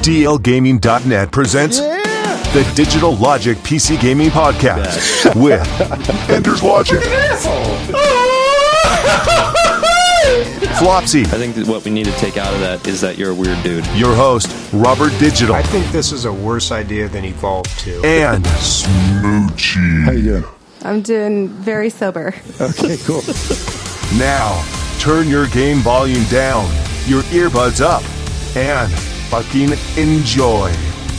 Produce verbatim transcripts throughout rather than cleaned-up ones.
D L Gaming dot net presents Yeah. the Digital Logic P C Gaming Podcast with Ender's Logic, Flopsy, I think that what we need to take out of that is that you're a weird dude. your host, Robert Digital, I think this is a worse idea than Evolve two. and Smoochie. How you doing? I'm doing very sober. Okay, cool. Now, turn your game volume down, your earbuds up, and fucking enjoy.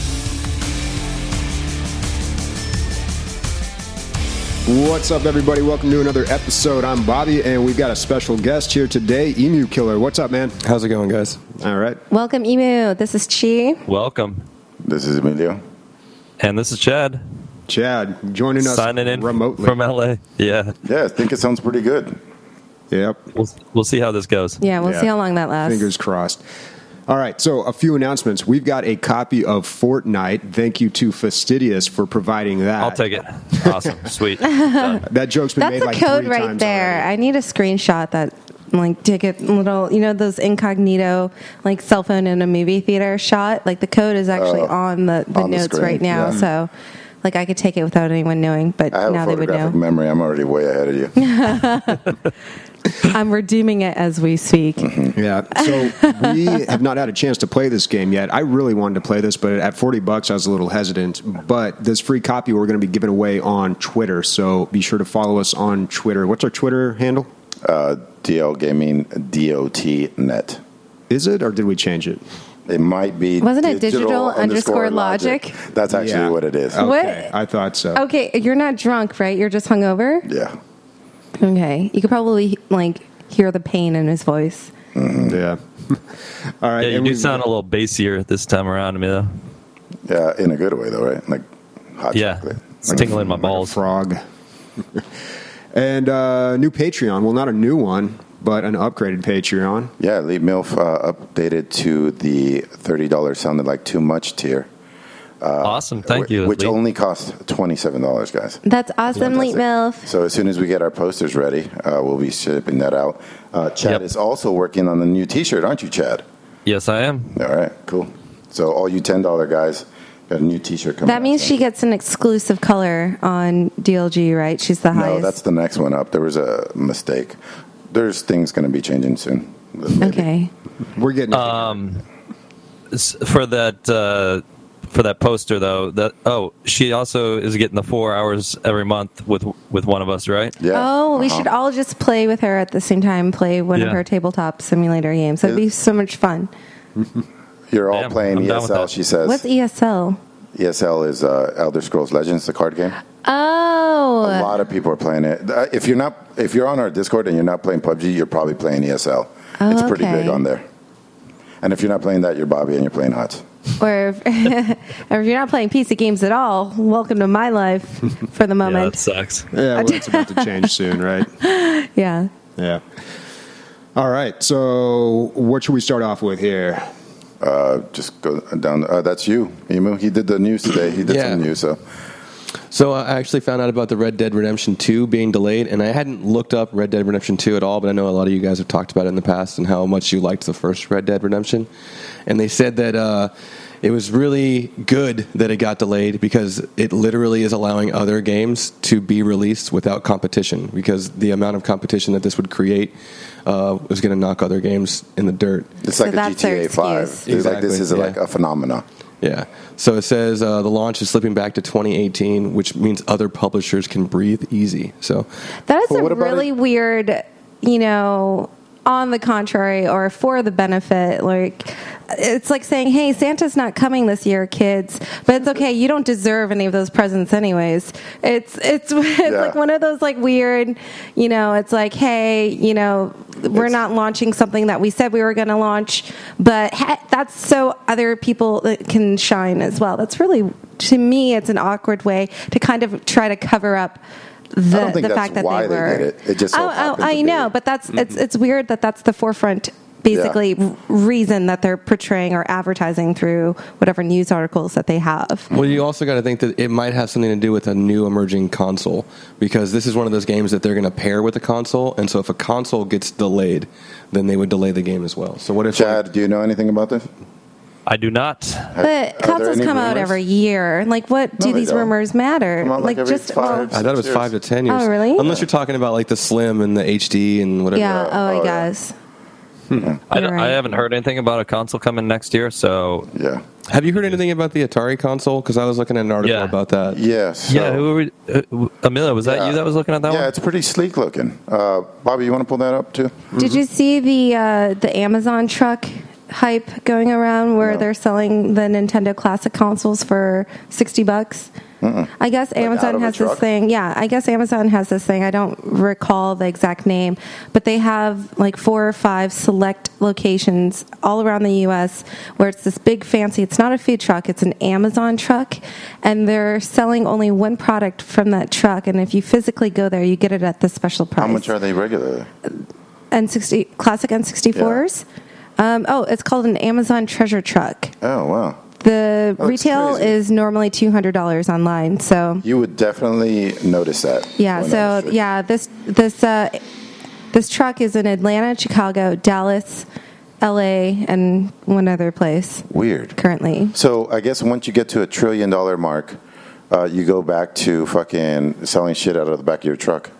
What's up, everybody? Welcome to another episode. I'm Bobby, and we've got a special guest here today, Emu Killer. What's up, man? How's it going, guys? All right. Welcome, Emu. This is Chi. Welcome. This is Emilio. And this is Chad. Chad, joining us Signing in remotely. from L A. Yeah. Yeah, I think it sounds pretty good. Yep. We'll, we'll see how this goes. Yeah, we'll Yeah. see how long that lasts. Fingers crossed. All right, so a few announcements. We've got a copy of Fortnite. Thank you to Fastidious for providing that. I'll take it. Awesome. Sweet. Done. That joke's been That's made a like code three right times there. already. I need a screenshot that, like, take a little, you know, those incognito, like, cell phone in a movie theater shot. Like, the code is actually Uh, on the, the on the notes screen, right now. yeah. So, like, I could take it without anyone knowing, but I have now a they would photographic know. memory. I'm already way ahead of you. I'm redeeming it as we speak. Mm-hmm. Yeah, so we have not had a chance to play this game yet. I really wanted to play this, but at forty bucks, I was a little hesitant. But this free copy we're going to be giving away on Twitter, so be sure to follow us on Twitter. What's our Twitter handle? Uh, D L Gaming dot net. Is it, or did we change it? It might be. Wasn't it digital underscore logic? That's actually Yeah. what it is. Okay, What? I thought so. Okay, you're not drunk, right? You're just hungover? Yeah. Okay. You could probably, like, hear the pain in his voice. Yeah. All right. Yeah, you and do we've- sound a little bassier this time around to me, though. Yeah, in a good way, though, right? Like hot Yeah. chocolate. It's tingling my balls. frog. And uh, new Patreon. Well, not a new one, but an upgraded Patreon. Yeah, Lee Milf uh, updated to the thirty dollars sounded like too much tier. Awesome. Thank wh- you. Which Lee. only costs twenty-seven dollars, guys. That's awesome, Leet MILF. So as soon as we get our posters ready, uh, we'll be shipping that out. Uh, Chad Yep. is also working on the new T-shirt, aren't you, Chad? Yes, I am. All right, cool. So all you ten dollar guys got a new T-shirt coming. That out means soon. she gets an exclusive color on D L G, right? She's the No, highest. that's the next one up. There was a mistake. There's things going to be changing soon. Maybe. Okay. We're getting it Um, s- for that uh, for that poster though, that oh, she also is getting the four hours every month with with one of us, right? Yeah. Oh, we uh-huh. should all just play with her at the same time, play one of Yeah. her tabletop simulator games. That'd be so much fun. You're all Damn, playing I'm down E S with L. that. She says. What's E S L? E S L is uh, Elder Scrolls Legends, the card game. A Oh. lot of people are playing it. Uh, If you're not, if you're on our Discord and you're not playing P U B G, you're probably playing E S L. Oh, it's pretty okay. big on there. And if you're not playing that, you're Bobby and you're playing H O T S. Or if, or if you're not playing P C games at all, welcome to my life for the Yeah, moment. that sucks. Yeah, well, it's about to change soon, right? Yeah. Yeah. All right. So, what should we start off with here? Uh, just go down. Uh, that's you, Emu. He did the news today. He did Yeah. some news. So So uh, I actually found out about the Red Dead Redemption two being delayed, and I hadn't looked up Red Dead Redemption two at all, but I know a lot of you guys have talked about it in the past and how much you liked the first Red Dead Redemption. And they said that uh, it was really good that it got delayed because it literally is allowing other games to be released without competition, because the amount of competition that this would create uh, was going to knock other games in the dirt. it's So like a that's their G T A five. excuse. It's like this Exactly, is yeah. like a phenomenon. Yeah. So it says uh, the launch is slipping back to twenty eighteen, which means other publishers can breathe easy. So That is Well, a what about really it- weird, you know, on the contrary or for the benefit. Like, it's like saying, hey, Santa's not coming this year, kids, but it's okay. You don't deserve any of those presents anyways. It's, it's, it's Yeah. like one of those like weird, you know, it's like, hey, you know, we're It's- not launching something that we said we were going to launch, but ha- that's so other people can shine as well. That's really, to me, it's an awkward way to kind of try to cover up the, I don't think the that's fact that why they they were. did it. It just so oh, oh, happened to I be. know, but that's it's it's weird that that's the forefront, basically, Yeah. r- reason that they're portraying or advertising through whatever news articles that they have. Well, you also got to think that it might have something to do with a new emerging console, because this is one of those games that they're going to pair with a console, and so if a console gets delayed, then they would delay the game as well. So what if Chad, do you know anything about this? I do not. But there consoles any come out rumors? every year. Like, what No, do they these don't. rumors matter? Come out, like, every just five- I thought it was Six five to years. ten years. Oh, really? Unless you're talking about like the Slim and the H D and whatever. yeah. Oh, I Oh, yeah. guess. I, You're don't- right. I haven't heard anything about a console coming next year, so Yeah. Have you heard anything about the Atari console? Because I was looking at an article Yeah. about that. Yeah. So, yeah. Who are we, uh, Amelia, was that yeah. you that was looking at that Yeah, one? it's pretty sleek looking. Uh, Bobby, you want to pull that up too? Did you see the uh, the Amazon truck hype going around where No. they're selling the Nintendo Classic consoles for sixty bucks? I guess out Amazon of a has this truck? thing. Yeah, I guess Amazon has this thing. I don't recall the exact name, but they have like four or five select locations all around the U S where it's this big fancy. It's not a food truck. It's an Amazon truck, and they're selling only one product from that truck. And if you physically go there, you get it at the special price. How much are they regularly? N sixty classic N sixty-fours. Um, oh, it's called an Amazon Treasure Truck. Oh, wow. The That's retail crazy. is normally two hundred dollars online. So You would definitely notice that. yeah, going down the so street. yeah, this this uh, this truck is in Atlanta, Chicago, Dallas, L A, and one other place Weird. currently. So I guess once you get to a trillion dollar mark, uh, you go back to fucking selling shit out of the back of your truck.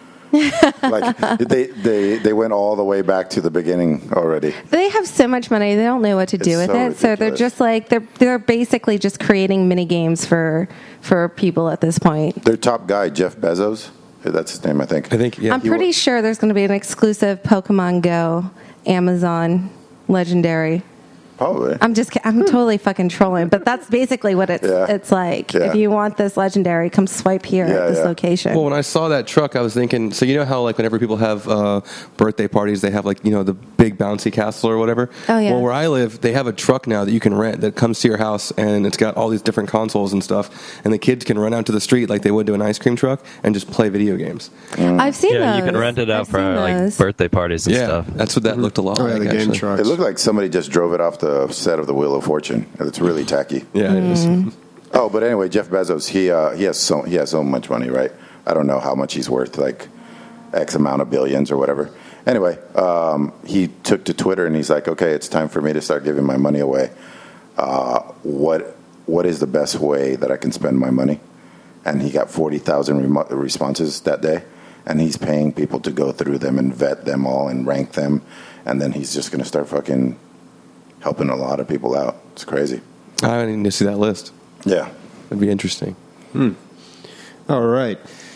Like they, they they went all the way back to the beginning already. They have so much money; they don't know what to do It's with so it. So they're ridiculous. just like they're they're basically just creating mini games for for people at this point. Their top guy, Jeff Bezos, that's his name, I think. I think yeah. I'm pretty sure there's going to be an exclusive Pokemon Go Amazon Legendary. Probably. I'm just, ki- I'm totally fucking trolling, but that's basically what it's, Yeah. it's like. Yeah. If you want this Legendary, come swipe here Yeah, at this yeah. location. Well, when I saw that truck, I was thinking. So you know how like whenever people have uh, birthday parties, they have like you know the big bouncy castle or whatever. Oh, yeah. Well, where I live, they have a truck now that you can rent that comes to your house, and it's got all these different consoles and stuff. And the kids can run out to the street like they would to an ice cream truck and just play video games. I've seen Yeah, those. you can rent it out I've for seen like those. birthday parties and yeah, stuff. that's what that looked a lot Oh, yeah, like. the game actually. trucks. It looked like somebody just drove it off the set of the Wheel of Fortune. It's really tacky. Yeah, it is. Mm. Oh, but anyway, Jeff Bezos, he uh, he has so he has so much money, right? I don't know how much he's worth, like X amount of billions or whatever. Anyway, um, he took to Twitter and he's like, "Okay, it's time for me to start giving my money away. Uh, what what is the best way that I can spend my money?" And he got forty thousand remo- responses that day, and he's paying people to go through them and vet them all and rank them, and then he's just going to start fucking helping a lot of people out. It's crazy. I need to see that list. Yeah. That'd be interesting. All right.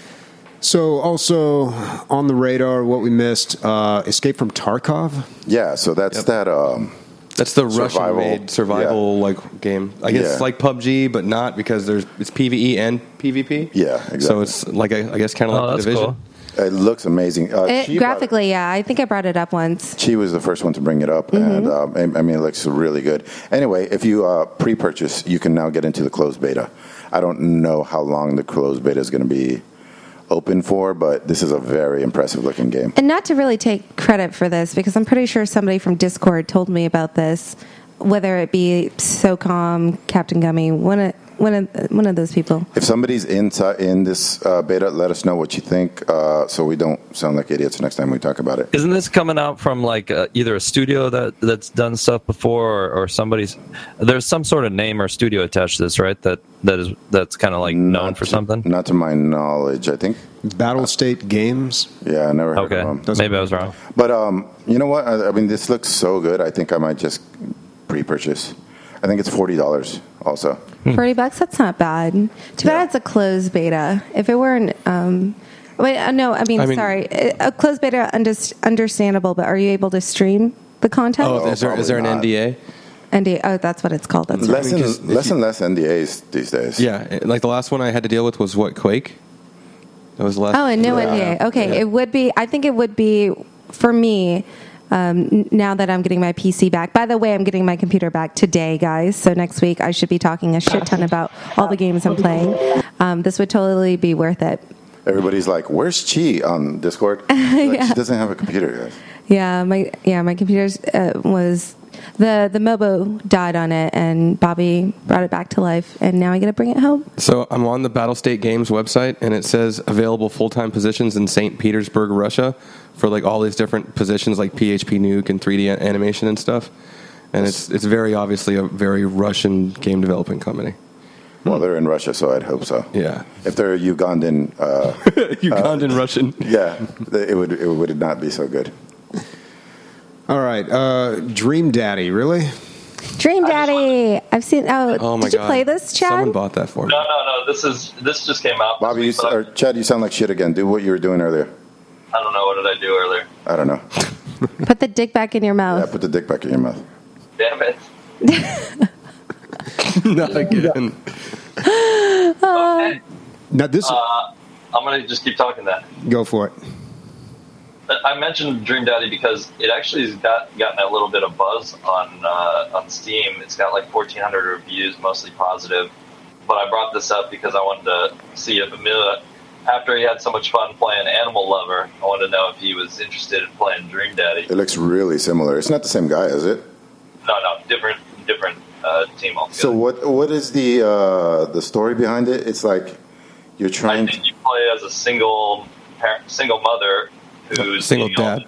So, also on the radar, what we missed: uh, Escape from Tarkov. Yeah, so that's that. Um, That's the Survival, Russian-made survival like game. I guess Yeah. it's like P U B G, but not because there's it's PvE and PvP. Yeah, exactly. So it's like a, I guess kind of Oh, like that's the Division. cool. it looks amazing. Uh, It, Chi brought- graphically, yeah. I think I brought it up once. Chi was the first one to bring it up, Mm-hmm. and um, I I mean, it looks really good. Anyway, if you uh, pre-purchase, you can now get into the closed beta. I don't know how long the closed beta is going to be open for, but this is a very impressive looking game. And not to really take credit for this, because I'm pretty sure somebody from Discord told me about this, whether it be SOCOM, Captain Gummy, one of, one of, one of those people. If somebody's inside in this uh, beta, let us know what you think, uh, so we don't sound like idiots next time we talk about it. Isn't this coming out from like uh, either a studio that that's done stuff before, or, or somebody's? There's some sort of name or studio attached to this, right? That that is that's kind of like known Not for to- something. Not to my knowledge, I think. Battle State Games. Yeah, I never heard Okay, of them. maybe I was wrong. But um, you know what? I, I mean, this looks so good. I think I might just pre-purchase. I think it's forty dollars. Also, forty bucks, that's not bad. Too bad Yeah. it's a closed beta. If it weren't, um, wait, uh, no, I mean, I mean- sorry. A closed beta, unders- understandable, but are you able to stream the content? Oh, is there is there an probably N D A? N D A, oh, that's what it's called. That's right. less and because if less you- and less N D As these days. Yeah, like the last one I had to deal with was what Quake. That was the last. Oh, and no Yeah. N D A. Okay, Yeah. it would be. I think it would be for me. Um, n- now that I'm getting my P C back. By the way, I'm getting my computer back today, guys. So next week I should be talking a shit ton about all the games I'm playing. Um, this would totally be worth it. Everybody's like, "Where's Chi on Discord?" Like, Yeah. She doesn't have a computer, guys. Yeah, my yeah my computer uh, was the the Mobo died on it, and Bobby brought it back to life, and now I get to bring it home. So I'm on the Battlestate Games website, and it says available full-time positions in Saint Petersburg, Russia, for like all these different positions like P H P Nuke and three D animation and stuff. and it's it's very obviously a very Russian game developing company. Well, they're in Russia, so I'd hope so. Yeah. If they're Ugandan, uh, Ugandan uh, Russian. Yeah, it would it would not be so good. All right, uh, Dream Daddy, really? Dream Daddy. I've seen. Oh, Oh my did you God. play this, Chad? Someone bought that for me. No, no, no. This is this just came out. Bobby, you, this week, but or Chad, you sound like shit again. Do what you were doing earlier. I don't know what did I do earlier. I don't know. Put the dick back in your Yeah, mouth. put the dick back in your mouth. Damn it. Not again. Okay. Now this, Uh, I'm gonna just keep talking then. go for it. I mentioned Dream Daddy because it actually has got gotten a little bit of buzz on uh, on Steam. It's got like fourteen hundred reviews, mostly positive. But I brought this up because I wanted to see if Amelia, after he had so much fun playing Animal Lover, I wanted to know if he was interested in playing Dream Daddy. It looks really similar. It's not the same guy, is it? No, no, different different uh, team altogether. So what what is the uh, the story behind it? It's like you're I trying. think you play as a single parent, single mother who's Single you know, dad.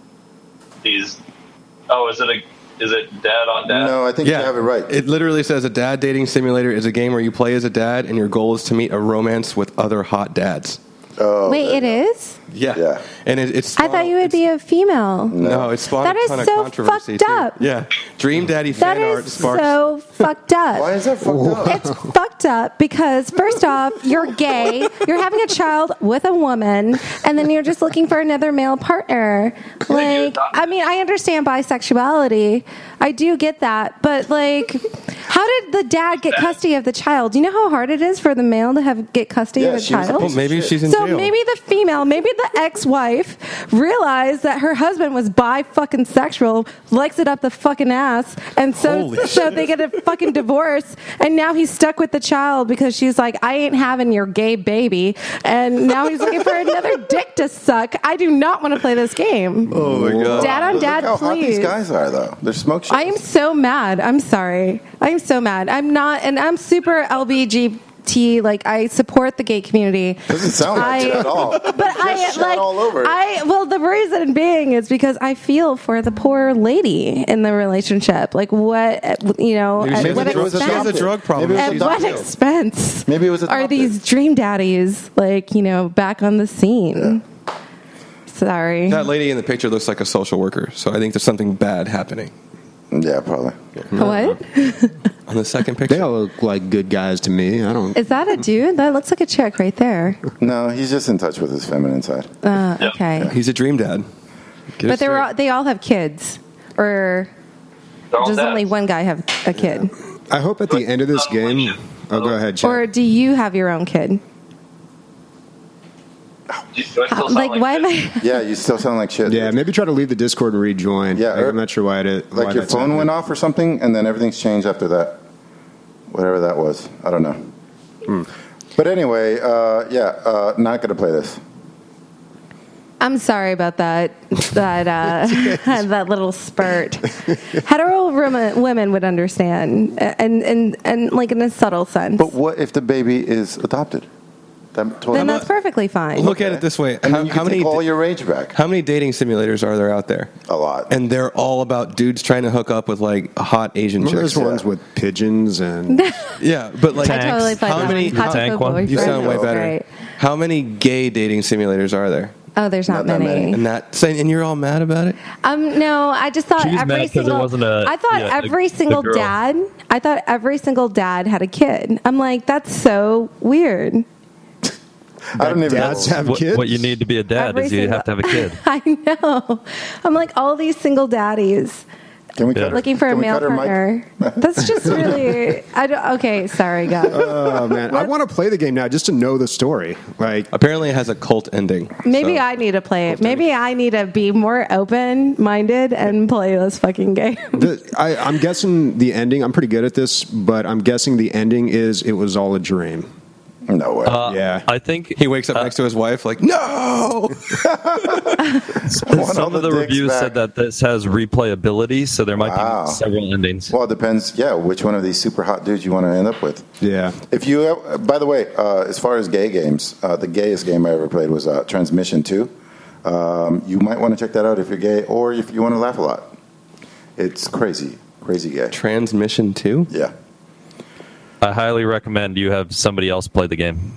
He's oh, is it a is it dad on dad? No, I think Yeah, you have it right. It literally says a dad dating simulator is a game where you play as a dad and your goal is to meet a romance with other hot dads. Oh, Wait, there it you go. is? Yeah. Yeah. And it, it's. I thought you would be a female. No, it spawned That a is ton of so controversy. fucked too. up. Yeah. Dream Daddy That fan art is sparks. so fucked up. Why is that fucked up? It's fucked up because first off, you're gay, you're having a child with a woman, and then you're just looking for another male partner. Like, I mean, I understand bisexuality. I do get that, but like, how did the dad get custody of the child? Do you know how hard it is for the male to have get custody Yeah, of a she was child? Well, maybe she's in So jail. maybe the female, maybe the ex-wife realized that her husband was bi fucking sexual, likes it up the fucking ass, and so Holy so shit. they get a fucking divorce, and now he's stuck with the child because she's like, I ain't having your gay baby, and now he's looking for another dick to suck. I do not want to play this game. Oh my god. Dad on Look dad, how hot these please. guys are, though. They're smoke shows. I am so mad. I'm sorry. I am so mad. I'm not, and I'm super L B G T. Like, I support the gay community. Doesn't sound like I- it at all. But I Just like shat all over it. I well the reason being is because I feel for the poor lady in the relationship. Like what you know Maybe at she has what a drug- was a she has a expense? drug problem. Maybe it was At a what doctor. expense? Maybe it was Are adopted. these dream daddies like you know back on the scene? Sorry. That lady in the picture looks like a social worker, so I think there's something bad happening. Yeah, probably. What On the second They picture. all look like good guys to me. I don't. is that? A dude? That looks like a chick right there. No, he's just in touch with his feminine side. Uh, okay, He's a dream dad. Get it but they were straight. all, they all have kids, or They're all does dads. only one guy have a kid? I hope at the end of this game. Oh, go ahead, Or Chad. do you have your own kid? Do, do I still sound Like, why am shit? I? Yeah, you still sound like shit. Yeah, maybe try to leave the Discord and rejoin. Yeah, Like, or- I'm not sure why it. Like why your that's phone happening. went off or something, and then everything's changed after that. Whatever that was. I don't know. Hmm. But anyway, uh, yeah, uh, not going to play this. I'm sorry about that. That uh, that little spurt. Hetero women, women would understand, and and and like in a subtle sense. But what if the baby is adopted? That totally then that's perfectly fine. Look at it this way. And How, then you how can many take all your rage back. how many dating simulators are there out there? A lot. And they're all about dudes trying to hook up with like hot Asian Well, chicks. there's ones with pigeons and Yeah, but like I totally played how that many? one. Hot tank Tub one? Boyfriend. You sound way That's better. great. How many gay dating simulators are there? Oh, there's not, Not that many. many. And that saying, and you're all mad about it? Um, no, I just thought She was mad every 'cause there single. wasn't a- I thought yeah, every a- a single girl. dad. I thought every single dad had a kid. I'm like, that's so weird. I don't even dads know. have What, kids. what you need to be a dad Every is you single- have to have a kid. I know. I'm like all these single daddies Can we Yeah. cut her? looking for a Can we male cut her mic? partner. That's just really. I don't, okay, sorry, guys. Oh man, I want to play the game now just to know the story. Like, Apparently, it has a cult ending. Maybe So- I need to play it. Maybe I need to be more open minded and play this fucking game. the, I, I'm guessing the ending. I'm pretty good at this, but I'm guessing the ending is it was all a dream. No way. Uh, Yeah. I think He wakes up uh, next to his wife, like, no! want all some of the the dicks reviews back. said that this has replayability, so there might Wow. be several endings. Well, it depends. Yeah, which one of these super hot dudes you want to end up with. Yeah. If you, uh, by the way, uh, as far as gay games, uh, the gayest game I ever played was uh, Transmission two. Um, you might want to check that out if you're gay or if you want to laugh a lot. It's crazy, Crazy guy. Transmission two? Yeah. I highly recommend you have somebody else play the game.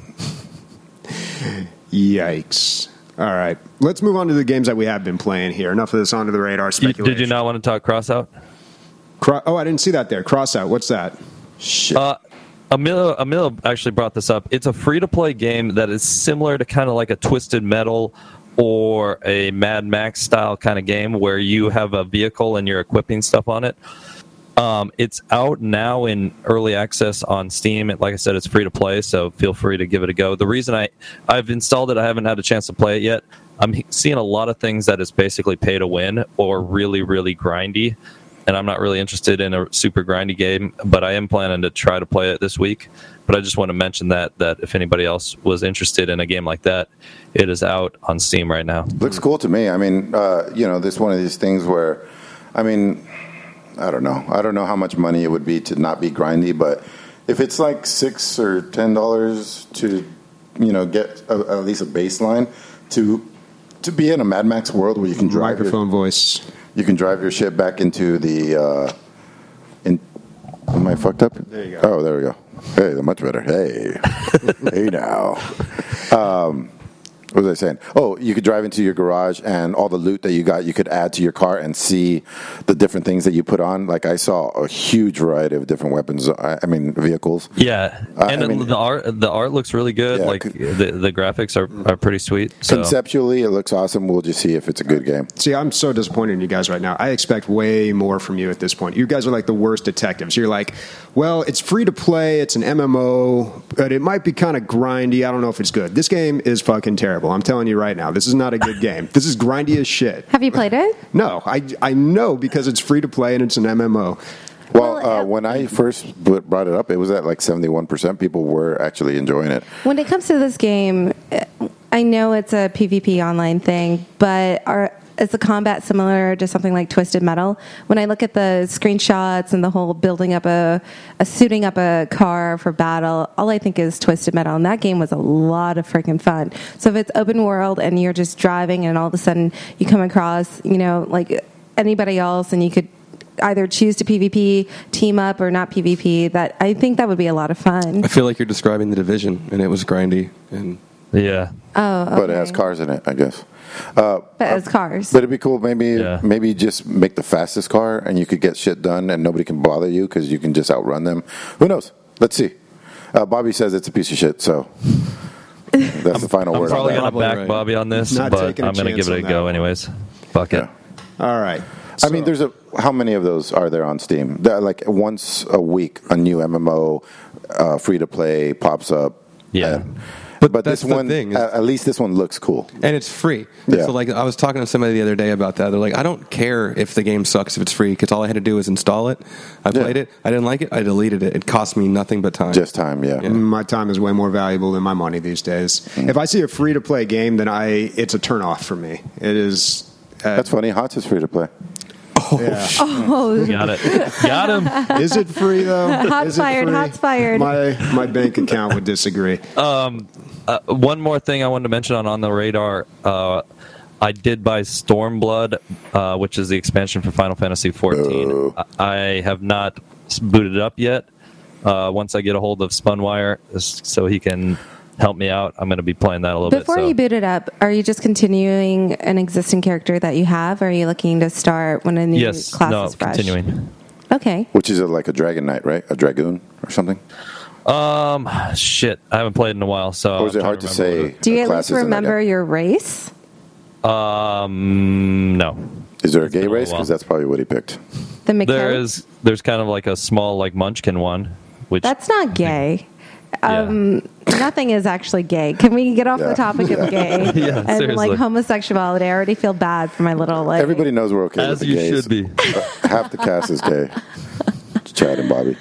Yikes. All right. Let's move on to the games that we have been playing here. Enough of this onto the radar You- speculation. Did you not want to talk Crossout? Cro- oh, I didn't see that there. Crossout. What's that? Shit. Uh, Emilio, Emilio actually brought this up. It's a free-to-play game that is similar to kind of like a Twisted Metal or a Mad Max style kind of game where you have a vehicle and you're equipping stuff on it. Um, it's out now in early access on Steam. It, like I said, it's free to play, so feel free to give it a go. The reason I, I've installed it, I haven't had a chance to play it yet. I'm seeing a lot of things that is basically pay to win or really, really grindy, and I'm not really interested in a super grindy game, but I am planning to try to play it this week. But I just want to mention that, that if anybody else was interested in a game like that, it is out on Steam right now. Looks cool to me. I mean, uh, you know, this is one of these things where, I mean, I don't know. I don't know how much money it would be to not be grindy, but if it's like six or ten dollars to, you know, get a, at least a baseline to to be in a Mad Max world where you can drive Microphone your, voice. you can drive your shit back into the. Uh, in, am I fucked up? There you go. Oh, there we go. Hey, they're much better. Hey, hey now. Um, What was I saying? Oh, you could drive into your garage and all the loot that you got, you could add to your car and see the different things that you put on. Like I saw a huge variety of different weapons. I, I mean, vehicles. Yeah, Uh, and I mean- the art the art looks really good. Yeah, like could- the the graphics are, are pretty sweet. So. Conceptually, it looks awesome. We'll just see if it's a good game. See, I'm so disappointed in you guys right now. I expect way more from you at this point. You guys are like the worst detectives. You're like, well, it's free to play, it's an M M O, but it might be kind of grindy. I don't know if it's good. This game is fucking terrible. I'm telling you right now. This is not a good game. This is grindy as shit. Have you played it? No, I, I know because it's free to play and it's an M M O. Well, Well, uh, uh, when I first b- brought it up, it was at like seventy-one percent. People were actually enjoying it. When it comes to this game, I know it's a PvP online thing, but are, is the combat similar to something like Twisted Metal? When I look at the screenshots and the whole building up a, a suiting up a car for battle, all I think is Twisted Metal, and that game was a lot of freaking fun. So if it's open world and you're just driving and all of a sudden you come across, you know, like anybody else, and you could either choose to PvP, team up, or not PvP, that I think that would be a lot of fun. I feel like you're describing The Division, and it was grindy. And Yeah. Oh, okay. But it has cars in it, I guess. Uh, But as cars. But it'd be cool. Maybe, Yeah. maybe just make the fastest car, and you could get shit done, and nobody can bother you because you can just outrun them. Who knows? Let's see. Uh, Bobby says it's a piece of shit, so that's the final I'm word. probably on going that. to back right. Bobby on this, Not but taking a I'm going to chance give it on a go that one. anyways. Fuck it. Yeah. All right. I mean, there's a how many of those are there on Steam? There are like once a week, a new M M O, uh, free to play pops up. Yeah. And- But but that's this the one, thing, is- at, at least this one looks cool. and it's free. Yeah. So like I was talking to somebody the other day about that. They're like, I don't care if the game sucks if it's free because all I had to do was install it. I Yeah. played it. I didn't like it. I deleted it. It cost me nothing but time. Just time, yeah. Yeah. My time is way more valuable than my money these days. If I see a free to play game, then I it's a turnoff for me. It is. Uh, That's funny. Hots is free to play. yeah. Oh, Got it. Got him. Is it free though? Hot's Is it fired, free? hot's fired. My my bank account would disagree. Uh, one more thing I wanted to mention on On the Radar. Uh, I did buy Stormblood, uh, which is the expansion for Final Fantasy fourteen. Oh. I I have not booted it up yet. Uh, once I get a hold of Spunwire so he can help me out, I'm going to be playing that a little Before bit. So. you boot it up, are you just continuing an existing character that you have, or are you looking to start when a new yes, class no, is fresh? continuing. Okay. Which is a, like a Dragon Knight, right? A Dragoon or something? Um, shit, I haven't played in a while, so. Or is I'm it trying hard to remember say? Do you a at class least is in that remember game? your race? what- Um, no. Is there a gay been a race? while. Because that's probably what he picked. The McKellar? There is. There's kind of like a small like Munchkin one, which That's not gay. Yeah. Um, nothing is actually gay. Can we get off Yeah. the topic of gay Yeah, and seriously. like homosexuality? I already feel bad for my little like. Everybody knows we're okay as with the you gays. should be. Uh, half the cast is gay. Chad and Bobby.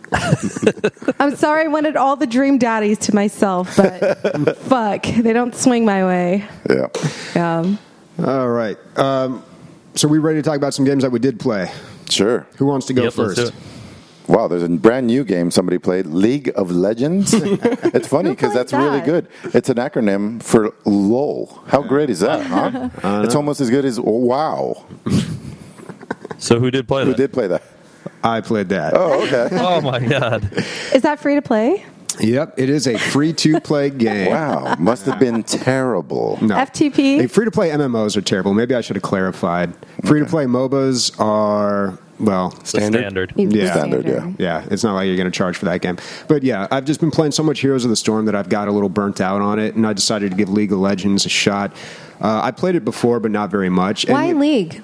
I'm sorry, I wanted all the dream daddies to myself, but fuck, they don't swing my way. Yeah. Um, All right. Um, so we ready to talk about some games that we did play? Sure. Who wants to go Yep, let's do first? it. Wow, there's a brand new game somebody played, League of Legends. It's funny Who because played that's really that? good. It's an acronym for LOL. How great is that, huh? It's almost as good as WoW. So who did play Who that? did play that? I played that. Oh, okay. Oh my god! Is that free to play? Yep, it is a free-to-play game. Wow, must have been terrible. No. F T P? Hey, free-to-play M M Os are terrible. Maybe I should have clarified. Free-to-play M O B As are, well, The Standard? standard. Yeah. Standard, yeah. yeah, it's not like you're going to charge for that game. But yeah, I've just been playing so much Heroes of the Storm that I've got a little burnt out on it, and I decided to give League of Legends a shot. Uh, I played it before, but not very much. And Why it- League?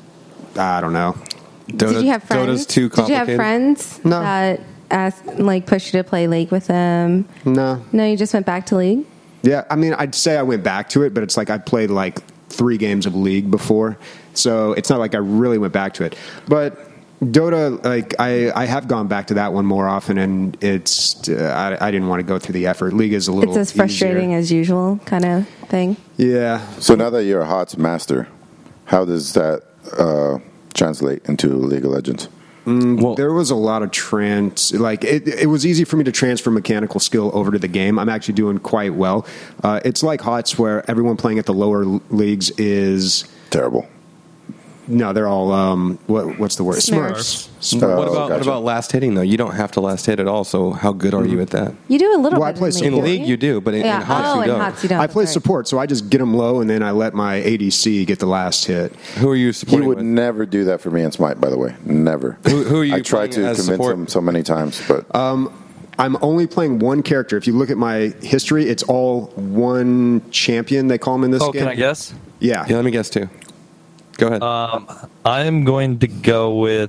I don't know. Dota, Did you have friends? Dota's too Did you have complicated. friends No. that asked, like, pushed you to play League with them? No. No, you just went back to League? Yeah, I mean, I'd say I went back to it, but it's like I played like three games of League before, so it's not like I really went back to it. But Dota, like I, I have gone back to that one more often, and it's uh, I, I didn't want to go through the effort. League is a little It's as frustrating easier. as usual kind of thing. Yeah. So now that you're a H O T S master, how does that uh, translate into League of Legends? Well, There was a lot of trans, like it, it was easy for me to transfer mechanical skill over to the game. I'm actually doing quite well. Uh, it's like H O T S where everyone playing at the lower l- leagues is, Terrible. no, they're all, um, what, what's the word? Smurfs. Smurfs. Oh, what about what gotcha. about last hitting though? You don't have to last hit at all. So how good are you at that? You do a little Well, I bit play in support. In don't League, you do, but in, yeah. in H O T S, oh, you in don't. H O T S, you don't. I play That's right. support, so I just get them low, and then I let my A D C get the last hit. Who are you He supporting would with? never do that for me in Smite, by the way. Never. Who- who are you I tried playing to as convince support? him so many times, but I'm only playing one character. If you look at my history, it's all one champion. They call him in this Oh, game. can I guess? Yeah. Yeah, let me guess too. Go ahead. Um, I'm going to go with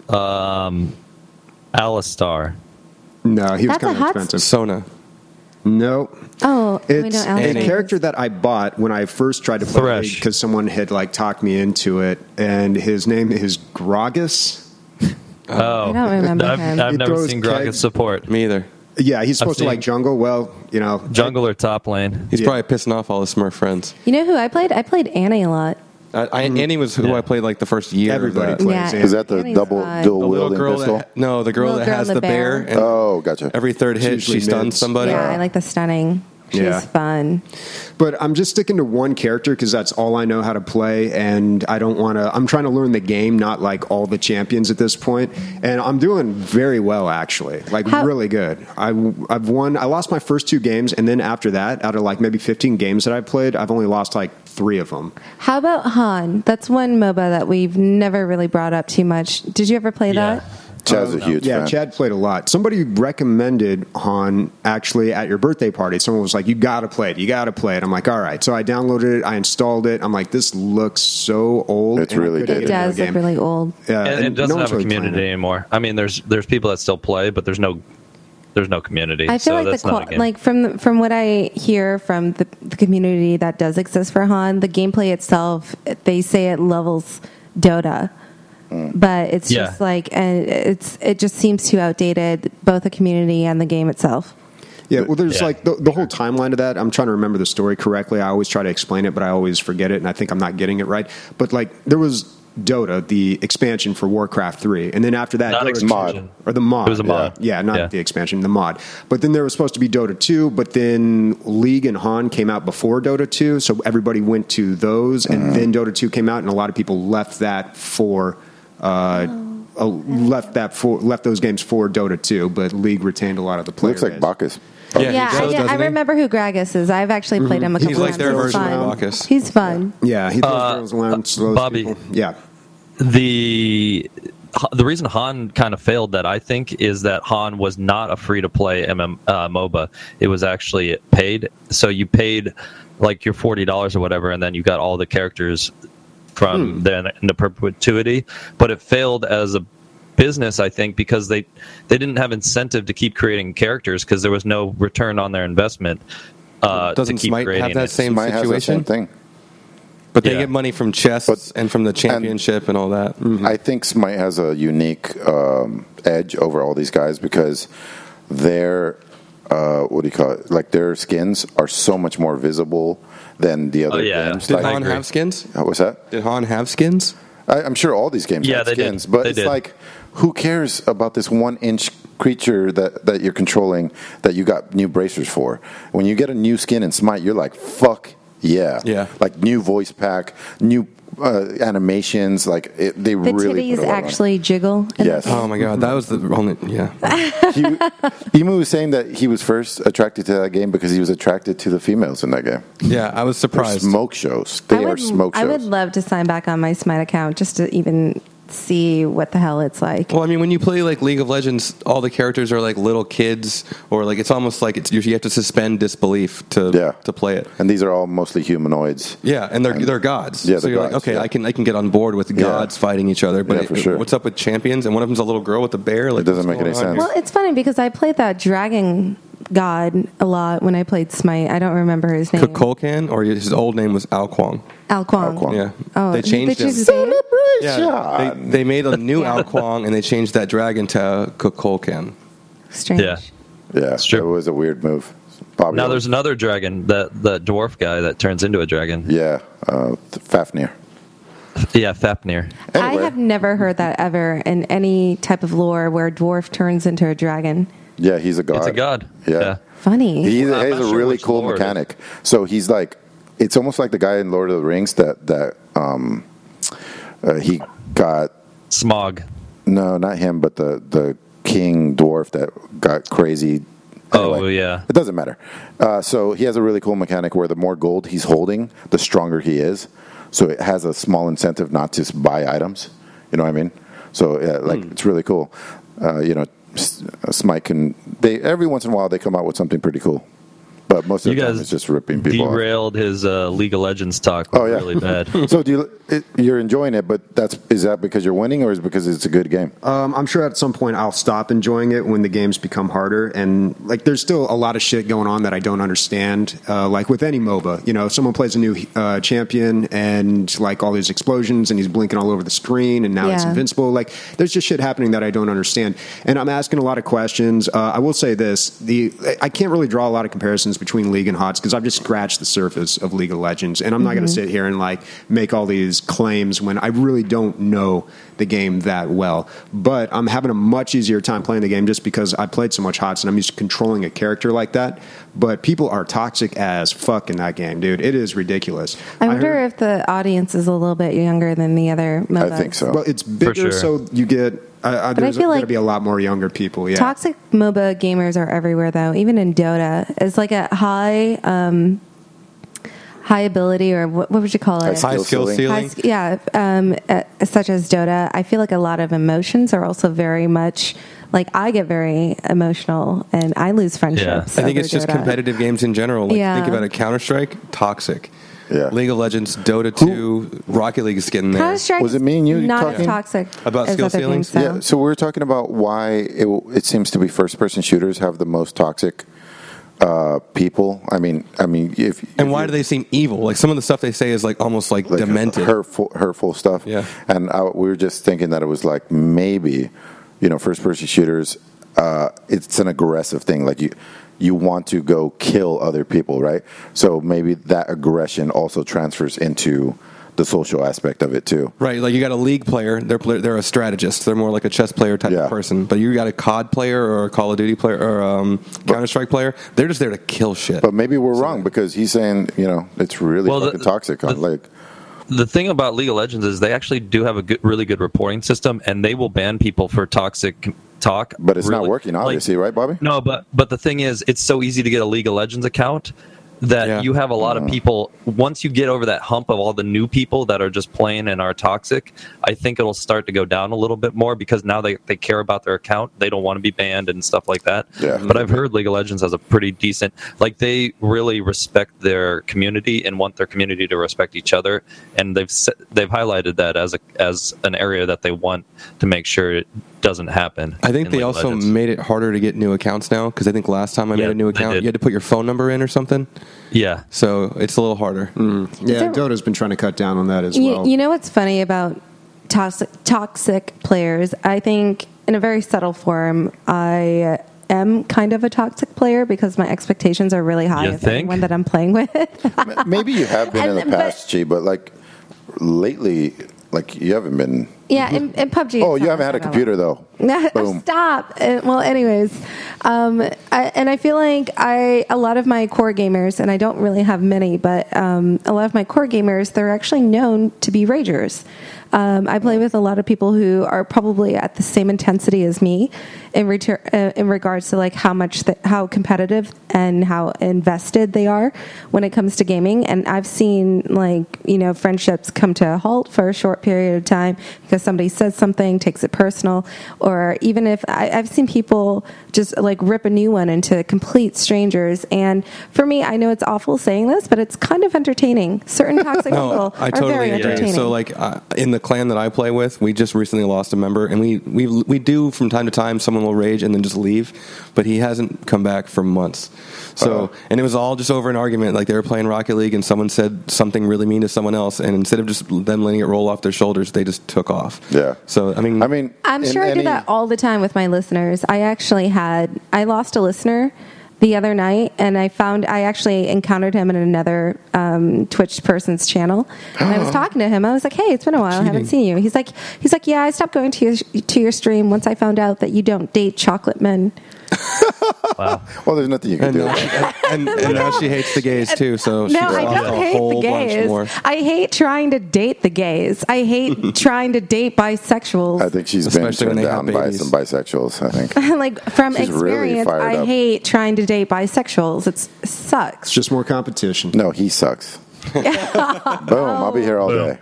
um, Alistar. No, he was That's a kind of hot- expensive. Sona. No. Oh, we It's don't a Alistair. character that I bought when I first tried to play Thresh. because someone had like talked me into it, and his name is Gragas. Oh, I don't remember I've, him. I've He never throws seen Gragas kegs. support. Me either. Yeah, he's supposed to seen- like jungle. Well, you know, Jungle or top lane. He's Yeah. probably pissing off all his Smurf friends. You know who I played? I played Annie a lot. I, I, Annie was who Yeah. I played like the first year. of Everybody that. plays Yeah. Annie. is that the Annie's double fine. dual The little wielding girl pistol? that no, the girl Little that girl has and the the bear. bear. And Oh, gotcha. every third hit, usually she stuns mids. somebody. Yeah, I like the stunning. She's Yeah. fun. But I'm just sticking to one character because that's all I know how to play, and I don't want to. I'm trying to learn the game, not like all the champions at this point. And I'm doing very well, actually, like How- really good. I, I've won. I lost my first two games, and then after that, out of like maybe fifteen games that I played, I've only lost like three of them. How about Han? That's one MOBA that we've never really brought up too much. Did you ever play Yeah. that? Chad's a huge Yeah, fan. Chad played a lot. Somebody recommended Han actually at your birthday party. Someone was like, "You got to play it. You got to play it." I'm like, "All right." So I downloaded it. I installed it. I'm like, "This looks so old." It's and I really couldn't dated. It get into does the look game. really old. Yeah, And it and doesn't no one's have a really playing community it. anymore. I mean, there's there's people that still play, but there's no there's no community. I feel so like that's the not a qual- game. like from the, from what I hear from the, the community that does exist for Han, the gameplay itself, they say it levels Dota, but it's Yeah. just like and it's it just seems too outdated, both the community and the game itself. Yeah, well, there's Yeah. like the, the whole timeline of that. I'm trying to remember the story correctly. I always try to explain it, but I always forget it, and I think I'm not getting it right. But like, there was Dota, the expansion for Warcraft three, and then after that, Not Dota expansion. two, or the mod. It was a mod. Yeah, not Yeah. the expansion, the mod. But then there was supposed to be Dota two, but then League and Han came out before Dota two, so everybody went to those, and then Dota two came out, and a lot of people left that for. Uh, uh, left that for left those games for Dota two, but League retained a lot of the players. Looks like Bacchus. Yeah, Yeah, he I, does, did- doesn't I he? remember who Gragas is. I've actually played him a couple He's like times. their He's version of fun. Bacchus. He's fun. Yeah, he throws Uh, drills around, slows Bobby. people. Yeah, the the reason Han kind of failed that I think is that Han was not a free to play M M uh, MOBA. It was actually paid. So you paid like your forty dollars or whatever, and then you got all the characters from then into perpetuity. But it failed as a business, I think, because they they didn't have incentive to keep creating characters because there was no return on their investment. Uh, Doesn't to keep Smite creating have that it. same Smite has the situation? same thing. But they Yeah. get money from chests But- and from the championship and, all that. I think Smite has a unique um, edge over all these guys because their uh, what do you call it? Like their skins are so much more visible than the other Oh, yeah. games. Did Like, Han agree. have skins? uh, what's that? Did Han have skins? I, I'm sure all these games Yeah, have they did. skins, but They it's did. like, who cares about this one-inch creature that, that you're controlling that you got new bracers for? When you get a new skin in Smite, you're like, fuck yeah. Yeah. Like new voice pack, new uh, animations, like it, they The really titties put a lot on it. actually jiggle. in Yes. the game. Oh my god, that was the only yeah. he, Emu was saying that he was first attracted to that game because he was attracted to the females in that game. Yeah, I was They're surprised. smoke shows. They I are would, smoke shows. I would love to sign back on my Smite account just to even see what the hell it's like. Well, I mean, when you play like League of Legends, all the characters are like little kids, or like it's almost like it's you have to suspend disbelief to Yeah. to play it. And these are all mostly humanoids. Yeah, and they're And- they're gods. Yeah, so they're you're like, gods, okay, yeah. I can I can get on board with gods fighting each other. But Yeah, it- for sure. what's up with champions? And one of them's a little girl with a bear. Like, It doesn't what's make any going on sense. here? Well, it's funny because I played that dragon god a lot when I played Smite. I don't remember his name. Kukulkan, or his old name was Al Kwong. Al Kwong. Al Kwong. Yeah, Oh, they changed they him. changed his name? Yeah, they, they made a new Yeah. Al Kwong and they changed that dragon to Kukulkan. Strange. Yeah. Yeah, true. it was a weird move. Bobby Now there's another dragon, that that dwarf guy that turns into a dragon. Yeah, uh, Fafnir. Yeah, Fafnir. I Anyway. have never heard that ever in any type of lore where dwarf turns into a dragon. Yeah, he's a god. It's a god. Yeah. Yeah. Funny. He, he I'm has not a sure really which cool lore it is. mechanic. So he's like, it's almost like the guy in Lord of the Rings that that um, uh, he got. Smog. No, not him, but the the king dwarf that got crazy. Oh, Anyway, yeah. It doesn't matter. Uh, so he has a really cool mechanic where the more gold he's holding, the stronger he is. So it has a small incentive not to buy items. You know what I mean? So yeah, like Hmm. it's really cool. Uh, you know, S- Smite can they every once in a while they come out with something pretty cool, but most of You the time guys it's just ripping people off. derailed his uh, League of Legends talk Oh yeah, really bad. So do you? It, you're enjoying it, but that's is that because you're winning or is it because it's a good game? Um, I'm sure at some point I'll stop enjoying it when the games become harder. And like, there's still a lot of shit going on that I don't understand. Uh, like with any MOBA, you know, if someone plays a new uh, champion and like all these explosions and he's blinking all over the screen and now it's Yeah. invincible. Like, there's just shit happening that I don't understand. And I'm asking a lot of questions. Uh, I will say this: the I can't really draw a lot of comparisons between League and HOTS because I've just scratched the surface of League of Legends, and I'm not going to sit here and like make all these claims when I really don't know the game that well. But I'm having a much easier time playing the game just because I played so much HOTS and I'm used to controlling a character like that. But people are toxic as fuck in that game, dude. It is ridiculous. I wonder heard- if the audience is a little bit younger than the other MOBAs. I think so. well, it's bigger, sure. so you get. Uh, uh, But I there's feel going like to be a lot more younger people. Yeah. Toxic MOBA gamers are everywhere, though. Even in Dota, it's like a high, um, high ability, or what, what would you call it? High High skill ceiling. ceiling. High, yeah, um, uh, such as Dota. I feel like a lot of emotions are also very much like I get very emotional and I lose friendships. I think over it's just Dota. competitive games in general. Like, Yeah. think about it: Counter Strike, toxic. Yeah. League of Legends, Dota two, Rocket League is getting there. Counter Strike Was it me and you not talking- as toxic About as skill other ceilings? games, Yeah, though. so we were talking about why it, it seems to be first-person shooters have the most toxic uh, people. I mean, I mean, if And if why you- do they seem evil? Like some of the stuff they say is like almost like, like demented. hurtful, hurtful stuff? Yeah. And I, we were just thinking that it was like maybe, you know, first-person shooters. Uh, it's an aggressive thing. Like you, you want to go kill other people, right? So maybe that aggression also transfers into the social aspect of it too. Right, like you got a league player, they're pl- they're a strategist, they're more like a chess player type Yeah. of person. But you got a C O D player or a Call of Duty player or um, Counter Strike player, they're just there to kill shit. But maybe we're wrong because he's saying, you know, it's really Well, the- fucking toxic on the- like. The thing about League of Legends is they actually do have a good, really good reporting system, and they will ban people for toxic talk. But it's not really- working, like- obviously, right, Bobby? No, but but the thing is, it's so easy to get a League of Legends account that Yeah. you have a lot Mm. of people. Once you get over that hump of all the new people that are just playing and are toxic, I think it'll start to go down a little bit more because now they, they care about their account. They don't want to be banned and stuff like that. Yeah. But I've heard League of Legends has a pretty decent, like they really respect their community and want their community to respect each other. And they've se- they've highlighted that as a as an area that they want to make sure it doesn't happen. I think in they League of also Legends. made it harder to get new accounts now because I think last time I Yeah, made a new they account, did. you had to put your phone number in or something. Yeah. So it's a little harder. Yeah, there- Dota's been trying to cut down on that as You, well. you know what's funny about toxic, toxic players? I think in a very subtle form, I am kind of a toxic player because my expectations are really high You of think? everyone that I'm playing with. M- Maybe you have been in And- the but- past, G, but like lately, Like you haven't been. Yeah, in, in P U B G. Oh, you haven't had a computer though. Boom. Stop. Uh, well, anyways, um, I, and I feel like I a lot of my core gamers, and I don't really have many, but um, a lot of my core gamers, they're actually known to be ragers. Um, I play with a lot of people who are probably at the same intensity as me in return, uh, in regards to like how much, the, how competitive and how invested they are when it comes to gaming. And I've seen like, you know, friendships come to a halt for a short period of time because somebody says something, takes it personal, or even if I, I've seen people just like rip a new one into complete strangers. And for me, I know it's awful saying this, but it's kind of entertaining. Certain toxic no, people I are totally very agree. entertaining. So like uh, in the clan that I play with, we just recently lost a member, and we, we we do from time to time someone will rage and then just leave, but he hasn't come back for months. So uh-huh. and it was all just over an argument. Like they were playing Rocket League and someone said something really mean to someone else, and instead of just them letting it roll off their shoulders, they just took off. Yeah. So I mean, I mean, I'm sure I do that all the time with my listeners. I actually had I lost a listener the other night, and I found I actually encountered him in another um, Twitch person's channel, and I was talking to him. I was like, "Hey, it's been a while. I haven't seen you." He's like, "He's like, yeah, I stopped going to your to your stream once I found out that you don't date chocolate men." Wow. Well, there's nothing you can and, do. Uh, and, and now she hates the gays too. So she no, I lost don't a hate whole the bunch gays. more. I hate trying to date the gays. I hate trying to date bisexuals. I think she's Especially been when turned they down have by babies. some bisexuals. I think. like from She's really experience, fired I up. hate trying to date bisexuals. It's, it sucks. It's just more competition. No, he sucks. Boom! I'll be here all day.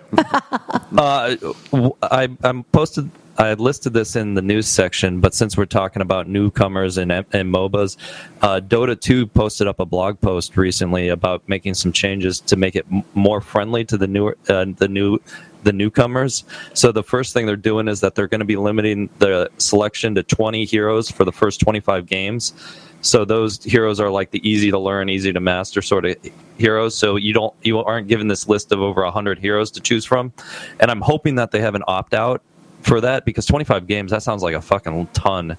Uh, w- I, I'm posted. I had listed this in the news section, but since we're talking about newcomers and, and MOBAs, uh, Dota two posted up a blog post recently about making some changes to make it m- more friendly to the new uh, the new the newcomers. So the first thing they're doing is that they're going to be limiting the selection to twenty heroes for the first twenty-five games. So those heroes are like the easy to learn, easy to master sort of heroes. So you don't you aren't given this list of over one hundred heroes to choose from. And I'm hoping that they have an opt out for that, because twenty-five games, that sounds like a fucking ton.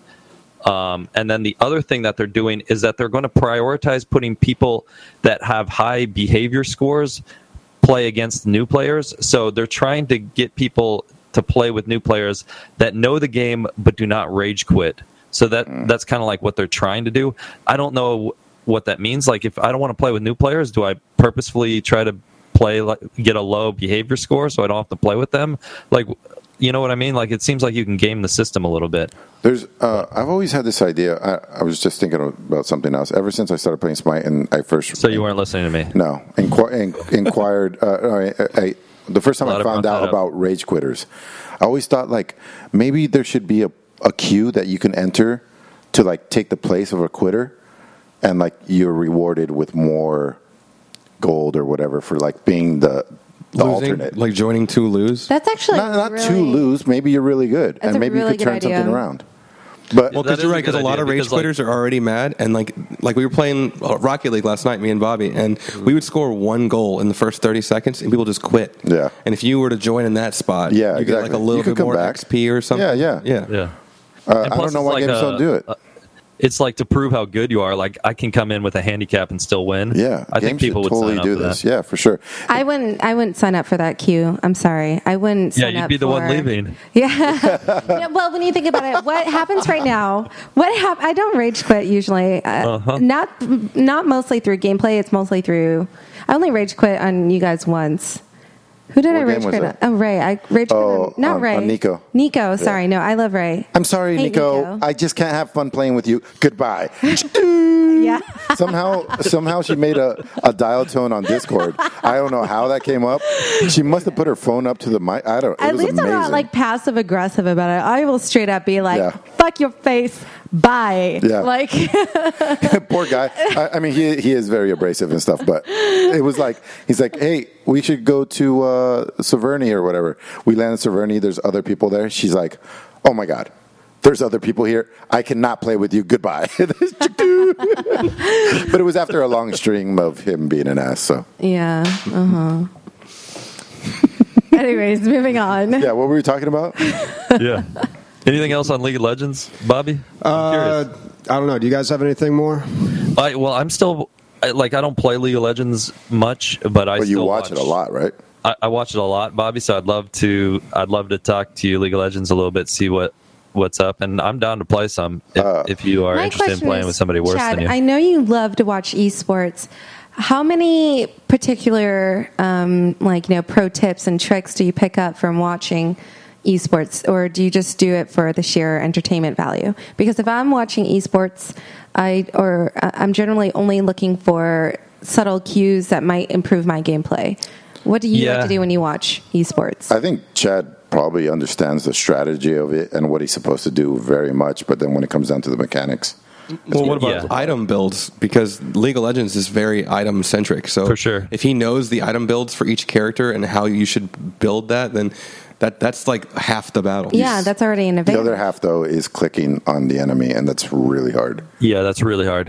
Um, and then the other thing that they're doing is that they're going to prioritize putting people that have high behavior scores play against new players. So they're trying to get people to play with new players that know the game but do not rage quit. So that that's kind of like what they're trying to do. I don't know what that means. Like, if I don't want to play with new players, do I purposefully try to play like get a low behavior score so I don't have to play with them? Like, you know what I mean? Like, it seems like you can game the system a little bit. There's, uh, I've always had this idea. I, I was just thinking about something else. Ever since I started playing Smite, and I first So you weren't listening to me? No, inqu- in, inquired. Uh, I, I, the first time I Glad I found brought out that up. about rage quitters, I always thought like maybe there should be a, a queue that you can enter to like take the place of a quitter, and like you're rewarded with more gold or whatever for like being the. The Losing, alternate, like joining two lose. That's actually not, not really, two lose. Maybe you're really good, That's and a maybe really you could good turn idea. something around. But Well, That because is you're a right. Because good a lot idea, of rage because, like- quitters are already mad, and like like we were playing uh, Rocket League last night, me and Bobby, and we would score one goal in the first thirty seconds, and people just quit. Yeah. And if you were to join in that spot, Yeah, you get like exactly. a little You could bit come more back. X P or something. Yeah, yeah. yeah, Yeah. uh, And I plus don't know it's why like games a- don't do it. uh, It's like to prove how good you are. Like, I can come in with a handicap and still win. Yeah, I think games people should would totally sign up do for this. that. Yeah, for sure. I wouldn't. I wouldn't sign up for that queue. I'm sorry. I wouldn't. Yeah, Sign you'd up be the for, one leaving. Yeah. yeah. Well, when you think about it, what happens right now? What hap- I don't rage quit usually. Uh, Uh-huh. Not not mostly through gameplay. It's mostly through. I only rage quit on you guys once. Who did What I game rage was quit that? on? Oh, Ray. I rage quit Oh, on. Not on- Ray. on Nico. Nico. Sorry. No, I love Ray. I'm sorry, Hey, Nico. Nico. I just can't have fun playing with you. Goodbye. Yeah. somehow, somehow she made a, a dial tone on Discord. I don't know how that came up. She must have put her phone up to the mic. I don't. It At was least amazing. I'm not like passive aggressive about it. I will straight up be like, Yeah. "Fuck your face, bye." Yeah. Like, Poor guy. I, I mean, he he is very abrasive and stuff, but it was like he's like, "Hey, we should go to uh, Severny or whatever." We land in Severny. There's other people there. She's like, "Oh my god, there's other people here. I cannot play with you. Goodbye." But it was after a long string of him being an ass. So yeah. Uh huh. Anyways, moving on. yeah, what were we talking about? Yeah. Anything else on League of Legends, Bobby? I'm Uh, curious. I don't know. Do you guys have anything more? I, well, I'm still I, like I don't play League of Legends much, but I But you still watch it a lot, right? I, I watch it a lot, Bobby. So I'd love to. I'd love to talk to you, League of Legends, a little bit, see what what's up, and I'm down to play some if, Uh, if you are My interested in question playing is, with somebody worse Chad, than you. I know you love to watch esports. How many particular, um, like you know, pro tips and tricks do you pick up from watching esports, or do you just do it for the sheer entertainment value? Because if I'm watching esports, I or I'm generally only looking for subtle cues that might improve my gameplay. What do you Yeah. like to do when you watch esports? I think Chad probably understands the strategy of it and what he's supposed to do very much, but then when it comes down to the mechanics, Well, what about Yeah. item builds? Because League of Legends is very item centric. So For sure. if he knows the item builds for each character and how you should build that, then that that's like half the battle. Yeah, that's already an the advantage. other half though is clicking on the enemy, and that's really hard. yeah, that's really hard.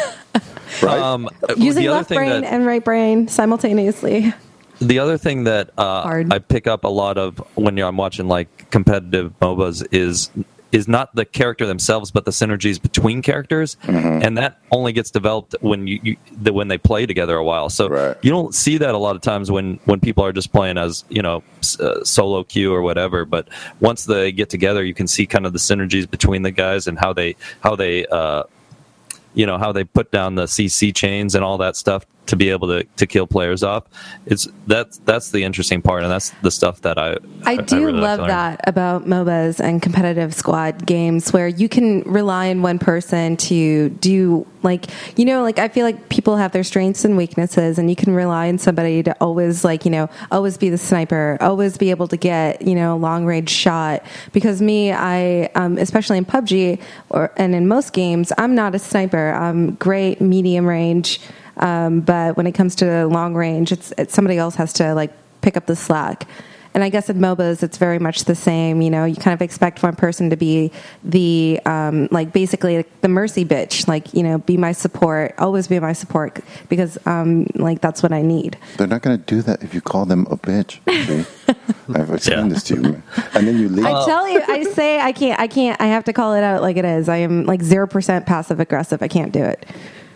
Right? Um, Using the other left thing brain that, and right brain simultaneously. The other thing that uh, Hard. I pick up a lot of when I'm watching like competitive M O B As is is not the character themselves, but the synergies between characters, Mm-hmm. and that only gets developed when you, you the, when they play together a while. So Right. you don't see that a lot of times when when people are just playing as you know s- uh, solo queue or whatever. But once they get together, you can see kind of the synergies between the guys and how they how they. Uh, you know how they put down the C C chains and all that stuff to be able to, to kill players off. It's that's that's the interesting part, and that's the stuff that I I do really like love to learn. that about M O B As and competitive squad games where you can rely on one person to do like you know like I feel like people have their strengths and weaknesses, and you can rely on somebody to always like you know always be the sniper, always be able to get you know long range shot. Because me, I um, especially in P U B G or and in most games, I'm not a sniper. I'm great medium range. Um, but when it comes to long range, it's, it's somebody else has to like pick up the slack. And I guess in M O B As, it's very much the same. You know, you kind of expect one person to be the um, like basically the mercy bitch, like you know, be my support, always be my support because um, like that's what I need. They're not going to do that if you call them a bitch. See? I've explained Yeah. this to you, man. And then you leave. I tell you, I say I can't, I can't, I have to call it out like it is. I am like zero percent passive aggressive. I can't do it.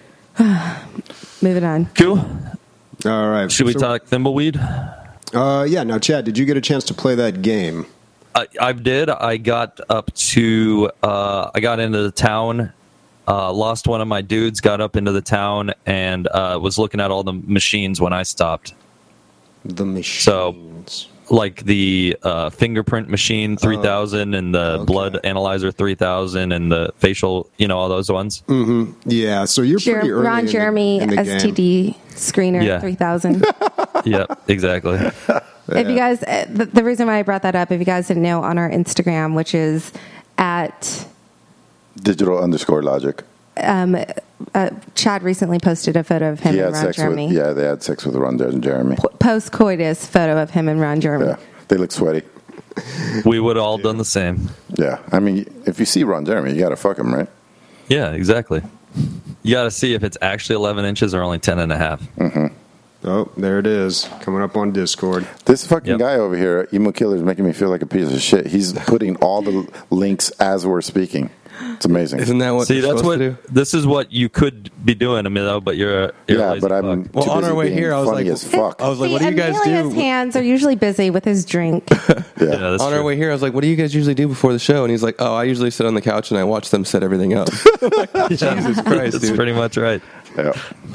Moving on. Cool. All right. Should we So, talk Thimbleweed? Uh, yeah. Now, Chad, did you get a chance to play that game? I, I did. I got up to. Uh, I got into the town. Uh, lost one of my dudes. Got up into the town and uh, was looking at all the machines when I stopped. The machines. So- Like the uh, fingerprint machine three thousand and the okay. blood analyzer three thousand and the facial, you know, all those ones. yeah. So you're Jer- pretty early Ron in the- Jeremy in the S T D screener Yeah. three thousand. Yeah, exactly. If you guys, uh, the, the reason why I brought that up, if you guys didn't know, on our Instagram, which is at Digital underscore logic. um, uh, Chad recently posted a photo of him He and had Ron sex Jeremy. with. Yeah, they had sex with Ron and Jeremy. Post coitus photo of him and Ron Jeremy. Yeah, they look sweaty. We would have all done the same. Yeah, I mean, if you see Ron Jeremy, you got to fuck him, right? Yeah, exactly. You got to see if it's actually eleven inches or only ten and a half. Oh, there it is, coming up on Discord. This fucking Yep. guy over here, Emo Killer, is making me feel like a piece of shit. He's putting all the links as we're speaking. It's amazing. Isn't that what See, they're that's supposed what to do? this is what you could be doing, Emilio, but you're a you're a yeah, lazy but I'm fuck. Well, too on busy our way being here, I was funny like- as fuck. I was like, what do See, you guys Emilia's do? hands are usually busy with his drink. yeah. Yeah, that's On true. our way here, I was like, what do you guys usually do before the show? And he's like, oh, I usually sit on the couch and I watch them set everything up. Jesus Christ, That's dude. pretty much right. yeah.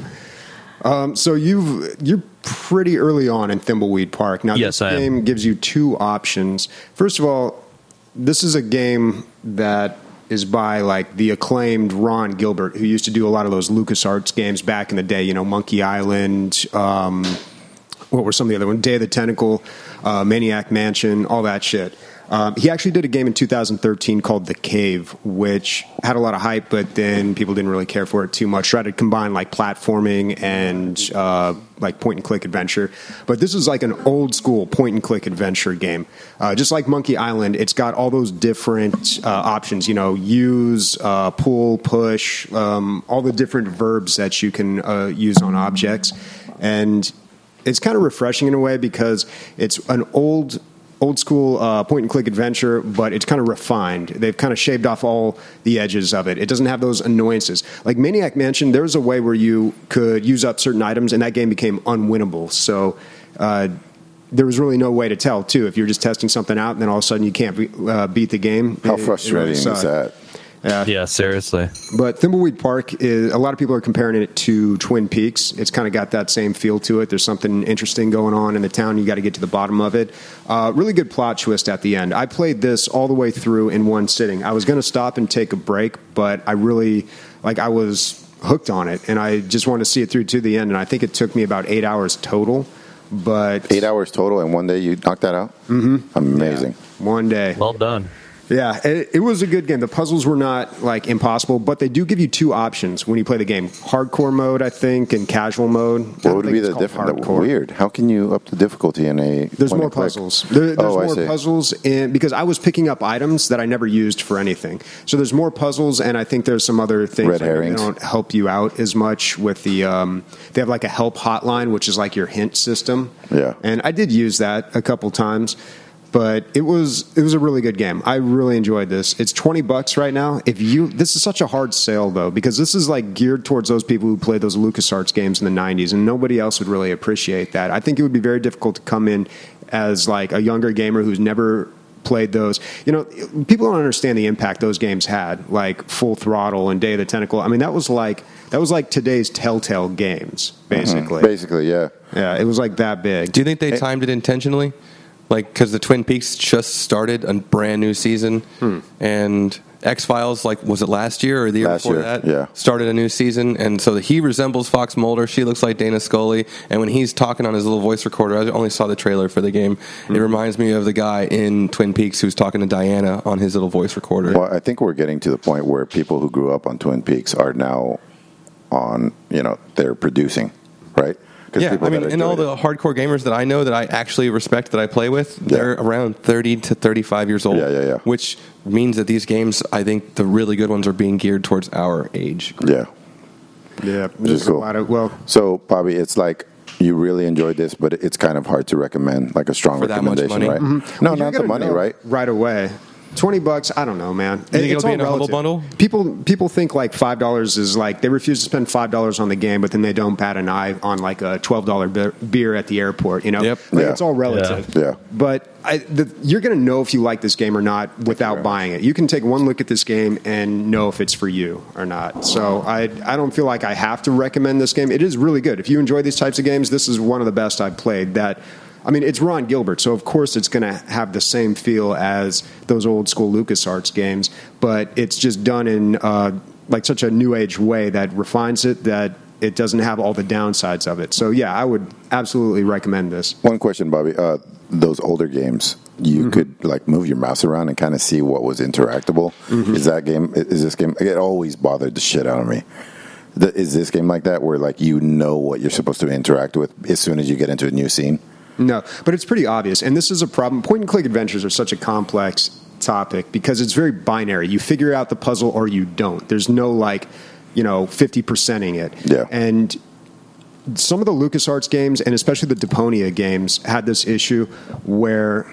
Um, so you've you're pretty early on in Thimbleweed Park. Now, Yes, this I am. game gives you two options. First of all, this is a game that is by like the acclaimed Ron Gilbert, who used to do a lot of those LucasArts games back in the day. You know, Monkey Island. Um, what were some of the other ones? Day of the Tentacle, uh, Maniac Mansion, all that shit. Um, he actually did a game in two thousand thirteen called The Cave, which had a lot of hype, but then people didn't really care for it too much. Tried to combine like platforming and uh, like point and click adventure. But this is like an old school point and click adventure game. Uh, just like Monkey Island, it's got all those different uh, options, you know, use, uh, pull, push, um, all the different verbs that you can uh, use on objects. And it's kind of refreshing in a way because it's an old old school uh, point and click adventure, but it's kind of refined. They've kind of shaved off all the edges of it. It doesn't have those annoyances. Like Maniac Mansion, there was a way where you could use up certain items, and that game became unwinnable. So uh, there was really no way to tell, too. If you're just testing something out and then all of a sudden you can't be, uh, beat the game. How it, frustrating it really is that? Yeah. Yeah, seriously. But Thimbleweed Park is, a lot of people are comparing it to Twin Peaks. It's kind of got that same feel to it. There's something interesting going on in the town. You got to get to the bottom of it. Uh, really good plot twist at the end. I played this all the way through in one sitting. I was going to stop and take a break, but I really, like, I was hooked on it, and I just wanted to see it through to the end, and I think it took me about eight hours total. But Eight hours total, and one day you knocked that out? Mm-hmm. Amazing. Yeah, one day. Well done. Yeah, it, it was a good game. The puzzles were not like impossible, but they do give you two options when you play the game: hardcore mode, I think, and casual mode. What would be the difference? Weird. How can you up the difficulty in a? There's more puzzles. There, there's oh, more puzzles in, because I was picking up items that I never used for anything. So there's more puzzles, and I think there's some other things Red that herrings. they don't help you out as much with the. Um, they have like a help hotline, which is like your hint system. Yeah. And I did use that a couple times. But it was it was a really good game. I really enjoyed this. It's twenty bucks right now. If you this is such a hard sale though, because this is like geared towards those people who played those LucasArts games in the nineties, and nobody else would really appreciate that. I think it would be very difficult to come in as like a younger gamer who's never played those. You know, people don't understand the impact those games had, like Full Throttle and Day of the Tentacle. I mean, that was like that was like today's Telltale games, basically. Mm-hmm. Basically, yeah. Yeah, it was like that big. Do you think they timed it intentionally? Like, because the Twin Peaks just started a brand new season, hmm. and X-Files, like, was it last year or the year Last before year, that? yeah. Started a new season, and so he resembles Fox Mulder. She looks like Dana Scully, and when he's talking on his little voice recorder, I only saw the trailer for the game. Hmm. It reminds me of the guy in Twin Peaks who's talking to Diana on his little voice recorder. Well, I think we're getting to the point where people who grew up on Twin Peaks are now on, you know, they're producing, right? Yeah, I mean, and all the hardcore gamers that I know that I actually respect, that I play with, Yeah. they're around thirty to thirty-five years old. Yeah, yeah, yeah. Which means that these games, I think the really good ones are being geared towards our age group. Yeah. Yeah, Which there's is cool. a lot of, well, So, Bobby, it's like you really enjoyed this, but it's kind of hard to recommend, like a strong For that much recommendation, money? right? Mm-hmm. No, well, you're not the gonna money, know right? Right away. Twenty bucks, I don't know, man. You think It's it'll be all in a humble relative. bundle? People people think like five dollars is like they refuse to spend five dollars on the game, but then they don't bat an eye on like a twelve dollar be- beer at the airport. You know, Yep. like, Yeah. it's all relative. Yeah. Yeah. But I, the, you're going to know if you like this game or not without buying it. You can take one look at this game and know if it's for you or not. So I I don't feel like I have to recommend this game. It is really good. If you enjoy these types of games, this is one of the best I've played. That. I mean, it's Ron Gilbert, so of course it's going to have the same feel as those old school LucasArts games, but it's just done in uh, like such a new age way that refines it, that it doesn't have all the downsides of it. So yeah, I would absolutely recommend this. One question, Bobby. Uh, those older games, you Mm-hmm. could like move your mouse around and kind of see what was interactable. Mm-hmm. Is that game? Is this game? It always bothered the shit out of me. The, is this game like that, where like you know what you're supposed to interact with as soon as you get into a new scene? No, but it's pretty obvious, and this is a problem. Point-and-click adventures are such a complex topic because it's very binary. You figure out the puzzle or you don't. There's no, like, you know, fifty percenting it. Yeah. And some of the LucasArts games, and especially the Deponia games, had this issue where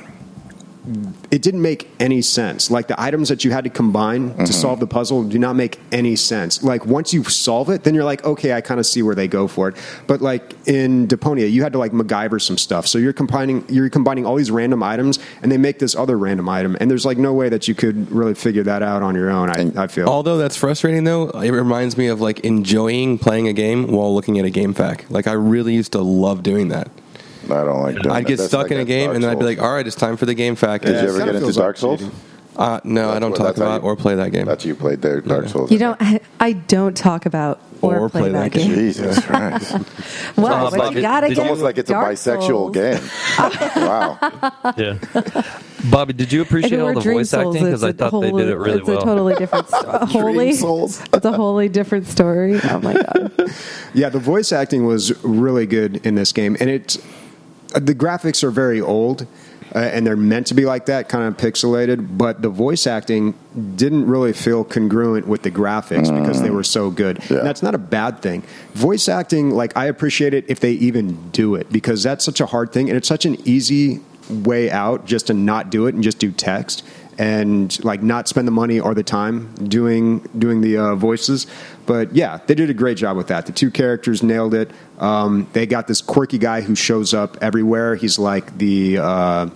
it didn't make any sense. Like, the items that you had to combine Mm-hmm. to solve the puzzle do not make any sense. Like, once you solve it, then you're like, okay, I kind of see where they go for it. But like in Deponia, you had to like MacGyver some stuff. So you're combining you're combining all these random items, and they make this other random item. And there's like no way that you could really figure that out on your own, I, I feel. Although that's frustrating, though, it reminds me of like enjoying playing a game while looking at a game fact. Like, I really used to love doing that. I don't like doing I'd that. get That's stuck like in a that game, Dark and then I'd be Souls. like, all right, it's time for the game fact. Did Yeah, you it ever kinda get into feels Dark like Souls? cheating. Uh, no, I That's don't what- talk that's how about you- or play that game. That's you played there, Dark Souls. You don't. I, I don't talk about or, Or play, that game. Jesus Christ. Well, Uh, but Bobby, you gotta did It's get almost like it's a Dark bisexual Souls. game. Wow. Yeah. Bobby, did you If appreciate it all were the Dream voice Souls, acting? Because it's I a thought they wholly- did it really it's well. a totally different, sto- wholly. Souls. It's a wholly different story. Oh my god! Yeah, the voice acting was really good in this game, and it uh, the graphics are very old, uh, and they're meant to be like that, kind of pixelated. But the voice acting didn't really feel congruent with the graphics because they were so good. Yeah. And that's not a bad thing. Voice acting, like, I appreciate it if they even do it, because that's such a hard thing, and it's such an easy way out just to not do it and just do text. and like not spend the money or the time doing doing the uh, voices. But yeah, they did a great job with that. The two characters nailed it. Um, they got this quirky guy who shows up everywhere. He's like the uh,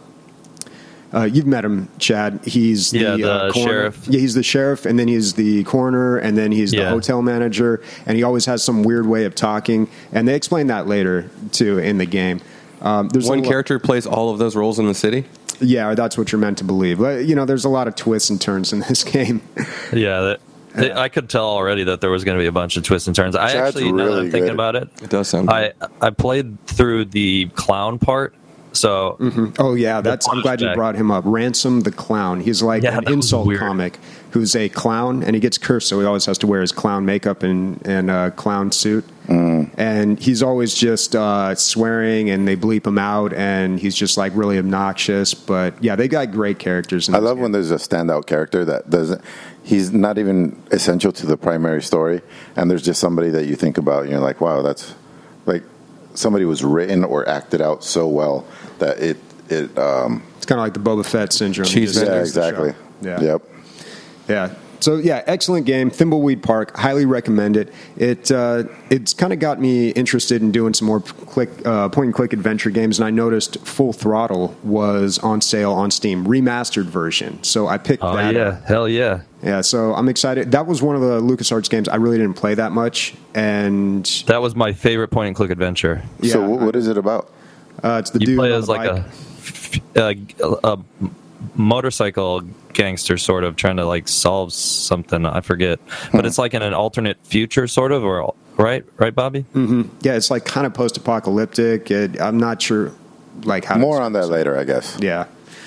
uh, you've met him, Chad. He's the, yeah, the uh, coroner. sheriff. Yeah, he's the sheriff, and then he's the coroner, and then he's Yeah. the hotel manager, and he always has some weird way of talking. And they explain that later too in the game. Um, there's One a lo- character plays all of those roles in the city. Yeah, that's what you're meant to believe. But, you know, there's a lot of twists and turns in this game. Yeah, that, they, I could tell already that there was going to be a bunch of twists and turns. I Chad's actually, now that really I'm thinking good. about it, It does sound I I played through the clown part. So Oh yeah, that's. I'm glad you flashback. brought him up. Ransom the Clown. He's like Yeah, an that was insult weird. comic who's a clown, and he gets cursed, so he always has to wear his clown makeup and and a clown suit. Mm. And he's always just uh, swearing, and they bleep him out, and he's just like really obnoxious. But yeah, they got great characters. In I this love game. when there's a standout character that doesn't. He's not even essential to the primary story, and there's just somebody that you think about, and you're like, wow, that's like somebody was written or acted out so well that it it. Um, It's kind of like the Boba Fett syndrome. He Cheese just yeah, steals the exactly. show. Yeah. Yep. Yeah. So yeah, excellent game. Thimbleweed Park, highly recommend it. It uh, it's kind of got me interested in doing some more click uh, point and click adventure games, and I noticed Full Throttle was on sale on Steam, remastered version. So I picked oh that. yeah, up. hell yeah. Yeah. So I'm excited. That was one of the LucasArts games I really didn't play that much, and That was my favorite point and click adventure. yeah, so wh- what is it about? uh, it's the You dude play on as the like bike. a, a, a motorcycle gangster, sort of trying to like solve something. I forget, but it's like in an alternate future, sort of, or right, right, Bobby? Yeah, it's like kind of post-apocalyptic. It, I'm not sure, like how to More on that later, I guess. Yeah,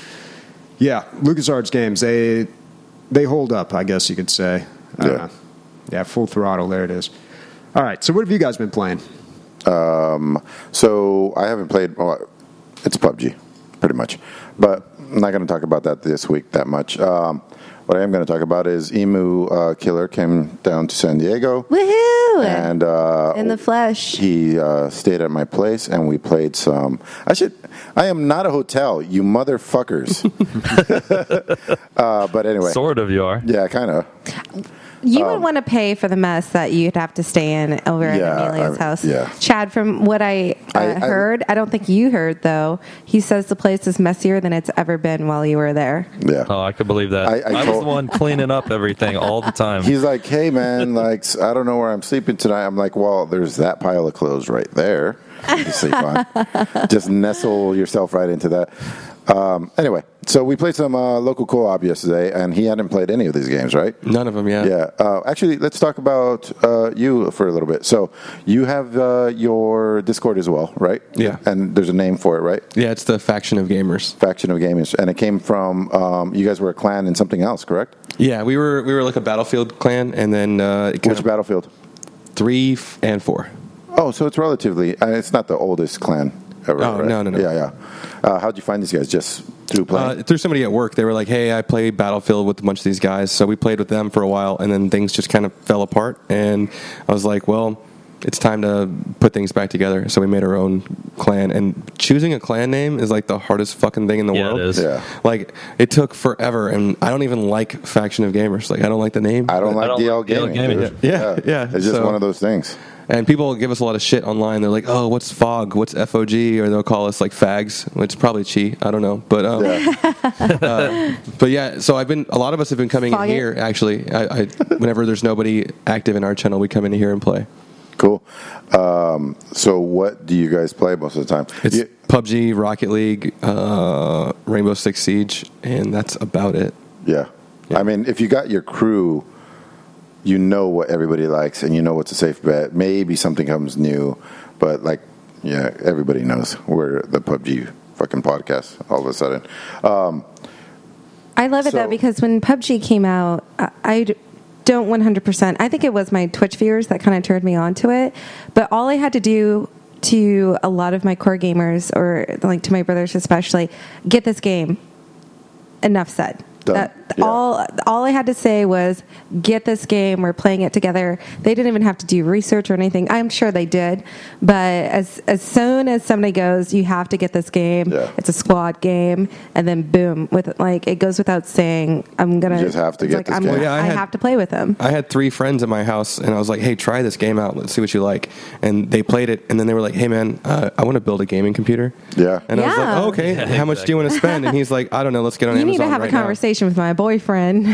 yeah. LucasArts games they they hold up, I guess you could say. I don't Yeah. know. Yeah. Full Throttle. There it is. All right. So what have you guys been playing? So I haven't played. Well, it's P U B G, pretty much. But I'm not going to talk about that this week that much. Um, what I am going to talk about is Emu uh, Killer came down to San Diego. Woohoo! And uh, In the flesh. he uh, stayed at my place, and we played some. I should. I am not a hotel, you motherfuckers. uh, but anyway, Sort of, you are. yeah, kind of. You would want to pay for the mess that you'd have to stay in over Yeah, at Emilio's I- house. yeah. Chad, from what I, uh, I- I- heard, I don't think you heard, though, he says the place is messier than it's ever been while you were there. Yeah. Oh, I could believe that. I- I, I was told- the one cleaning up everything all the time. He's like, hey, man, like, I don't know where I'm sleeping tonight. I'm like, well, there's that pile of clothes right there to sleep on. Just nestle yourself right into that. Um, anyway, so we played some uh, local co-op yesterday, and he hadn't played any of these games, right? None of them, yeah. Yeah. Uh, actually, let's talk about uh, you for a little bit. So you have uh, your Discord as well, right? Yeah. And there's a name for it, right? Yeah, it's the faction of gamers. Faction of Gamers. And it came from, um, you guys were a clan in something else, correct? Yeah, we were we were like a Battlefield clan, and then uh, it kind Which of Battlefield? three f- and four. Oh, so it's relatively, uh, it's not the oldest clan ever, Oh, right? no, no, no. Yeah, yeah. Uh, how'd you find these guys? Just through playing? Uh, through somebody at work, they were like, "Hey, I play Battlefield with a bunch of these guys." So we played with them for a while, and then things just kind of fell apart. And I was like, "Well, it's time to put things back together." So we made our own clan. And choosing a clan name is like the hardest fucking thing in the Yeah, world. it is. Yeah. Like it took forever, and I don't even like Faction of Gamers. Like I don't like the name. I don't I like don't D L like D L Gaming. Gaming. dude. Yeah, yeah. It's just So- one of those things. And people give us a lot of shit online. They're like, "Oh, what's Fog? What's F O G?" Or they'll call us like fags, which is probably chi. I don't know, but um, Yeah. uh, but yeah. So I've been. A lot of us have been coming Fog in it. here. Actually, I, I, whenever there's nobody active in our channel, we come in here and play. Cool. Um, so what do you guys play most of the time? It's You- P U B G, Rocket League, uh, Rainbow Six Siege, and that's about it. yeah. I mean, if you got your crew, you know what everybody likes, and you know what's a safe bet. Maybe something comes new, but like, yeah, everybody knows we're the P U B G fucking podcast all of a sudden. Um, I love it, So- though, because when P U B G came out, I, I d- don't one hundred percent. I think it was my Twitch viewers that kind of turned me on to it. But all I had to do to a lot of my core gamers, or like to my brothers especially, get this game. Enough said. Done. That Yeah. all all I had to say was, get this game. We're playing it together. They didn't even have to do research or anything. I'm sure they did, but as as soon as somebody goes, you have to get this game. Yeah. It's a squad game, and then boom, with like it goes without saying, I'm gonna You just have to it's get like, this I'm game. gonna- Yeah, I I, had- have to play with them. I had three friends at my house, and I was like, "Hey, try this game out. Let's see what you like." And they played it, and then they were like, "Hey, man, uh, I want to build a gaming computer." Yeah. And I was like, Yeah. oh, "Okay, Yeah, how much do you want to spend?" And he's like, "I don't know. Let's get on You Amazon need to have right a conversation with my boyfriend.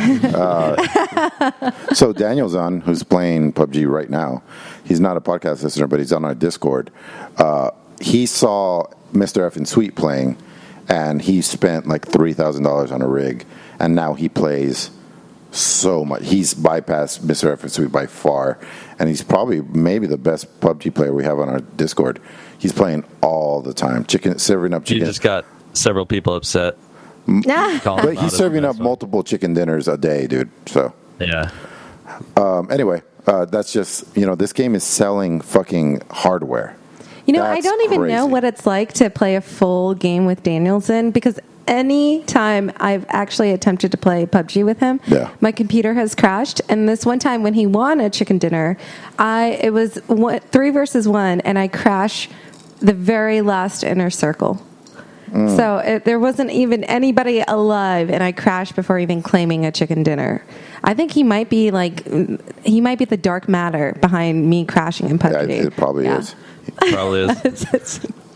So Daniel's on, who's playing P U B G right now. He's not a podcast listener, but he's on our Discord. Uh, he saw Mister F and Sweet playing, and he spent like three thousand dollars on a rig, and now he plays so much. He's bypassed Mister F and Sweet by far, and he's probably maybe the best P U B G player we have on our Discord. He's playing all the time, chicken serving up You chicken. just got several people upset. calling But him he's out as serving the up best one. multiple chicken dinners a day, dude. So. Yeah. Um, anyway, uh, that's just, you know, this game is selling fucking hardware. You know, I That's don't even know crazy. what it's like to play a full game with Danielson, because any time I've actually attempted to play P U B G with him, Yeah. my computer has crashed. And this one time when he won a chicken dinner, I it was one, three versus one, and I crashed the very last inner circle. Mm. So it, there wasn't even anybody alive, and I crashed before even claiming a chicken dinner. I think he might be like he might be the dark matter behind me crashing in P U B G. Yeah, it probably Yeah. is. Probably is. It's- it's-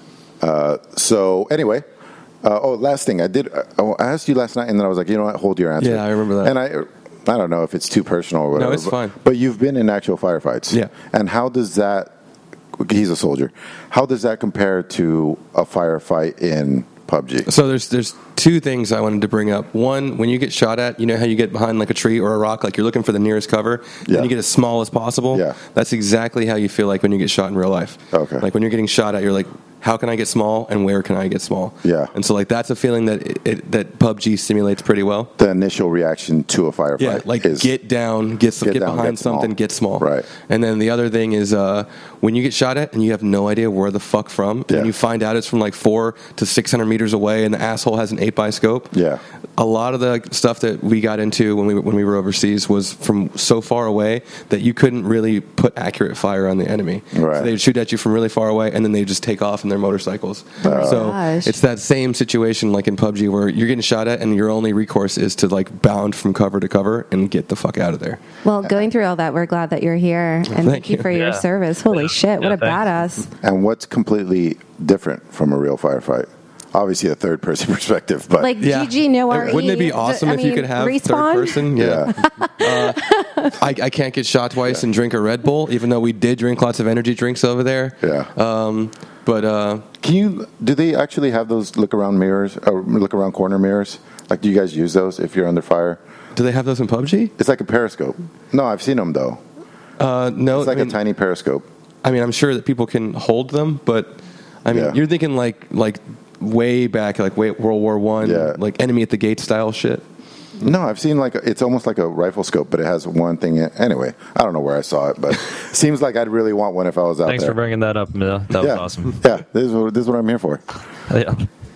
So anyway, uh, oh, last thing I did, uh, I asked you last night, and then I was like, you know what, hold your answer. Yeah, I remember that. And I, I don't know if it's too personal or whatever. it's but, fine. But you've been in actual firefights. Yeah. And how does that? He's a soldier. How does that compare to a firefight in P U B G? So there's there's two things I wanted to bring up. One, when you get shot at, you know how you get behind like a tree or a rock, like you're looking for the nearest cover, Yeah. and you get as small as possible. Yeah. That's exactly how you feel like when you get shot in real life. Okay. Like when you're getting shot at, you're like, how can I get small and where can I get small? Yeah. And so like that's a feeling that it, it, that P U B G simulates pretty well. The initial reaction to a firefight Yeah, like is get down, get some, get get, down, behind get small. something, get small. Right. And then the other thing is uh, when you get shot at and you have no idea where the fuck from, Yeah. and you find out it's from like four to six hundred meters away, and the asshole has an eight by scope. Yeah. A lot of the stuff that we got into when we when we were overseas was from so far away that you couldn't really put accurate fire on the enemy. Right. So they'd shoot at you from really far away, and then they just take off in their motorcycles. Oh so gosh. it's that same situation like in P U B G where you're getting shot at, and your only recourse is to like bound from cover to cover and get the fuck out of there. Well, going through all that, we're glad that you're here, and thank, Thank you you. for your Yeah. service. Holy Yeah. shit, what Yeah, a badass! And what's completely different from a real firefight? Obviously, a third person perspective, but Like Yeah. G G, no R E. Wouldn't it be awesome I if you mean, could have respawn? third person? Yeah. uh, I, I can't get shot twice and drink a Red Bull, even though we did drink lots of energy drinks over there. Yeah. Um, but uh, can you? Do they actually have those look around mirrors or look around corner mirrors? Like, do you guys use those if you're under fire? do they have those in P U B G? It's like a periscope. No, I've seen them though. Uh, no. It's like I mean, a tiny periscope. I mean, I'm sure that people can hold them, but I mean, Yeah. you're thinking like like way back, like way, World War One, Yeah. like Enemy at the Gate style shit. No, I've seen like it's almost like a rifle scope, but it has one thing. In, anyway, I don't know where I saw it, but seems like I'd really want one if I was out Thanks there. for bringing that up, Mil. That was yeah. awesome. Yeah, this is what, this is what I'm here for. Yeah.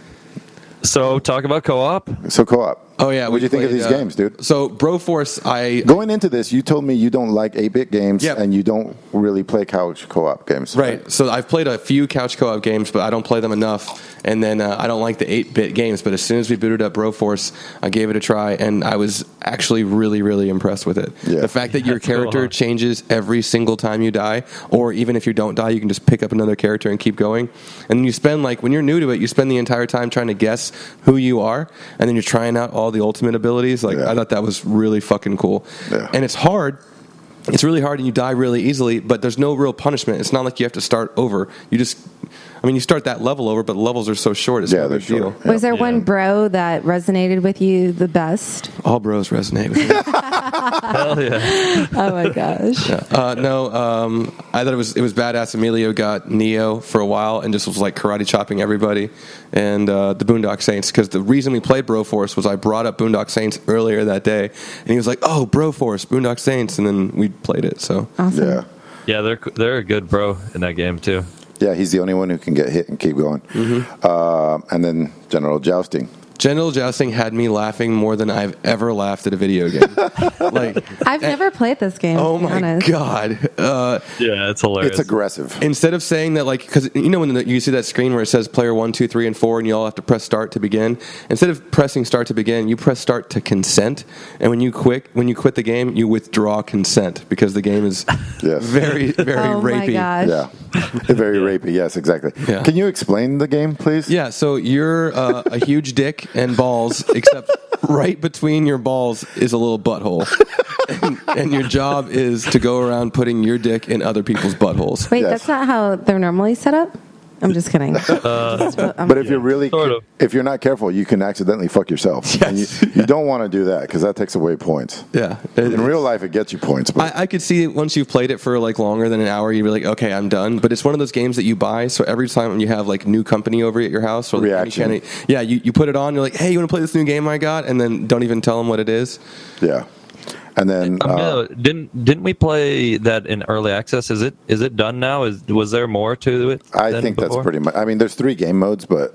So, talk about co-op. So co-op. Oh yeah, What do you think of played, these uh, games, dude? So Broforce, I Going into this, you told me you don't like eight-bit games, Yep. and you don't really play couch co-op games. Right. So I've played a few couch co-op games, but I don't play them enough. And then uh, I don't like the eight-bit games. But as soon as we booted up Broforce, I gave it a try, and I was actually really, really impressed with it. Yeah. The fact that your That's cool, character huh? changes every single time you die, or even if you don't die, you can just pick up another character and keep going. And you spend, like, when you're new to it, you spend the entire time trying to guess who you are, and then you're trying out all the ultimate abilities. Like, Yeah. I thought that was really fucking cool. Yeah. And it's hard. It's really hard and you die really easily, but there's no real punishment. It's not like you have to start over. You just, I mean, you start that level over, but the levels are so short. It's Yeah, no they're big deal. short. Was there Yeah. one bro that resonated with you the best? All bros resonate with me. Hell yeah. Oh my gosh! uh, no, um, I thought it was it was badass. Emilio got Neo for a while and just was like karate chopping everybody, and uh, the Boondock Saints. Because the reason we played Broforce was I brought up Boondock Saints earlier that day, and he was like, "Oh, Broforce, Boondock Saints," and then we played it. So Awesome. Yeah. Yeah, they're they're a good bro in that game too. Yeah, he's the only one who can get hit and keep going. Mm-hmm. Uh, and then General Jousting. Genital jousting had me laughing more than I've ever laughed at a video game. Like, I've never played this game. oh to be my honest. god! Uh, Yeah, it's hilarious. It's aggressive. instead of saying that, like, because you know when the, you see that screen where it says player one, two, three, and four, and you all have to press start to begin. Instead of pressing start to begin, you press start to consent. And when you quit, when you quit the game, you withdraw consent because the game is Yes. very, very Oh my rapey. gosh. Yeah. Very rapey. Yes, exactly. Yeah. Can you explain the game, please? Yeah, so you're uh, a huge dick and balls, except right between your balls is a little butthole. And, and your job is to go around putting your dick in other people's buttholes. Wait, Yes. that's not how they're normally set up? I'm just kidding. Uh, But if you're really, sort of. if you're not careful, you can accidentally fuck yourself. And you, you don't want to do that because that takes away points. Yeah. In real life, it gets you points. But I, I could see once you've played it for like longer than an hour, you'd be like, okay, I'm done. But it's one of those games that you buy, so every time when you have like new company over at your house, or like, any Reaction. kind of, yeah, you, you put it on, you're like, hey, you want to play this new game I got? And then don't even tell them what it is. yeah. And then Um, uh, yeah, didn't didn't we play that in early access? Is it is it done now? Is was there more to it? I than think that's before? pretty much. I mean, there's three game modes, but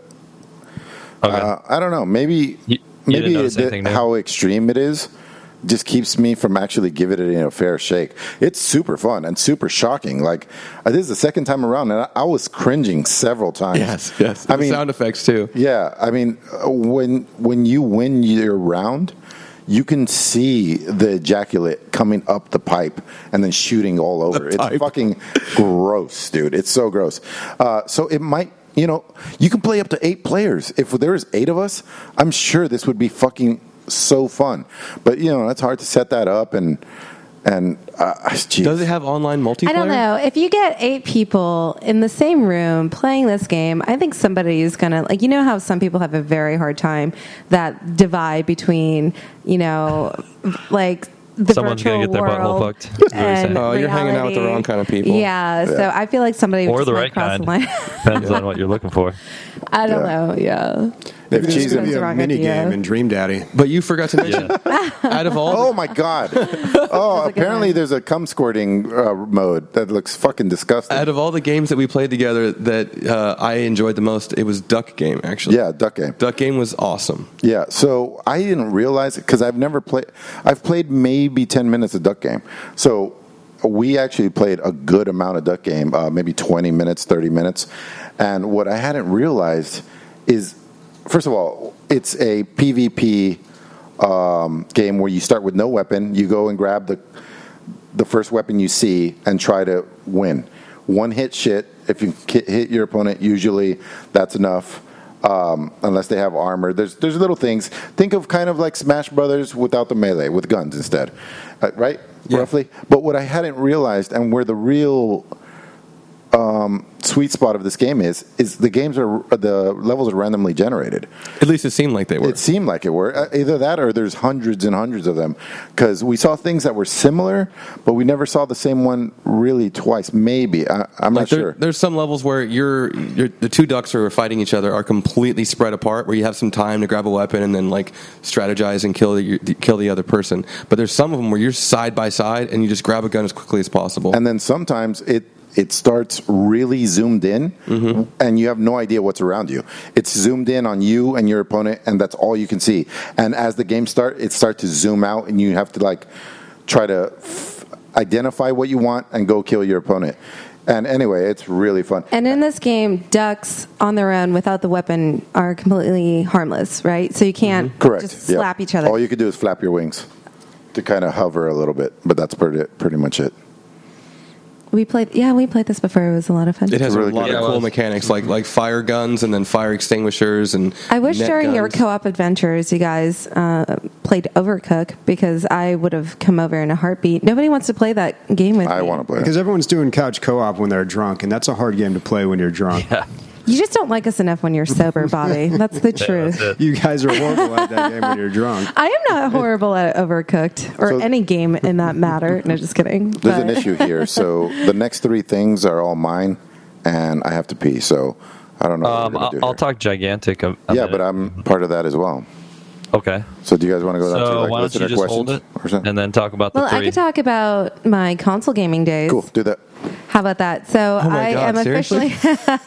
Okay. uh, I don't know. Maybe You- you maybe didn't notice it- anything new? how extreme it is just keeps me from actually giving it a fair shake. It's super fun and super shocking. Like uh, this is the second time around, and I, I was cringing several times. Yes, yes. I The mean, sound effects too. yeah. I mean, uh, when when you win your round, you can see the ejaculate coming up the pipe and then shooting all over. The It's pipe. fucking gross, dude. It's so gross. Uh, so it might, you know, you can play up to eight players. If there was eight of us, I'm sure this would be fucking so fun. But you know, it's hard to set that up and and uh, geez. Does it have online multiplayer? I don't know. If you get eight people in the same room playing this game, I think somebody is going to, like, you know how some people have a very hard time, that divide between, you know, like, the Someone's virtual gonna get their butthole world fucked. That's what you're and saying. Oh, you're hanging out with the reality. wrong kind of people. Yeah, so I feel like somebody Or just the might right cross kind. the line. Depends on what you're looking for. I don't Yeah. know. Yeah. Maybe If there's cheese going to and- be That's the a wrong mini idea. game in Dream Daddy. But you forgot to mention, Yeah. out of all Oh my god! Oh, a good apparently one. there's a cum squirting uh, mode that looks fucking disgusting. out of all the games that we played together that uh, I enjoyed the most, it was Duck Game, actually. Yeah, Duck Game. Duck Game was awesome. Yeah, so I didn't realize it because I've never played. I've played maybe ten minutes of Duck Game. So we actually played a good amount of Duck Game, uh, maybe twenty minutes, thirty minutes. And what I hadn't realized is, first of all, it's a PvP um, game where you start with no weapon. You go and grab the the first weapon you see and try to win. One hit shit. If you ki- hit your opponent, usually that's enough. Um, unless they have armor, there's there's little things. Think of kind of like Smash Brothers without the melee, with guns instead, uh, right? Yeah. Roughly. But what I hadn't realized, and where the real um, sweet spot of this game is, is the games are the levels are randomly generated. At least it seemed like they were. It seemed like it were. Uh, Either that or there's hundreds and hundreds of them. Because we saw things that were similar, but we never saw the same one really twice. Maybe. I, I'm Like not there, sure. There's some levels where you're, you're the two ducks who are fighting each other are completely spread apart, where you have some time to grab a weapon and then like strategize and kill the, kill the other person. But there's some of them where you're side by side and you just grab a gun as quickly as possible. And then sometimes it it starts really zoomed in, Mm-hmm. and you have no idea what's around you. It's zoomed in on you and your opponent, and that's all you can see. And as the game starts, it starts to zoom out, and you have to like try to f- identify what you want and go kill your opponent. And anyway, it's really fun. And in this game, ducks on their own without the weapon are completely harmless, right? So you can't Correct. just Yeah. slap each other. All you can do is flap your wings to kind of hover a little bit, but that's pretty pretty much it. We played, yeah, we played this before. It was a lot of fun. It has Really a lot good. of Yeah, it cool was. mechanics, like like fire guns and then fire extinguishers and. I wish net during your guns. co-op adventures you guys uh, played Overcook, because I would have come over in a heartbeat. Nobody wants to play that game with I me. want to play Because it. everyone's doing couch co-op when they're drunk, and that's a hard game to play when you're drunk. You just don't like us enough when you're sober, Bobby. That's the truth. That's it. You guys are horrible at that game when you're drunk. I am not horrible at Overcooked or So- any game in that matter. No, just kidding. There's an But- issue here. So the next three things are all mine, and I have to pee. So I don't know what Um, we're gonna I'll, do I'll here. talk gigantic. A, a Yeah, minute. but I'm part of that as well. okay. So do you guys want to go down to So like why don't listener you just questions hold it or something? and then talk about the Well, three? I could talk about my console gaming days. Cool, do that. How about that? So Oh my I God, am seriously? officially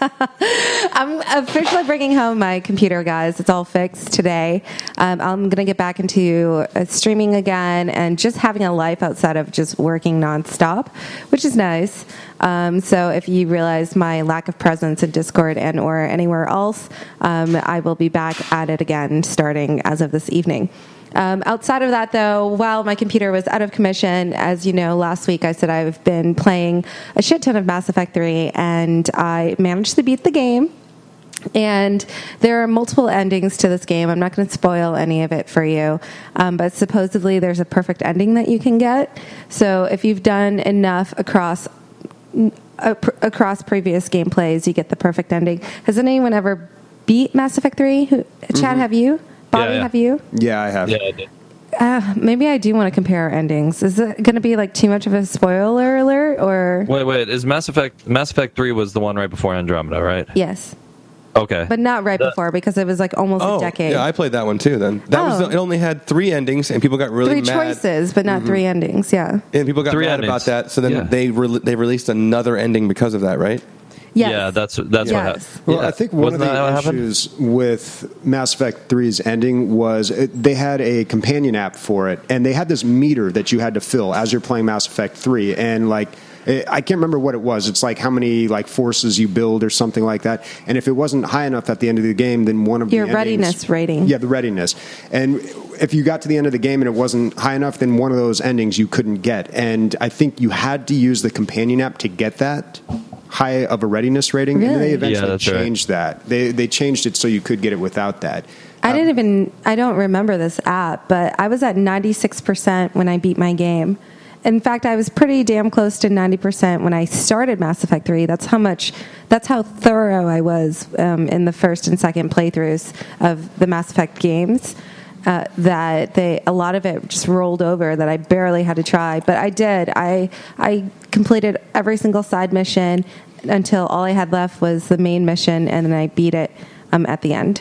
I'm officially bringing home my computer, guys. It's all fixed today. Um, I'm going to get back into uh, streaming again and just having a life outside of just working nonstop, which is nice. Um, so if you realize my lack of presence in Discord and or anywhere else, um, I will be back at it again starting as of this evening. Um, outside of that, though, while my computer was out of commission, as you know, last week I said I've been playing a shit ton of Mass Effect three, and I managed to beat the game. And there are multiple endings to this game. I'm not going to spoil any of it for you, um, but supposedly there's a perfect ending that you can get. So if you've done enough across uh, pr- across previous gameplays, you get the perfect ending. Has anyone ever beat Mass Effect three? Who, Chad, Mm-hmm. have you? Bobby, Yeah, yeah. have you? Yeah, I have. Yeah, I did. Uh, maybe I do want to compare endings. Is it going to be like too much of a spoiler alert, or Wait, wait. Is Mass Effect Mass Effect three was the one right before Andromeda, right? yes, Okay. but not right The- before because it was like almost Oh, a decade. yeah, I played that one too. Then that was Oh. the, it. Only had three endings, and people got really three mad. choices, but not three endings. Yeah. And people got Three mad endings. about that. So then Yeah. they re- they released another ending because of that, right? Yes. Yeah, that's that's Yes. what happened. Well, Yeah. I think one Wasn't of that how it the happened? issues with Mass Effect three's ending was it, they had a companion app for it, and they had this meter that you had to fill as you're playing Mass Effect three, and like it, I can't remember what it was. It's like how many like forces you build or something like that. And if it wasn't high enough at the end of the game, then one of Your the endings- readiness rating. yeah, the readiness, and if you got to the end of the game and it wasn't high enough, then one of those endings you couldn't get. And I think you had to use the companion app to get that high of a readiness rating, and Really? they Yeah, eventually that's right. changed that. They they changed it so you could get it without that. I Um, didn't even. I don't remember this app, but I was at ninety-six percent when I beat my game. In fact, I was pretty damn close to ninety percent when I started Mass Effect three. That's how much. That's how thorough I was um, in the first and second playthroughs of the Mass Effect games. Uh, that they a lot of it just rolled over that I barely had to try, but I did. I I completed every single side mission until all I had left was the main mission, and then I beat it um, at the end.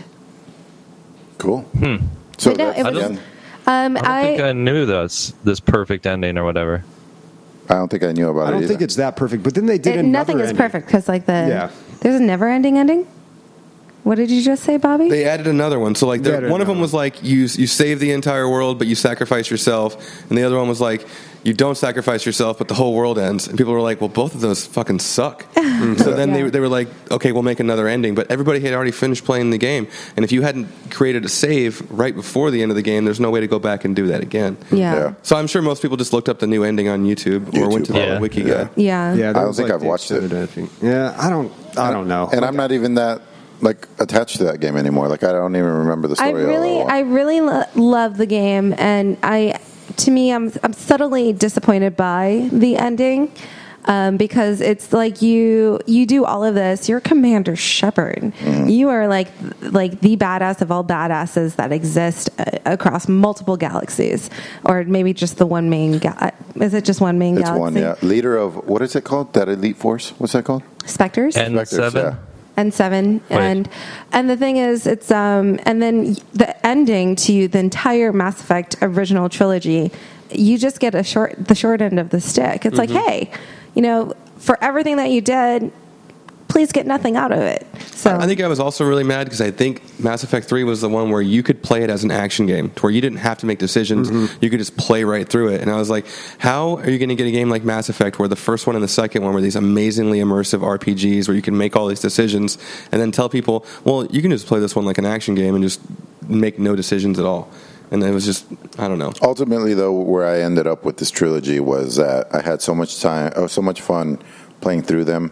Cool. Hmm. So But no, that's it was- the end. Um, I don't think I knew this this perfect ending or whatever. I don't think I knew about I it don't either. think it's that perfect, but then they did It, another nothing is ending. perfect because like the Yeah. there's a never ending ending. What did you just say, Bobby? They added another one. So like, They there- added one of them another was like you you save the entire world, but you sacrifice yourself, and the other one was like you don't sacrifice yourself, but the whole world ends. And people were like, well, both of those fucking suck. So then Yeah. they they were like, okay, we'll make another ending. But everybody had already finished playing the game, and if you hadn't created a save right before the end of the game, there's no way to go back and do that again. yeah. Yeah. So I'm sure most people just looked up the new ending on YouTube, or went to the YouTube, yeah. wiki Yeah. guide. Yeah. Yeah, that I don't was think like I've the watched it. extended ending. Yeah, I don't. I don't know. And I'm not even that like attached to that game anymore. Like I don't even remember the I story. really, at all. I really lo- love the game, and I, to me, I'm, I'm subtly disappointed by the ending. Um, because it's like you you do all of this. You're Commander Shepard. You are like like the badass of all badasses that exist uh, across multiple galaxies, or maybe just the one main. Ga- is it just one main It's galaxy? one, yeah. Leader of what is it called? That elite force? What's that called? Spectres. And Spectres, seven. yeah. and seven Wait. and and the thing is it's um and then the ending to the entire Mass Effect original trilogy, you just get a short the short end of the stick. It's like, hey, you know, for everything that you did, please get nothing out of it. So I think I was also really mad because I think Mass Effect three was the one where you could play it as an action game, to where you didn't have to make decisions. You could just play right through it. And I was like, how are you going to get a game like Mass Effect where the first one and the second one were these amazingly immersive R P Gs where you can make all these decisions and then tell people, well, you can just play this one like an action game and just make no decisions at all. And it was just, I don't know. Ultimately, though, where I ended up with this trilogy was that I had so much time, oh, so much fun playing through them.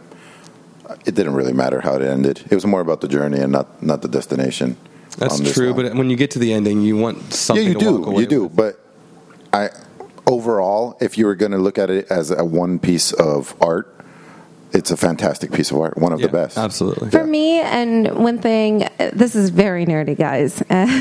It didn't really matter how it ended. It was more about the journey and not not the destination. That's on this true, one. but when you get to the ending, you want something yeah, you to walk do, away you do. with. But I overall, if you were going to look at it as a one piece of art, it's a fantastic piece of art, one of Yeah, the best. absolutely. For me, and one thing, this is very nerdy, guys.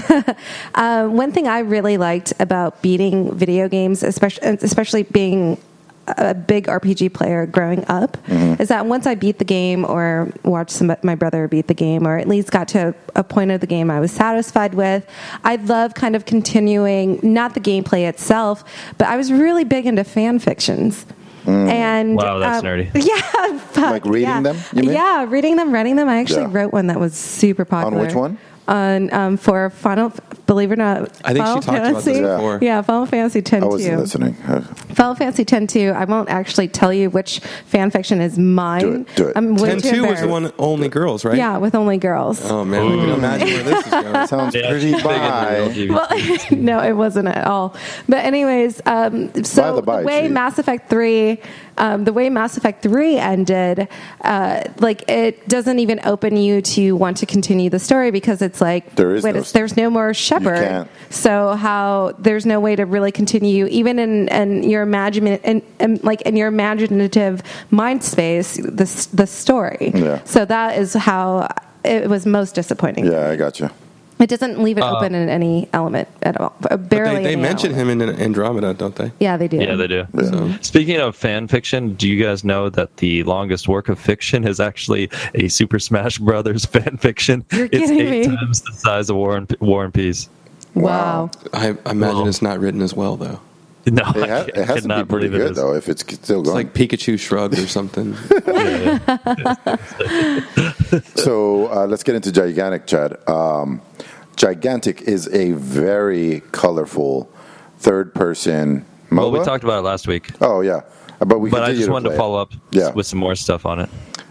uh, one thing I really liked about beating video games, especially especially being a big R P G player growing up, Mm-hmm. is that once I beat the game or watched some, my brother beat the game, or at least got to a point of the game I was satisfied with, I love kind of continuing, not the gameplay itself, but I was really big into fan fictions. And Wow, that's um, nerdy. Yeah, but, Like reading yeah. them, you mean? Yeah, reading them, writing them. I actually Yeah. wrote one that was super popular. On which one? On um, for Final, believe it or not, I think she Final talked about this Fantasy. before. Yeah, Final Fantasy X I two. wasn't listening. Uh, Final Fantasy X two. I won't actually tell you which fan fiction is mine. Do it, do it. I'm way ten too two was the embarrassed. one only girls, right? Yeah, with only girls. Oh man, I can imagine where this is going. Sounds Yeah, pretty she's big into bi. L G B T. Well, no, it wasn't at all. But anyways, um, By so the the, by, way she- Mass Effect three, um, the way Mass Effect three ended, uh, like it doesn't even open you to want to continue the story because it's like There is wait, no it's, there's no more Shepard. can't. So how there's no way to really continue even in, in your imagine in, in like in your imaginative mind space the the story. Yeah. So that is how it was most disappointing. Yeah, I got you. It doesn't leave it Uh, open in any element at all. Uh, But Barely. they, they any mention element. him in Andromeda, don't they? Yeah, they do. Yeah, they do. Yeah. Speaking of fan fiction, do you guys know that the longest work of fiction is actually a Super Smash Brothers fan fiction? You're it's kidding eight me. times the size of War and, War and Peace. Wow. I, I imagine Well- it's not written as well, though. No, It, I, ha- ca- it has to be cannot pretty believe it good is. though. If it's still It's going. like Pikachu Shrugged or something. Yeah, yeah. So uh, let's get into Gigantic, Chad. Um, Gigantic is a very colorful third-person MOBA. Well, we talked about it last week, oh yeah, but we. but I continue just to wanted play to it. follow up Yeah. with some more stuff on it.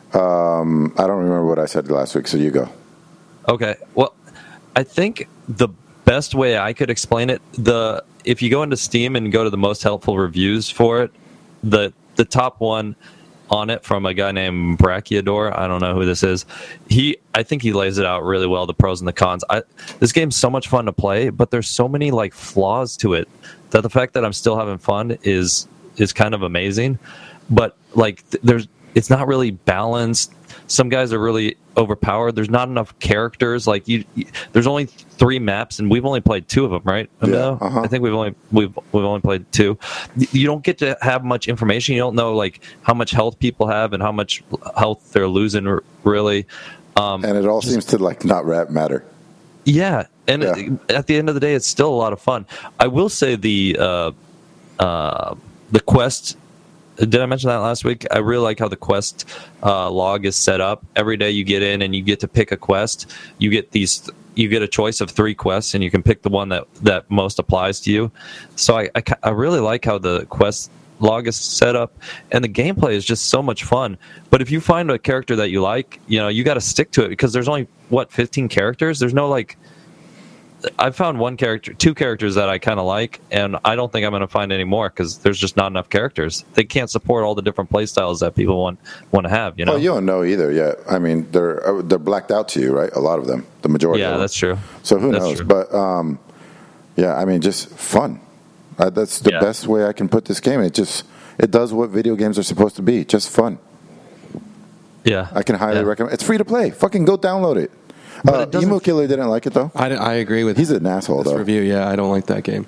Um, I don't remember what I said last week, so you go. Okay. Well, I think the best way I could explain it, the if you go into Steam and go to the most helpful reviews for it, the the top one on it from a guy named Brachiosaur, I don't know who this is. He I think he lays it out really well, the pros and the cons. I this game's so much fun to play, but there's so many like flaws to it that the fact that I'm still having fun is is kind of amazing. But like th- there's it's not really balanced. Some guys are really overpowered. There's not enough characters. Like you, you there's only three maps, and we've only played two of them, right? Emilio? uh-huh. I think we've only we've we've only played two. Y- You don't get to have much information. You don't know like how much health people have and how much health they're losing. r- Really, um, And it all seems to like not rap matter. yeah. And Yeah. it- at the end of the day, it's still a lot of fun. I will say the uh, uh, the quest. Did I mention that last week? I really like how the quest uh, log is set up. Every day you get in and you get to pick a quest. You get these. You get a choice of three quests, and you can pick the one that, that most applies to you. So I, I, ca- I really like how the quest log is set up, and the gameplay is just so much fun. But if you find a character that you like, you know you got to stick to it because there's only what fifteen characters. There's no like. I've found one character, two characters that I kind of like, and I don't think I'm going to find any more because there's just not enough characters. They can't support all the different play styles that people want want to have. You know? Well, you don't know either yet. I mean, they're uh, they're blacked out to you, right? A lot of them, the majority. yeah, of them. that's true. So who That's knows? true. But um, yeah, I mean, just fun. Uh, that's the Yeah. best way I can put this game. It just it does what video games are supposed to be, just fun. Yeah, I can highly Yeah. recommend. It's free to play. Fucking go download it. But Uh, it doesn't- Emo Killer didn't like it though. I, I agree with He's an asshole this though. review. Yeah, I don't like that game.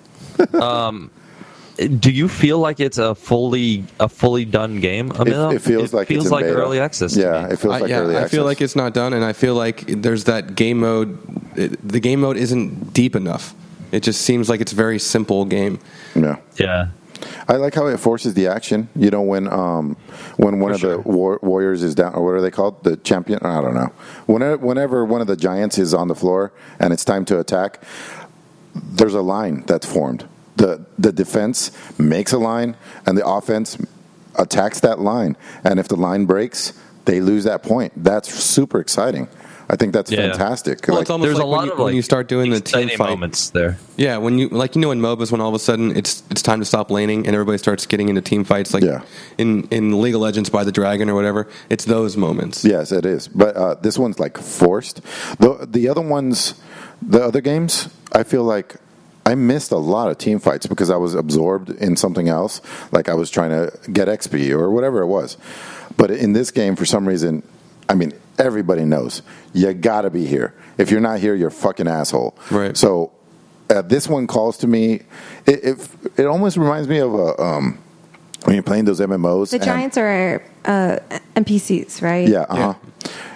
Do you feel like it's a fully a fully done game? It, Emilio? it feels like feels it's in like beta. early access. to Yeah, me. it feels I, like yeah, early I access. feel like it's not done, and I feel like there's that game mode. It, the game mode isn't deep enough. It just seems like it's a very simple game. Yeah. yeah. I like how it forces the action. You know, when um, when one For of sure. the war- warriors is down, or what are they called? The champion? I don't know. Whenever, whenever one of the giants is on the floor and it's time to attack, there's a line that's formed. The the defense makes a line, and the offense attacks that line. And if the line breaks, they lose that point. That's super exciting. I think that's Yeah. fantastic. Well, Like, it's almost There's like a lot when you, of when like you start doing the team exciting fight. moments there. Yeah, when you like you know in MOBAs when all of a sudden it's it's time to stop laning and everybody starts getting into team fights like Yeah. in in League of Legends by the Dragon or whatever. It's those moments. Yes, it is. But uh, this one's like forced. The the other ones, the other games, I feel like I missed a lot of team fights because I was absorbed in something else. Like I was trying to get X P or whatever it was. But in this game, for some reason, I mean, everybody knows you got to be here. If you're not here, you're a fucking asshole. Right. So uh, this one calls to me. It, it it almost reminds me of a um, when you're playing those M M Os. The and- Giants are uh, N P Cs, right? Yeah, uh-huh.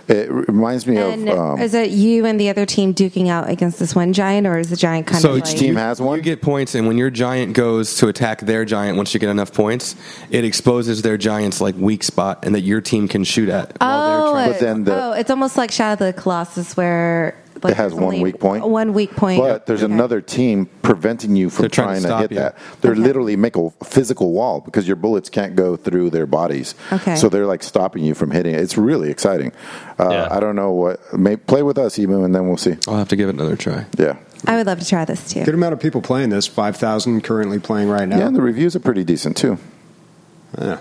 It reminds me And of. Um, is it you and the other team duking out against this one giant, or is the giant kind So of each like... team has one. You get points, and when your giant goes to attack their giant, once you get enough points, it exposes their giant's like weak spot, and that your team can shoot at. while they're Oh, trying- But then the- oh, it's almost like Shadow of the Colossus, where like, It has there's one only weak point. One weak point. But there's Okay. another team preventing you from They're trying to trying to, stop hit you. that. They're Okay. literally make a physical wall because your bullets can't go through their bodies. Okay. So they're like stopping you from hitting it. It's really exciting. Uh, Yeah. I don't know what. May, play with us, Emu, and then we'll see. I'll have to give it another try. Yeah. I would love to try this too. Good amount of people playing this. five thousand currently playing right now. Yeah, and the reviews are pretty decent too. Yeah.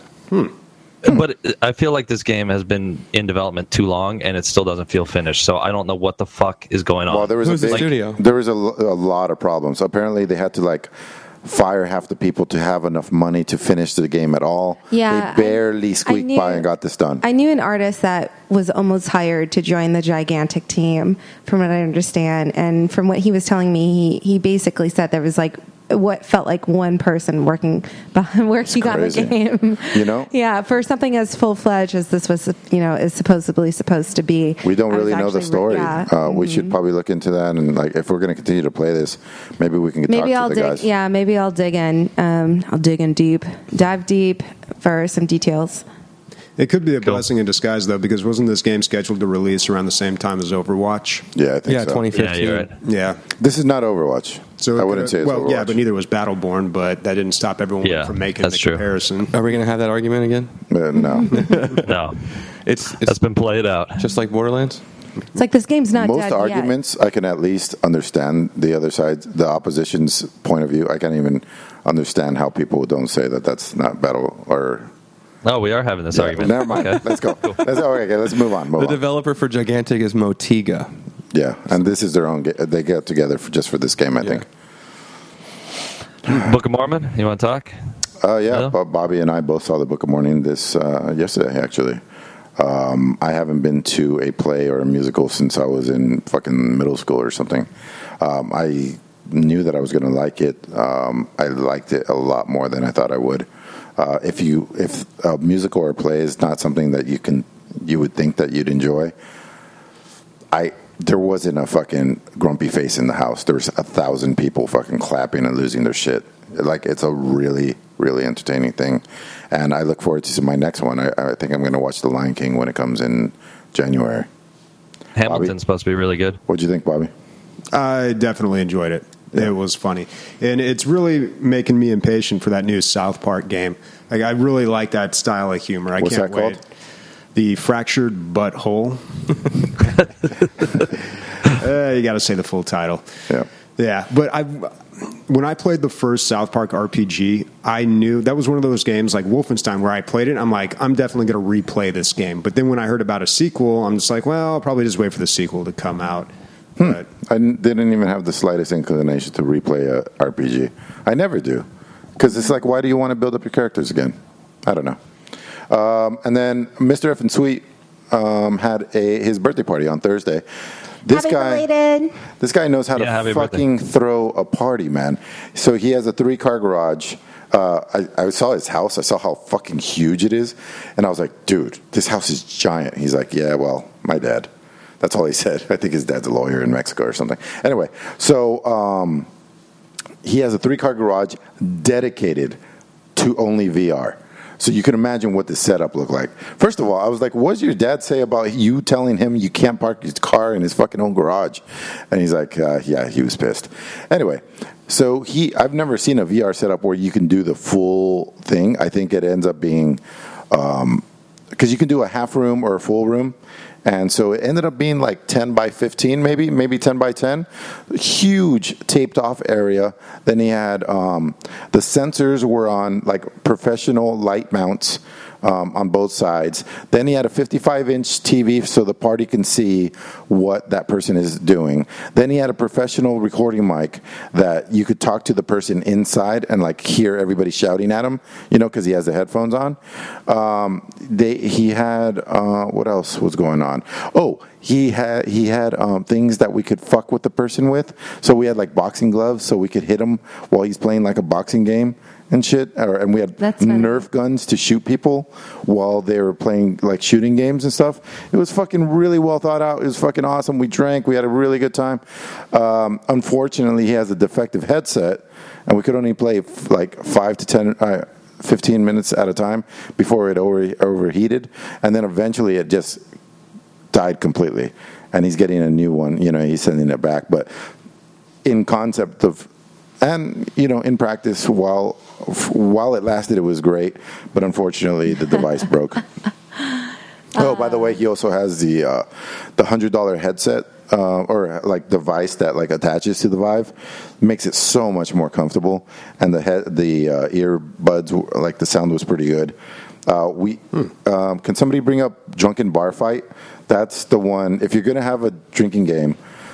But it- I feel like this game has been in development too long, and it still doesn't feel finished. So I don't know what the fuck is going on. Well, there was Who's a the big, studio? There was a, lo- a lot of problems. Apparently, they had to like fire half the people to have enough money to finish the game at all. Yeah, they barely I- I squeaked knew- by and got this done. I knew an artist that was almost hired to join the gigantic team, from what I understand. And from what he was telling me, he, he basically said there was like what felt like one person working behind, working on the crazy. game. You know? Yeah, for something as full fledged as this was, you know, is supposedly supposed to be. We don't I was really know the actually- story. yeah. Uh, we should probably look into that, and like if we're going to continue to play this, maybe we can Maybe talk I'll to the dig. guys. Yeah, maybe I'll dig in. Um, I'll dig in deep, dive deep for some details. It could be a Cool. blessing in disguise, though, because wasn't this game scheduled to release around the same time as Overwatch? Yeah, I think Yeah, so. twenty Yeah, fifteen. you're right. Yeah. This is not Overwatch. So I it wouldn't could've- say it's well, Overwatch. yeah, but neither was Battleborn, but that didn't stop everyone Yeah, from making that's the true. comparison. Are we going to have that argument again? Uh, no. No, It's it's that's been played out. just like Borderlands. It's like this game's not Most dead arguments, I can at least understand the other side, the opposition's point of view. I can't even understand how people don't say that that's not battle or. Oh, we are having this Yeah, argument. never mind. Okay. Let's go. Let's, okay, okay, let's move on. Move The on. developer for Gigantic is Motiga. Yeah, and this is their own. Ga- they get together for just for this game, I Yeah. think. Book of Mormon. You want to talk? Uh, yeah, Yeah. Bob, Bobby and I both saw the Book of Mormon this uh, yesterday. Actually, um, I haven't been to a play or a musical since I was in fucking middle school or something. Um, I knew that I was going to like it. Um, I liked it a lot more than I thought I would. Uh, if you if a musical or a play is not something that you can you would think that you'd enjoy, I there wasn't a fucking grumpy face in the house. There was a thousand people fucking clapping and losing their shit. Like, it's a really, really entertaining thing. And I look forward to my next one. I, I think I'm going to watch The Lion King when it comes in January. Hamilton's Bobby? supposed to be really good. What'd you think, Bobby? I definitely enjoyed it. It was funny. And it's really making me impatient for that new South Park game. Like, I really like that style of humor. I What's can't that wait. called? The Fractured Butthole. uh, you got to say the full title. Yeah. Yeah, but I, when I played the first South Park R P G, I knew that was one of those games like Wolfenstein where I played it. I'm like, I'm definitely going to replay this game. But then when I heard about a sequel, I'm just like, well, I'll probably just wait for the sequel to come out. Hmm. But I n- didn't even have the slightest inclination to replay a R P G. I never do. Because it's like, why do you want to build up your characters again? I don't know. Um, and then Mister F and Sweet um, had a his birthday party on Thursday. This Happy guy, belated. this guy knows how Yeah, to happy fucking throw a party, man. So he has a three-car garage. Uh, I, I saw his house. I saw how fucking huge it is, and I was like, "Dude, this house is giant." He's like, "Yeah, well, my dad." That's all he said. I think his dad's a lawyer in Mexico or something. Anyway, so um, he has a three-car garage dedicated to only V R. So you can imagine what the setup looked like. First of all, I was like, what does your dad say about you telling him you can't park his car in his fucking own garage? And he's like, uh, yeah, he was pissed. Anyway, so he, I've never seen a V R setup where you can do the full thing. I think it ends up being, um, because you can do a half room or a full room. And so it ended up being like ten by fifteen, maybe, maybe ten by ten. Huge taped off area. Then he had um, the sensors were on like professional light mounts um, on both sides. Then he had a fifty-five inch T V so the party can see what that person is doing. Then he had a professional recording mic that you could talk to the person inside and like hear everybody shouting at him, you know, because he has the headphones on. Um, they, he had, uh, what else was going on? Oh, he had he had um, things that we could fuck with the person with. So we had like boxing gloves, so we could hit him while he's playing like a boxing game. and shit, or, and we had That's funny. Nerf guns to shoot people while they were playing like shooting games and stuff. It was fucking really well thought out. It was fucking awesome. We drank. We had a really good time. Um, unfortunately, he has a defective headset, and we could only play f- like five to ten. Uh, fifteen minutes at a time before it over, overheated, and then eventually it just died completely, and he's getting a new one. You know, he's sending it back. But in concept of, and you know, in practice, while while it lasted, it was great. But unfortunately, the device broke. Oh, by the way, he also has the uh, the hundred dollar headset uh, or like device that like attaches to the Vive, makes it so much more comfortable, and the head the uh, earbuds, like the sound was pretty good. Uh, we hmm. um, can somebody bring up Drunken Bar Fight? That's the one. If you're gonna have a drinking game,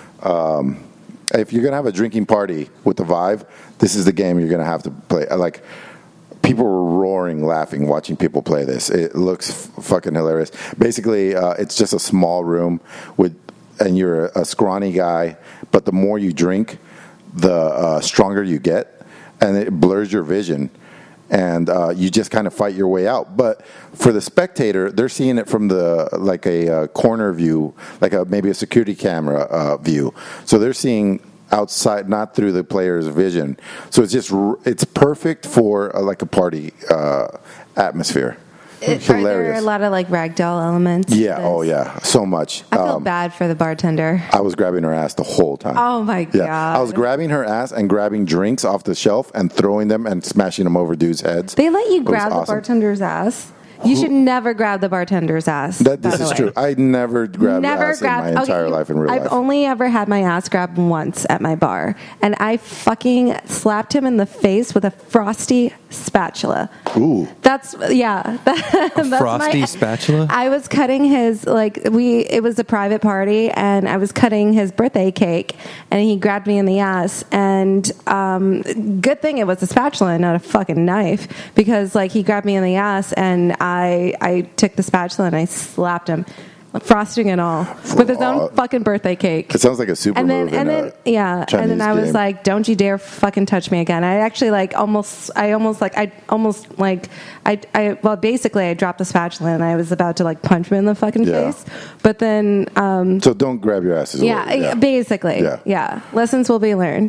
um, if you're gonna have a drinking party with the Vive, this is the game you're gonna have to play. Like. People were roaring, laughing, watching people play this. It looks f- fucking hilarious. Basically, uh, it's just a small room with, and you're a, a scrawny guy. But the more you drink, the uh, stronger you get, and it blurs your vision, and uh, you just kind of fight your way out. But for the spectator, they're seeing it from the like a, uh corner view, like a maybe a security camera uh, view. So they're seeing outside, not through the player's vision. So it's just it's perfect for uh, like a party uh, atmosphere. It, Hilarious. Are there a lot of like ragdoll elements? to Yeah. this? Oh yeah. So much. I feel Um, bad for the bartender. I was grabbing her ass the whole time. Oh my Yeah, god! I was grabbing her ass and grabbing drinks off the shelf and throwing them and smashing them over dudes' heads. They let you It was grab the awesome. bartender's ass. You should never grab the bartender's ass. That by this the is way. true. I never grabbed Never ass grabbed. in my okay, entire life in real I've life. only ever had my ass grabbed once at my bar, and I fucking slapped him in the face with a frosty spatula. Ooh. That's yeah. That, that's frosty my, spatula? I was cutting his like we. It was a private party, and I was cutting his birthday cake, and he grabbed me in the ass. And um, good thing it was a spatula and not a fucking knife, because like he grabbed me in the ass, and I I took the spatula and I slapped him, frosting and all, with his own fucking birthday cake. It sounds like a super And then, move and in then, a yeah, Chinese and then I was game. like, "Don't you dare fucking touch me again!" I actually like almost, I almost like, I almost like, I, I, well, basically, I dropped the spatula and I was about to like punch him in the fucking Yeah. face, but then, um, So don't grab your asses. yeah, yeah. basically, Yeah. yeah. lessons will be learned.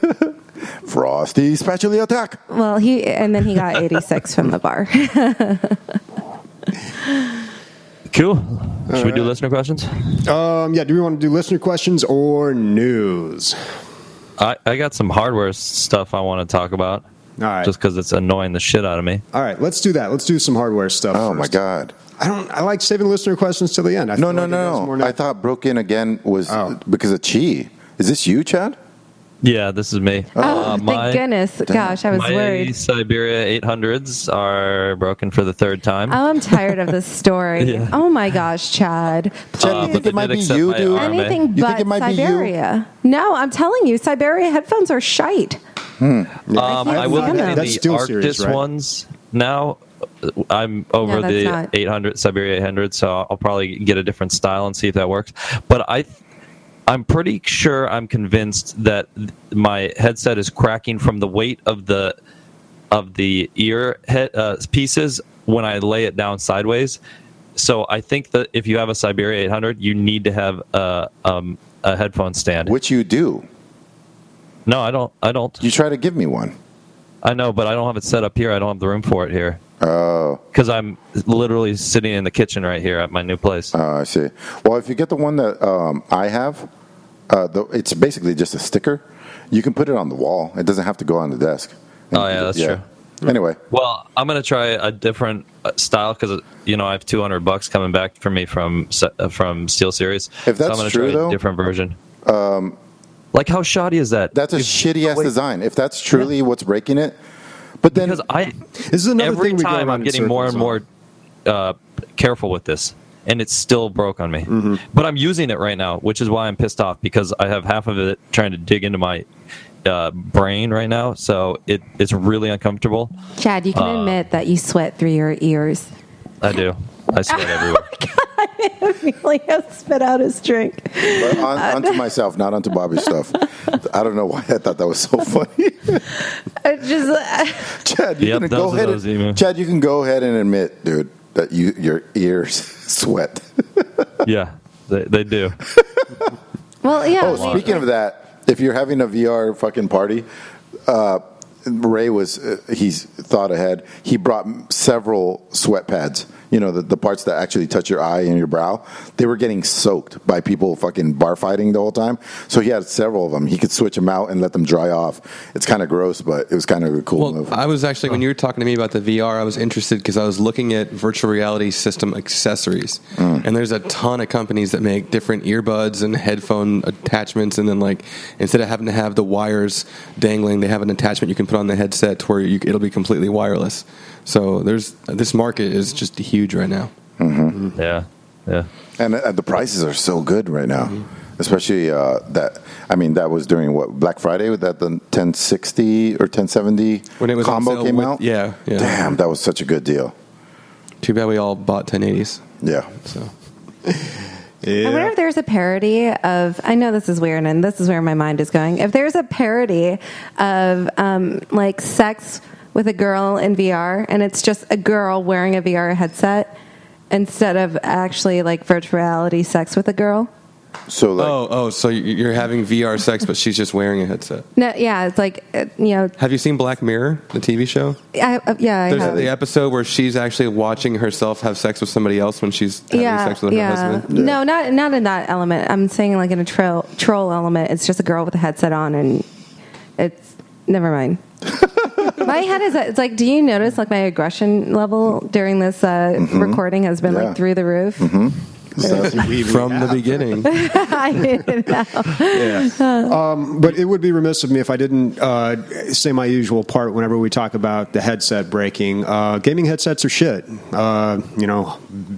Frosty spatula attack. Well, he, and then he got eighty-six from the bar. Cool. Should we do listener questions? Um, yeah, do we want to do listener questions or news? I, I got some hardware stuff I want to talk about. All right. Just because it's annoying the shit out of me. All right, let's do that. Let's do some hardware stuff. Oh first. my god. I don't. I like saving listener questions till the end. I No, feel no, like it does no, more no. now. I thought broke in again was Oh. because of Chi. Is this you, Chad? Yeah, this is me. Oh, Uh, thank my- goodness! Gosh, I was my worried. Siberia eight hundreds are broken for the third time. Oh, I'm tired of this story. Yeah. Oh my gosh, Chad. Chad, Uh, you but think they it might did be accept you, my dude? R M A. Anything You but think it might be you? Siberia. No, I'm telling you, Siberia headphones are shite. Um, can't I will stand say them. the That's still Arctis serious, right? ones now. I'm over No, that's the not. eight hundred Siberia eight hundred, so I'll probably get a different style and see if that works. But I, I'm pretty sure, I'm convinced that th- my headset is cracking from the weight of the of the ear head, uh, pieces when I lay it down sideways. So I think that if you have a Siberia eight hundred, you need to have a um, a headphone stand. Which you do. No, I don't. I don't. You try to give me one. I know, but I don't have it set up here. I don't have the room for it here. Oh, Because I'm literally sitting in the kitchen right here at my new place. uh, I see. Well, if you get the one that um, I have, uh, the, it's basically just a sticker. You can put it on the wall. It doesn't have to go on the desk. Oh, yeah, that's true. Anyway, Well, I'm going to try a different uh, style because, you know, I have two hundred bucks coming back for me from Se- uh, from SteelSeries. If so that's I'm gonna true, try though, a different version. Um, like, how shoddy is that? that's a If- shitty ass wait, design. If that's truly what's breaking it, but then Because I, This is another every thing we go time around I'm in getting more and circles more on. uh, careful with this, and it's still broke on me. Mm-hmm. But I'm using it right now, which is why I'm pissed off, because I have half of it trying to dig into my uh, brain right now, so it, it's really uncomfortable. Chad, you can Uh, admit that you sweat through your ears. I do. I sweat everywhere. Emilio spit out his drink. But on, onto myself, not onto Bobby's stuff. I don't know why I thought that was so funny. I just, uh, Chad, you Yep, can those go are ahead. those, And, Emu. Chad, you can go ahead and admit, dude, that you your ears sweat. Yeah, they, they do. well, yeah. Oh, we- speaking of that, if you're having a V R fucking party, uh, Ray was uh, he's thought ahead. He brought several sweat pads. You know, the, the parts that actually touch your eye and your brow. They were getting soaked by people fucking bar fighting the whole time. So he had several of them. He could switch them out and let them dry off. It's kind of gross, but it was kind of a cool Well, move. I was actually, when you were talking to me about the V R, I was interested because I was looking at virtual reality system accessories. Mm. And there's a ton of companies that make different earbuds and headphone attachments. And then, like, instead of having to have the wires dangling, they have an attachment you can put on the headset to where you, it'll be completely wireless. So there's this market is just huge right now. Mm-hmm. Yeah, yeah. And uh, the prices are so good right now. Mm-hmm. Especially uh, that, I mean, that was during what, Black Friday? Was that the ten sixty or ten seventy when it was on combo sale came with- out? Yeah, yeah. Damn, that was such a good deal. Too bad we all bought ten eighties. Yeah. So. Yeah. I wonder if there's a parody of, I know this is weird and this is where my mind is going. If there's a parody of um, like sex with a girl in V R and it's just a girl wearing a V R headset instead of actually like virtual reality sex with a girl. So like, Oh, oh, so you're having V R sex, but she's just wearing a headset. No, yeah, it's like, uh, you know, Have you seen Black Mirror, the T V show? I, uh, yeah, I There's have. the episode where she's actually watching herself have sex with somebody else when she's having Yeah, sex with her yeah. husband. No, not not in that element. I'm saying like in a troll troll element. It's just a girl with a headset on, and it's never mind. My head is. It's like, do you notice like my aggression level during this uh, Mm-hmm. recording has been Yeah. like through the roof? so- We- we From the have. beginning. I didn't know. Yeah. Um, but it would be remiss of me if I didn't uh, say my usual part whenever we talk about the headset breaking. Uh, gaming headsets are shit. Uh, you know,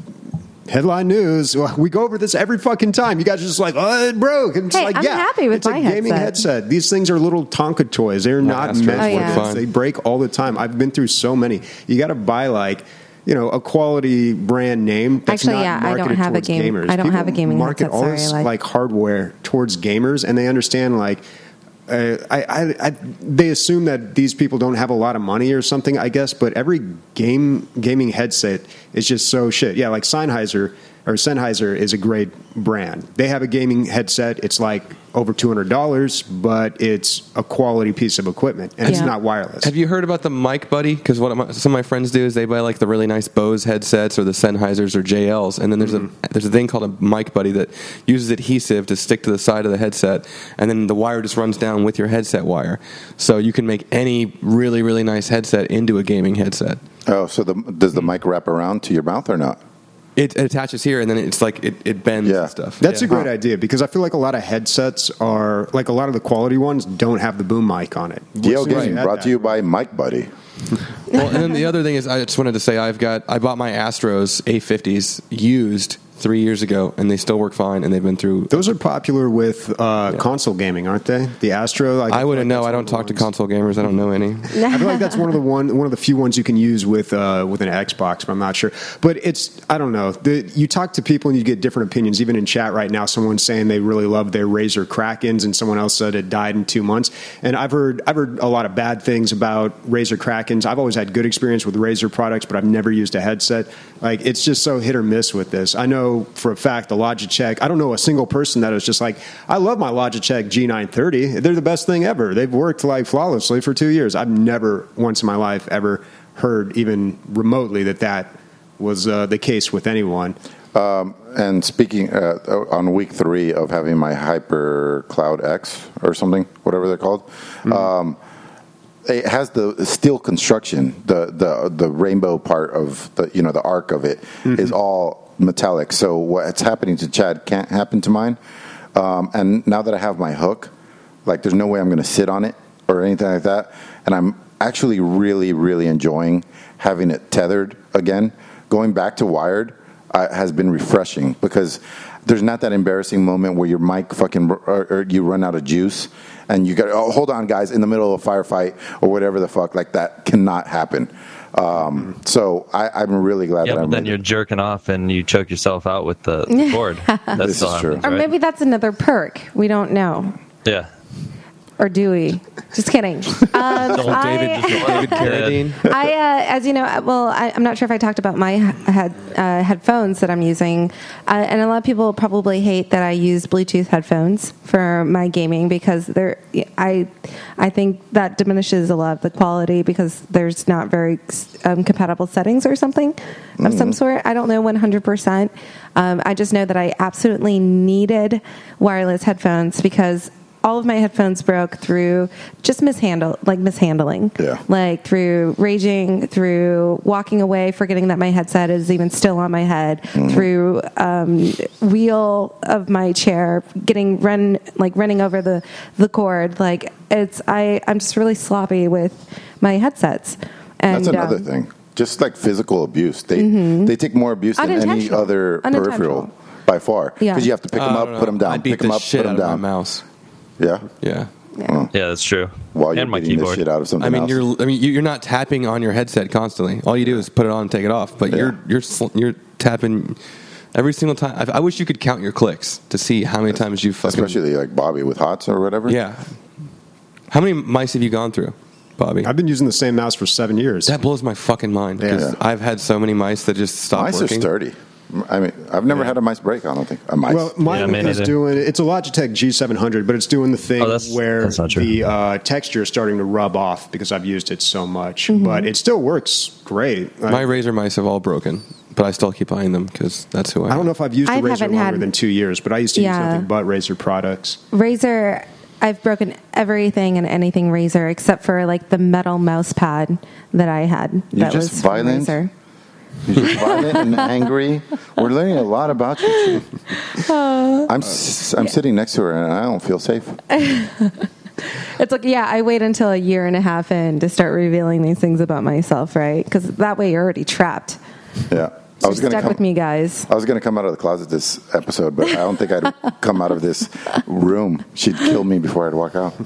headline news. We go over this every fucking time. You guys are just like, oh, it broke. And it's Hey, like, I'm yeah, happy with it's my a gaming headset. headset. These things are little Tonka toys. They're not Astros meant Oh, for yeah. this. fine. They break all the time. I've been through so many. You got to buy like, you know, a quality brand name that's Actually, not yeah, I don't marketed have a towards game- gamers. I don't People have a gaming market headset, all sorry, this like- like hardware towards gamers, and they understand like. Uh, I, I, I, they assume that these people don't have a lot of money or something, I guess. But every game gaming headset is just so shit. Yeah, like Sennheiser or Sennheiser is a great brand. They have a gaming headset. It's like over two hundred dollars, but it's a quality piece of equipment, and it's Yeah. not wireless. Have you heard about the Mic Buddy? Because what my, some of my friends do is they buy like the really nice Bose headsets or the Sennheisers or J Ls, and then there's Mm-hmm. a there's a thing called a Mic Buddy that uses adhesive to stick to the side of the headset, and then the wire just runs down with your headset wire, so you can make any really really nice headset into a gaming headset. oh, so the, does the mic wrap around to your mouth or not? It, it attaches here, and then it's like it, it bends Yeah. and stuff. That's Yeah. a great idea because I feel like a lot of headsets are like a lot of the quality ones don't have the boom mic on it. Yale As soon as Game you add brought that- to you by Mike Buddy. Well, and then the other thing is, I just wanted to say I've got I bought my Astros A fifties used three years ago, and they still work fine, and they've been through. Those are popular with uh, console gaming, aren't they? The Astro. Like, I wouldn't like know. that's I one don't of the talk to ones- console gamers. I don't know any. I feel like that's one of the one one of the few ones you can use with uh, with an Xbox, but I'm not sure. But it's I don't know. The, you talk to people and you get different opinions. Even in chat right now, someone's saying they really love their Razer Krakens, and someone else said it died in two months. And I've heard I've heard a lot of bad things about Razer Krakens. I've always had good experience with Razer products, but I've never used a headset. Like it's just so hit or miss with this. I know for a fact the Logitech. I don't know a single person that is just like I love my Logitech G nine thirty. They're the best thing ever. They've worked like flawlessly for two years. I've never once in my life ever heard even remotely that that was uh, the case with anyone. Um, and speaking uh, on week three of having my Hyper Cloud X or something, whatever they're called, Mm-hmm. um, it has the steel construction. The, the the rainbow part of the you know the arc of it Mm-hmm. is all metallic. So what's happening to Chad can't happen to mine. Um, and now that I have my hook, like there's no way I'm going to sit on it or anything like that. And I'm actually really really enjoying having it tethered again. Going back to wired uh, has been refreshing because there's not that embarrassing moment where your mic fucking or, or you run out of juice and you got oh hold on guys in the middle of a firefight or whatever the fuck, like that cannot happen. Um, so I, I'm really glad Yeah, that but I'm then you're jerking off and you choke yourself out with the, the cord. That's This still is true. happens, Or right? maybe that's another perk. We don't know. Yeah. Or do we? Just kidding. Um, Don't I- David, David Carradine. I, uh, as you know, well, I, I'm not sure if I talked about my head, uh, headphones that I'm using, uh, and a lot of people probably hate that I use Bluetooth headphones for my gaming because they're. I, I think that diminishes a lot of the quality because there's not very um, compatible settings or something of some sort. I don't know one hundred percent. Um, I just know that I absolutely needed wireless headphones because all of my headphones broke through just mishandle, like mishandling, Yeah. like through raging, through walking away, forgetting that my headset is even still on my head, Mm-hmm. through um, wheel of my chair getting run, like running over the, the cord. Like it's, I, I'm just really sloppy with my headsets. And, That's another um, thing. Just like physical abuse, they they take more abuse than any Unintentional. other Unintentional. peripheral by far. Because Yeah. you have to pick them I up, don't put them know. down, I beat pick them the up, shit put them out of down. my mouse. Yeah. Yeah. Yeah, that's true. While you're and my beating the keyboard. shit out of something I mean, else. you're. I mean, you- you're not tapping on your headset constantly. All you do is put it on and take it off. But Yeah. you're you're sl- you're tapping every single time. I, I wish you could count your clicks to see how many times you fucking. Especially like Bobby with Hots or whatever. Yeah. How many mice have you gone through, Bobby? I've been using the same mouse for seven years. That blows my fucking mind because Yeah. I've had so many mice that just stop Mice working. are sturdy. I mean, I've never had a mice break, I don't think. A mice. Well, mine Yeah, me is neither. doing, it's a Logitech G seven hundred, but it's doing the thing Oh, that's- where that's not true. the uh, texture is starting to rub off because I've used it so much. Mm-hmm. But it still works great. My I, Razer mice have all broken, but I still keep buying them because that's who I. I don't know if I've used a I Razer haven't longer had- than two years, but I used to Yeah. use nothing but Razer products. Razer, I've broken everything and anything Razer except for like the metal mouse pad that I had. You're that just was from violent? Razer. You're just violent and angry. We're learning a lot about you. Chief. I'm s- I'm sitting next to her and I don't feel safe. It's like, yeah, I wait until a year and a half in to start revealing these things about myself, right? Because that way you're already trapped. Yeah. So I was you're gonna stuck come, with me, guys. I was going to come out of the closet this episode, but I don't think I'd come out of this room. She'd kill me before I'd walk out.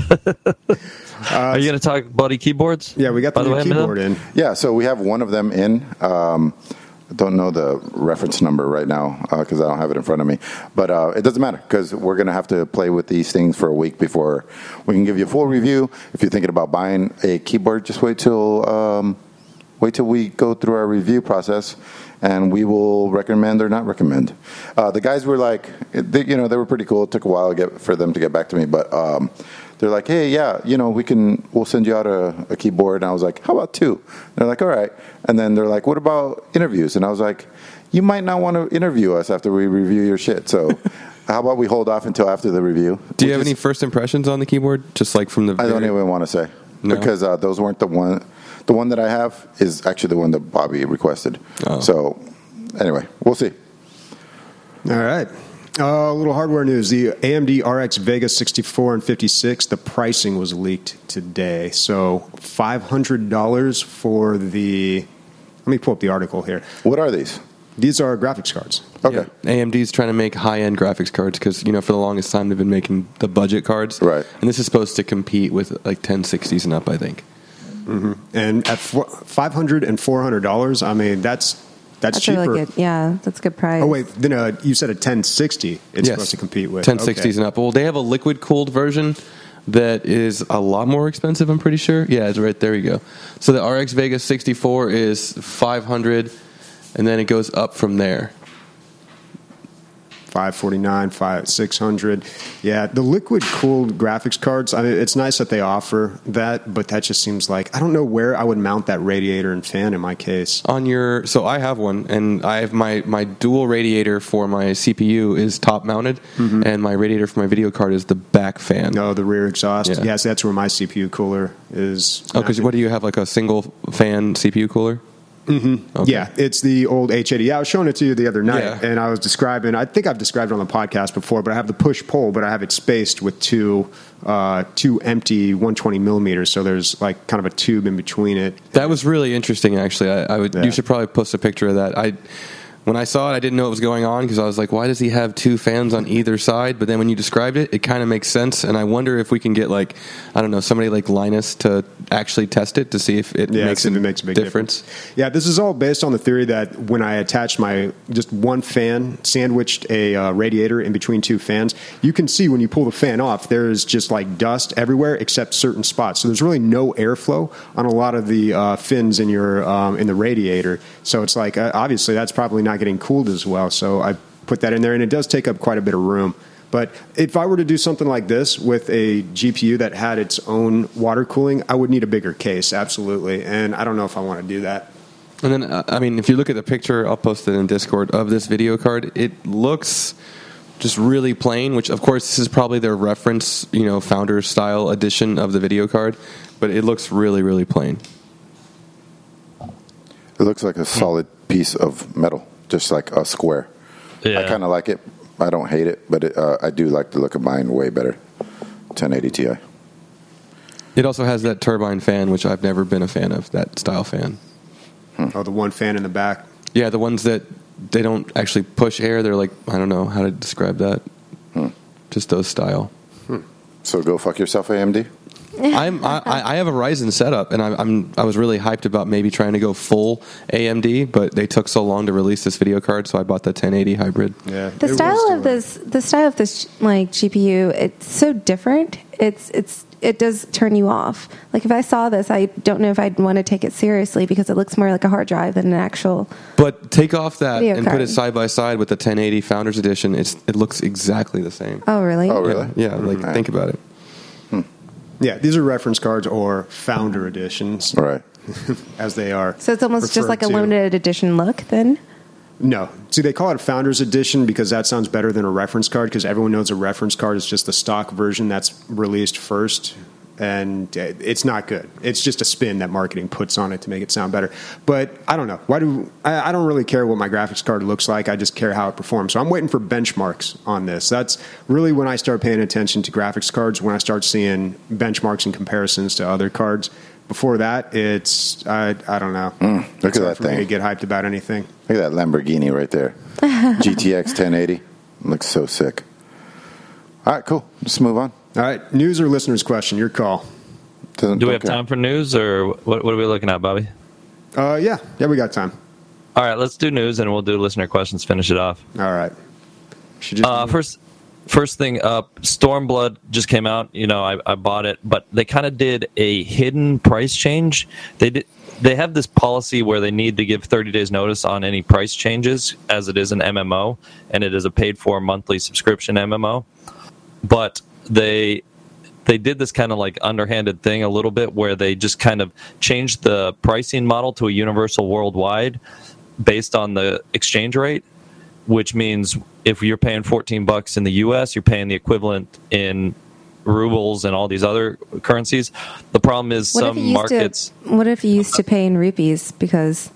Are you going to talk buddy keyboards? Yeah, we got the By new way, keyboard Emil? in. Yeah, so we have one of them in. Um, I don't know the reference number right now because I don't have it in front of me. But uh, it doesn't matter because we're going to have to play with these things for a week before we can give you a full review. If you're thinking about buying a keyboard, just wait till um, wait till we go through our review process, and we will recommend or not recommend. Uh, the guys were like, they, you know, they were pretty cool. It took a while to get, for them to get back to me, but um, they're like, hey, yeah, you know, we can, we'll send you out a, a keyboard. And I was like, how about two? And they're like, all right. And then they're like, what about interviews? And I was like, you might not want to interview us after we review your shit. So how about we hold off until after the review? Do you Which have is- any first impressions on the keyboard? Just like from the. I don't very- even want to say No? because uh, those weren't the one. The one that I have is actually the one that Bobby requested. Oh. So anyway, we'll see. All right. Uh, a little hardware news. The A M D R X Vega sixty-four and fifty-six, the pricing was leaked today. So five hundred dollars for the... Let me pull up the article here. What are these? These are graphics cards. Okay. Yeah. A M D's trying to make high-end graphics cards because, you know, for the longest time they've been making the budget cards. Right. And this is supposed to compete with like ten sixties and up, I think. And at four, five hundred dollars and four hundred dollars, I mean, that's that's, That's cheaper. really good. Yeah, that's a good price. Oh, wait. Then uh, you said a ten sixty it's Yes. supposed to compete with. ten sixties Okay. and up. Well, they have a liquid-cooled version that is a lot more expensive, I'm pretty sure. Yeah, it's right there you go. So the R X Vega sixty-four is five hundred, and then it goes up from there. five forty-nine, five six hundred. Yeah, the liquid cooled graphics cards. I mean, it's nice that they offer that, but that just seems like I don't know where I would mount that radiator and fan in my case. On your, so I have one, and I have my, my dual radiator for my C P U is top mounted, and my radiator for my video card is the back fan. No, the rear exhaust. Yeah. Yes, that's where my C P U cooler is. Oh, because what do you have, like a single fan C P U cooler? Mm-hmm. Okay. Yeah, it's the old H eighty. Yeah, I was showing it to you the other night, Yeah. and I was describing. I think I've described it on the podcast before, but I have the push pull, but I have it spaced with two uh, two empty one twenty millimeters. So there's like kind of a tube in between it. That was really interesting, actually. I, I would. Yeah. You should probably post a picture of that. I, when I saw it, I didn't know what was going on because I was like, "Why does he have two fans on either side?" But then when you described it, it kind of makes sense. And I wonder if we can get like, I don't know, somebody like Linus to actually test it to see if it Yeah, makes see if a it makes a big difference. difference. Yeah, this is all based on the theory that when I attached my just one fan, sandwiched a uh, radiator in between two fans, you can see when you pull the fan off, there's just like dust everywhere except certain spots. So there's really no airflow on a lot of the uh, fins in your um, in the radiator. So it's like uh, obviously that's probably not getting cooled as well. So I put that in there, and it does take up quite a bit of room. But if I were to do something like this with a G P U that had its own water cooling, I would need a bigger case, absolutely. And I don't know if I want to do that. And then, uh, I mean, if you look at the picture, I'll post it in Discord of this video card. It looks just really plain, which, of course, this is probably their reference, you know, founder style edition of the video card. But it looks really, really plain. It looks like a solid piece of metal, just like a square. Yeah. I kind of like it. I don't hate it, but it, uh, I do like the look of mine way better. ten eighty Ti. It also has that turbine fan, which I've never been a fan of, that style fan. Hmm. Oh, the one fan in the back. Yeah, the ones that they don't actually push air. They're like, I don't know how to describe that. Hmm. Just those style. Hmm. So go fuck yourself, A M D. I'm, I, I have a Ryzen setup, and I, I'm I was really hyped about maybe trying to go full A M D, but they took so long to release this video card, so I bought the ten eighty hybrid. Yeah, The it style was of this, the style of this like G P U, it's so different. It's it's it does turn you off. Like if I saw this, I don't know if I'd want to take it seriously because it looks more like a hard drive than an actual. But take off that Video and put card. it side by side with the ten eighty Founders Edition. It's it looks exactly the same. Oh really? Oh, really? Yeah, yeah, like Mm. think about it. Yeah, these are reference cards or founder editions, All right. as they are. So it's almost just referred like a to. limited edition look then. No. See, they call it Founders Edition because that sounds better than a reference card because everyone knows a reference card is just the stock version that's released first. And uh, it's not good. It's just a spin that marketing puts on it to make it sound better. But I don't know. Why do I, I don't really care what my graphics card looks like. I just care how it performs. So I'm waiting for benchmarks on this. That's really when I start paying attention to graphics cards, when I start seeing benchmarks and comparisons to other cards. Before that, it's, I, I don't know. Mm, look it's at hard that for me thing. to get hyped about anything. Look at that Lamborghini right there. G T X ten eighty. Looks so sick. All right, cool. Let's move on. All right, news or listeners' question, your call. Doesn't, Do we don't have care. time for news, or what, what are we looking at, Bobby? Uh, yeah, yeah, we got time. All right, let's do news, and we'll do listener questions, finish it off. All right. Should just Uh, first, first thing up, Stormblood just came out. You know, I, I bought it, but they kind of did a hidden price change. They did. They have this policy where they need to give thirty days notice on any price changes, as it is an M M O, and it is a paid-for monthly subscription M M O. But they they did this kind of like underhanded thing a little bit, where they just kind of changed the pricing model to a universal worldwide based on the exchange rate, which means if you're paying fourteen bucks in the U S, you're paying the equivalent in rubles and all these other currencies. The problem is What if some you used markets. to? What if you used to pay in rupees because?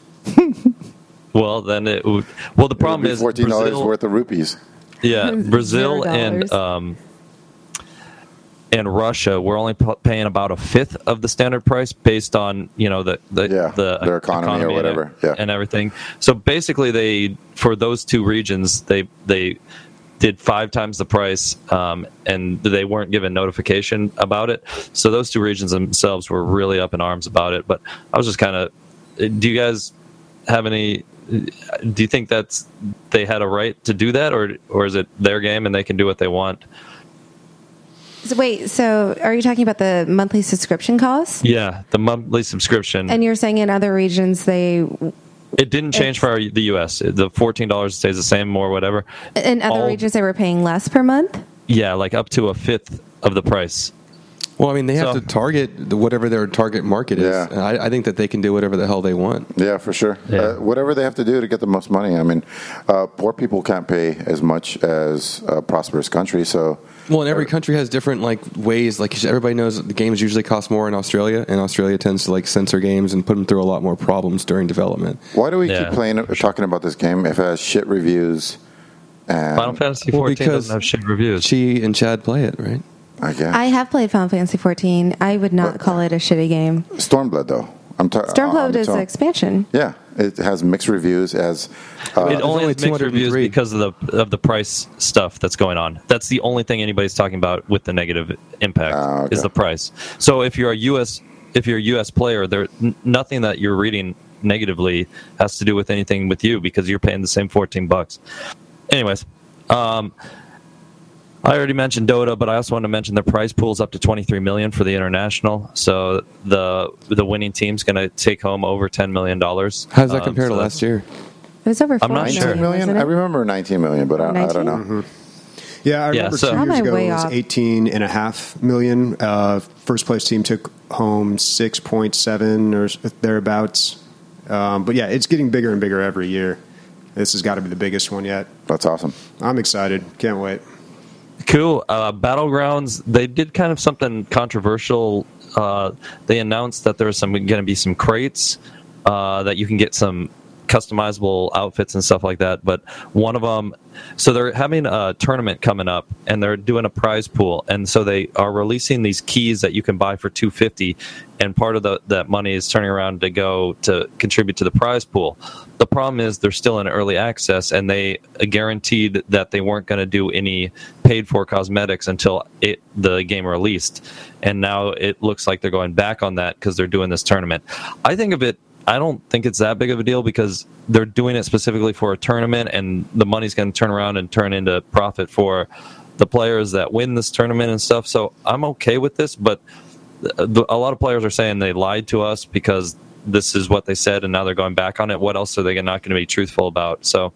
Well, then it would. Well, the It would problem be is fourteen dollars Brazil, worth of rupees. yeah, Zero Brazil and dollars. um, and Russia, we're only p- paying about a fifth of the standard price based on you know the the, Yeah, the their economy or and- whatever, yeah. and everything. So basically, they for those two regions, they they did five times the price, um, and they weren't given notification about it. So those two regions themselves were really up in arms about it. But I was just kind of, do you guys have any? Do you think that's they had a right to do that, or or is it their game and they can do what they want? So wait, so are you talking about the monthly subscription cost? Yeah, the monthly subscription. And you're saying in other regions they, It didn't change for our, the U S. The fourteen dollars stays the same or whatever. in other All- regions they were paying less per month? Yeah, like up to a fifth of the price. Well, I mean, they have So- to target the- whatever their target market is. Yeah. And I, I think that they can do whatever the hell they want. Yeah, for sure. Yeah. Uh, whatever they have to do to get the most money. I mean, uh, poor people can't pay as much as a prosperous country, so Well, and every country has different like ways. Like everybody knows, the games usually cost more in Australia, and Australia tends to like censor games and put them through a lot more problems during development. why do we Yeah, keep playing, talking about this game if it has shit reviews? And Final Fantasy Well, fourteen because doesn't have shit reviews. Chi and Chad play it, right? I guess I have played Final Fantasy fourteen. I would not But- call it a shitty game. Stormblood though. I'm ta- on Stormblood its is an own. expansion. Yeah, it has mixed reviews as. Uh, it only only has mixed two hundred reviews three. because of the of the price stuff that's going on. That's the only thing anybody's talking about with the negative impact Ah, okay. is the price. So if you're a U S if you're a U S player, there n- nothing that you're reading negatively has to do with anything with you because you're paying the same fourteen bucks. Anyways, um, I already mentioned Dota, but I also want to mention the prize pool is up to twenty-three million dollars for the international. So the the winning team's going to take home over ten million dollars. How does that um, compare so to last year? It was over I'm four not sure. million, million? wasn't I it? remember nineteen million, but I, I don't know. Mm-hmm. Yeah, I remember Yeah, so- two How am years I ago way it was off? eighteen and a half million. Uh, first place team took home six point seven or thereabouts. Um, but yeah, it's getting bigger and bigger every year. This has got to be the biggest one yet. That's awesome. I'm excited. Can't wait. Cool. Uh, Battlegrounds, they did kind of something controversial. Uh, they announced that there's some going to be some crates uh, that you can get some customizable outfits and stuff like that. But one of them, so they're having a tournament coming up, and they're doing a prize pool, and so they are releasing these keys that you can buy for two hundred fifty dollars, and part of the, that money is turning around to go to contribute to the prize pool. The problem is they're still in early access, and they guaranteed that they weren't going to do any paid-for cosmetics until it, the game released, and now it looks like they're going back on that because they're doing this tournament. I think of it I don't think it's that big of a deal because they're doing it specifically for a tournament, and the money's going to turn around and turn into profit for the players that win this tournament and stuff. So I'm okay with this, but a lot of players are saying they lied to us because this is what they said, and now they're going back on it. What else are they not going to be truthful about? So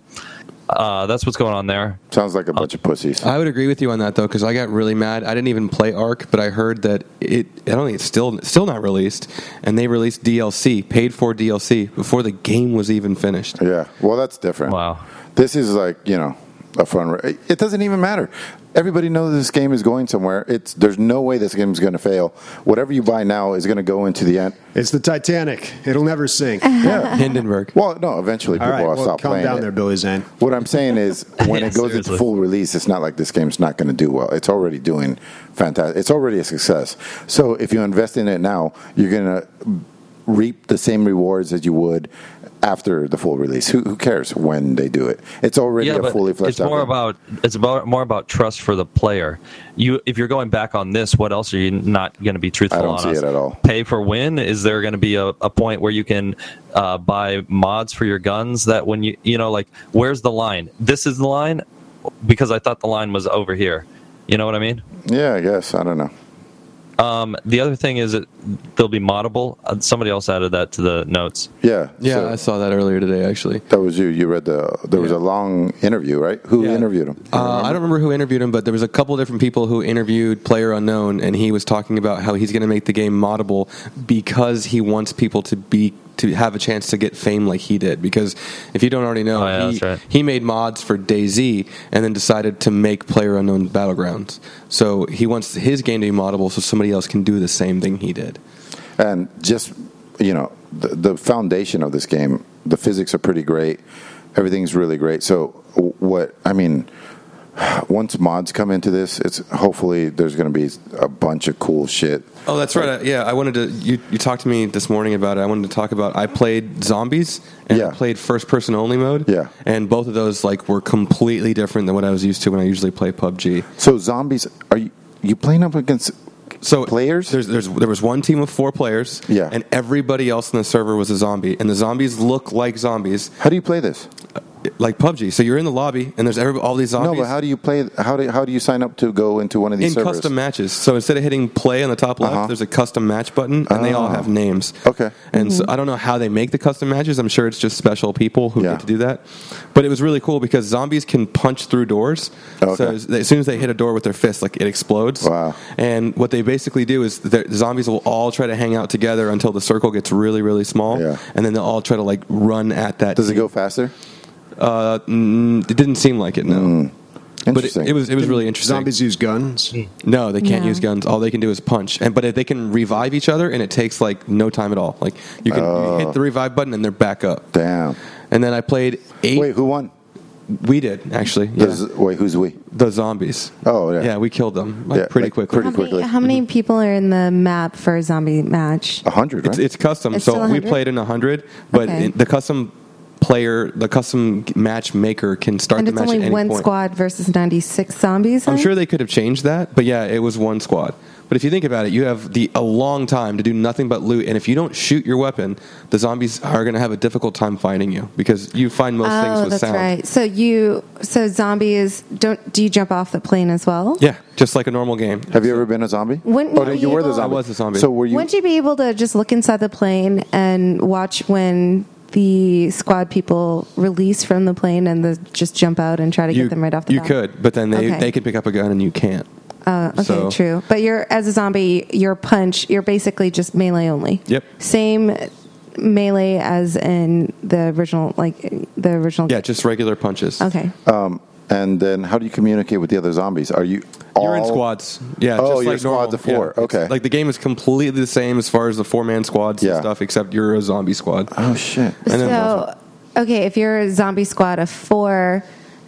uh, that's what's going on there. Sounds like a bunch of pussies. I would agree with you on that, though, because I got really mad. I didn't even play Ark, but I heard that it, I don't think it's still still not released, and they released D L C, paid for D L C, before the game was even finished. Yeah, well, that's different. Wow. This is like, you know, a fun. It doesn't even matter. Everybody knows this game is going somewhere. It's there's no way this game is going to fail. Whatever you buy now is going to go into the end. It's the Titanic. It'll never sink. Yeah. Hindenburg. Well, no. Eventually, All people right, will well, stop calm playing down it. there, Billy Zane. What I'm saying is, when Yeah, it goes seriously. into full release, it's not like this game's not going to do well. It's already doing fantastic. It's already a success. So if you invest in it now, you're going to reap the same rewards as you would after the full release. Who, who cares when they do it? It's already Yeah, a but fully fleshed it's out more game. about it's about more about trust for the player. You, if you're going back on this, what else are you not going to be truthful I don't on see us? it at all. Pay for win? Is there going to be a, a point where you can uh, buy mods for your guns? That when you you know like where's the line? This is the line because I thought the line was over here. You know what I mean? Yeah, I guess. I don't know. Um, the other thing is that they'll be moddable. Uh, somebody else added that to the notes. Yeah. Yeah, so I saw that earlier today, actually. that was you. You read the. There was Yeah. a long interview, right? Who Yeah. interviewed him? Uh, I don't remember who interviewed him, but there was a couple different people who interviewed Player Unknown, and he was talking about how he's going to make the game moddable because he wants people to be to have a chance to get fame like he did. Because if you don't already know, Oh, yeah, he, that's right. he made mods for DayZ and then decided to make Player Unknown Battlegrounds. So he wants his game to be moddable so somebody else can do the same thing he did. And just, you know, the, the foundation of this game, the physics are pretty great. Everything's really great. So what, I mean, once mods come into this, it's hopefully there's going to be a bunch of cool shit. Oh, that's right. I, yeah, I wanted to. You, you talked to me this morning about it. I wanted to talk about. I played zombies and Yeah. I played first person only mode. Yeah. and both of those like were completely different than what I was used to when I usually play P U B G. So zombies, are you, you playing up against So players? There's, there's there was one team of four players. Yeah. and everybody else in the server was a zombie, and the zombies look like zombies, How do you play this? like P U B G. So you're in the lobby, and there's every, all these zombies. No, but how do you play? How do how do you sign up to go into one of these in servers? custom matches. So instead of hitting play on the top left, Uh-huh. there's a custom match button, and they all Oh. have names. Okay. And so I don't know how they make the custom matches. I'm sure it's just special people who Yeah. get to do that. But it was really cool because zombies can punch through doors. Okay. So as, as soon as they hit a door with their fist, like it explodes. Wow. And what they basically do is the the zombies will all try to hang out together until the circle gets really, really small. Yeah. And then they'll all try to like run at that. Does it team. go faster? Uh, mm, it didn't seem like it. No. Mm. But it, Interesting. it was it was really interesting. Zombies use guns. No, they can't No. use guns. All they can do is punch. And but if they can revive each other, and it takes like no time at all. Like you can you hit the revive button, and they're back up. Damn. And then I played eight. Wait, who won? We did actually. Yeah. Does- wait, who's we? The zombies. Oh, yeah. Yeah, we killed them like, Yeah, pretty like, quickly. pretty How many, quickly. how many people are in the map for a zombie match? A hundred, right? It's, it's custom. It's so still we one hundred? played in one hundred, but Okay. in, the custom player, the custom matchmaker can start And the it's match at only any one point. squad versus ninety-six zombies. I'm then? sure they could have changed that, but yeah, it was one squad. But if you think about it, you have the a long time to do nothing but loot, and if you don't shoot your weapon, the zombies are going to have a difficult time finding you because you find most Oh, things with that's sound. right. So you, so zombies don't. Do you jump off the plane as well? Yeah, just like a normal game. Have you ever been a zombie? Wouldn't oh, you no, be you were the able- zombie. I was a zombie. So were you? Wouldn't you be able to just look inside the plane and watch when the squad people release from the plane and the, just jump out and try to You, get them right off the you bat? could, but then they, Okay. they could pick up a gun and you can't. Uh, okay, So- true. But you're as a zombie, your punch, you're basically just melee only. Yep. Same melee as in the original, like the original. Yeah, just regular punches. Okay. Um, and then how do you communicate with the other zombies? Are you? All, You're in squads. Yeah, Oh, just you're like squads normal. of four. Yeah, it's- Okay. Like the game is completely the same as far as the four man squads Yeah. and stuff, except you're a zombie squad. Oh shit! And then- So, okay, if you're a zombie squad of four,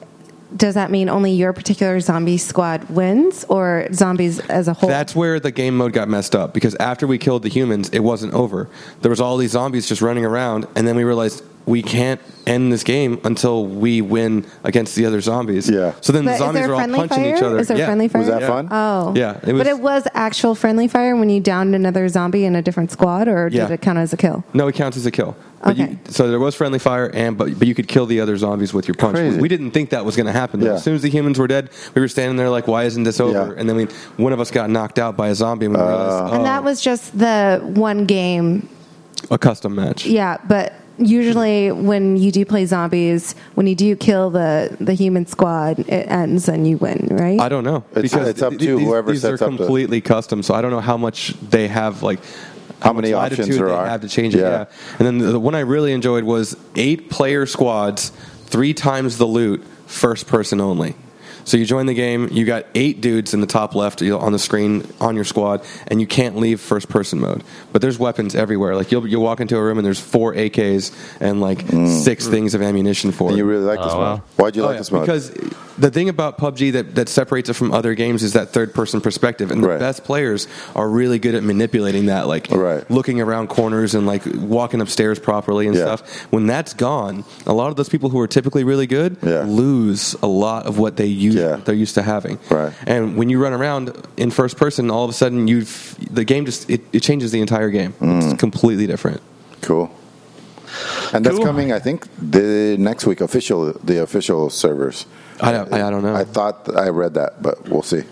does that mean only your particular zombie squad wins, or zombies as a whole? That's where the game mode got messed up because after we killed the humans, it wasn't over. There was all these zombies just running around, and then we realized we can't end this game until we win against the other zombies. Yeah. So then But the is zombies there are all friendly punching fire? each other. Is there yeah. friendly fire? Was that Yeah. fun? Oh. Yeah, it was- but it was actual friendly fire when you downed another zombie in a different squad, or Yeah. did it count as a kill? No, it counts as a kill. But Okay. you, so there was friendly fire, and but but you could kill the other zombies with your punch. Crazy. We didn't think that was going to happen. Yeah. As soon as the humans were dead, we were standing there like, "Why isn't this over?" Yeah. And then we, one of us got knocked out by a zombie, and we realized, And oh, that was just the one game. a custom match. Yeah, but usually when you do play zombies, when you do kill the, the human squad, it ends and you win, right? I don't know It's- it's up th- to these, whoever these sets are up the- completely custom. So I don't know how much they have like. How much many options latitude there they are. have to change it. Yeah. Yeah. And then the, the one I really enjoyed was eight player squads, three times the loot, first person only. So you join the game, you got eight dudes in the top left on the screen on your squad, and you can't leave first person mode. But there's weapons everywhere. Like you'll you'll walk into a room and there's four A Ks and like six things of ammunition for And it. you really like this Oh, mode? wow. Why'd you Oh, like yeah, this mode? because the thing about P U B G that, that separates it from other games is that third person perspective, and the Right. best players are really good at manipulating that, like Right. looking around corners and like walking upstairs properly and Yeah. stuff. When that's gone, a lot of those people who are typically really good Yeah. lose a lot of what they use Yeah. they're used to having. Right. And when you run around in first person, all of a sudden you the game just it, it changes the entire game. Mm. It's completely different. Cool. And that's Cool. coming, I think, the next week. Official, the official servers. I don't- I- I don't know. I thought I read that, but we'll see.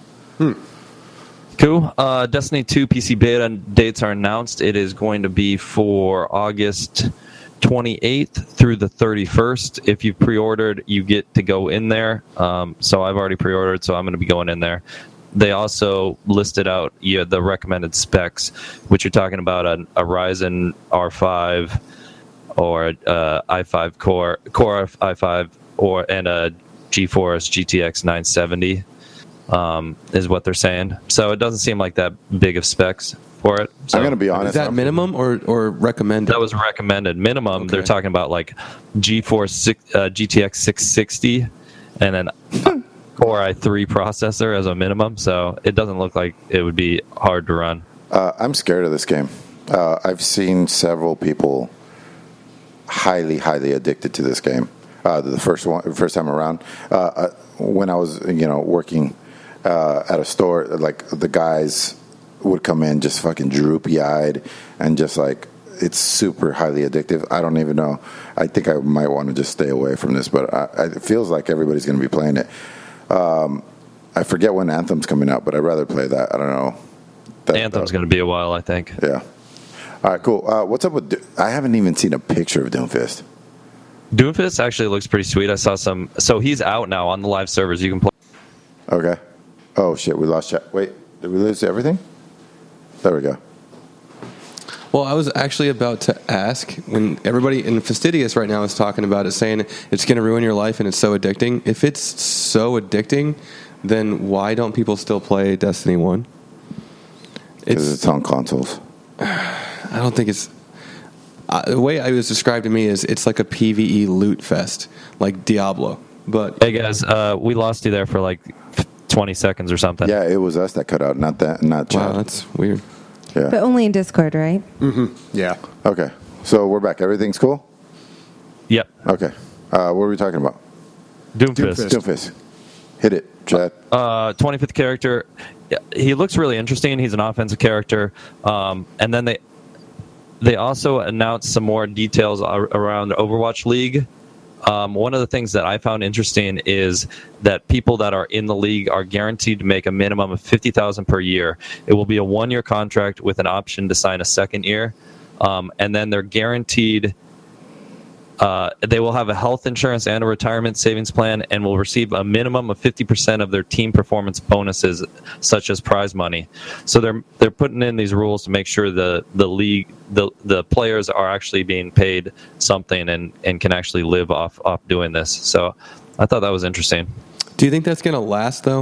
Cool. Uh, Destiny two P C beta dates are announced. It is going to be for August twenty-eighth through the thirty-first. If you've pre-ordered, you get to go in there. Um, so I've already pre-ordered, so I'm going to be going in there. They also listed out yeah, the recommended specs, which you're talking about a, a Ryzen R five or uh, i five core, Core i five, or and a GeForce G T X nine seventy. Um, is what they're saying. So it doesn't seem like that big of specs for it. So I'm going to be honest. Is that I'm- minimum or or recommended? that was recommended minimum. Okay. They're talking about like GeForce six, uh, G T X six sixty and an Core i three processor as a minimum. So it doesn't look like it would be hard to run. Uh, I'm scared of this game. Uh, I've seen several people highly, highly addicted to this game. Uh, the first one, first time around, uh, uh, when I was, you know, working uh, at a store, like the guys would come in just fucking droopy eyed and just like it's super highly addictive. I don't even know. I think I might want to just stay away from this, but I, I, it feels like everybody's going to be playing it. Um, I forget when Anthem's coming out, but I'd rather play that. I don't know. That, Anthem's uh, going to be a while, I think. Yeah. All right, cool. Uh, what's up with? Do- I haven't even seen a picture of Doomfist. Doomfist actually looks pretty sweet. I saw some. So he's out now on the live servers. You can play. Okay. Oh shit, we lost chat. Wait, did we lose everything? There we go. Well, I was actually about to ask when everybody in Fastidious right now is talking about it, saying it's going to ruin your life and it's so addicting. If it's so addicting, then why don't people still play Destiny one? Because it's, on consoles. I don't think it's. Uh, the way it was described to me is it's like a PvE loot fest, like Diablo. But Hey guys, uh, we lost you there for like twenty seconds or something. Yeah, it was us that cut out, not that, not chat. wow, that's weird. Yeah. But only in Discord, right? Yeah. Okay. So we're back. Everything's cool. Yep. Okay. Uh, what were we talking about? Doomfist. Doomfist. Hit it, Chad. Uh, twenty-fifth character. Yeah, he looks really interesting. He's an offensive character. Um, and then they they also announced some more details ar- around Overwatch League. Um, one of the things that I found interesting is that people that are in the league are guaranteed to make a minimum of fifty thousand dollars per year. It will be a one-year contract with an option to sign a second year. Um, and then they're guaranteed uh, they will have a health insurance and a retirement savings plan and will receive a minimum of fifty percent of their team performance bonuses, such as prize money. So they're they're putting in these rules to make sure the, the league, the the players are actually being paid something and, and can actually live off, off doing this. So I thought that was interesting. Do you think that's going to last, though?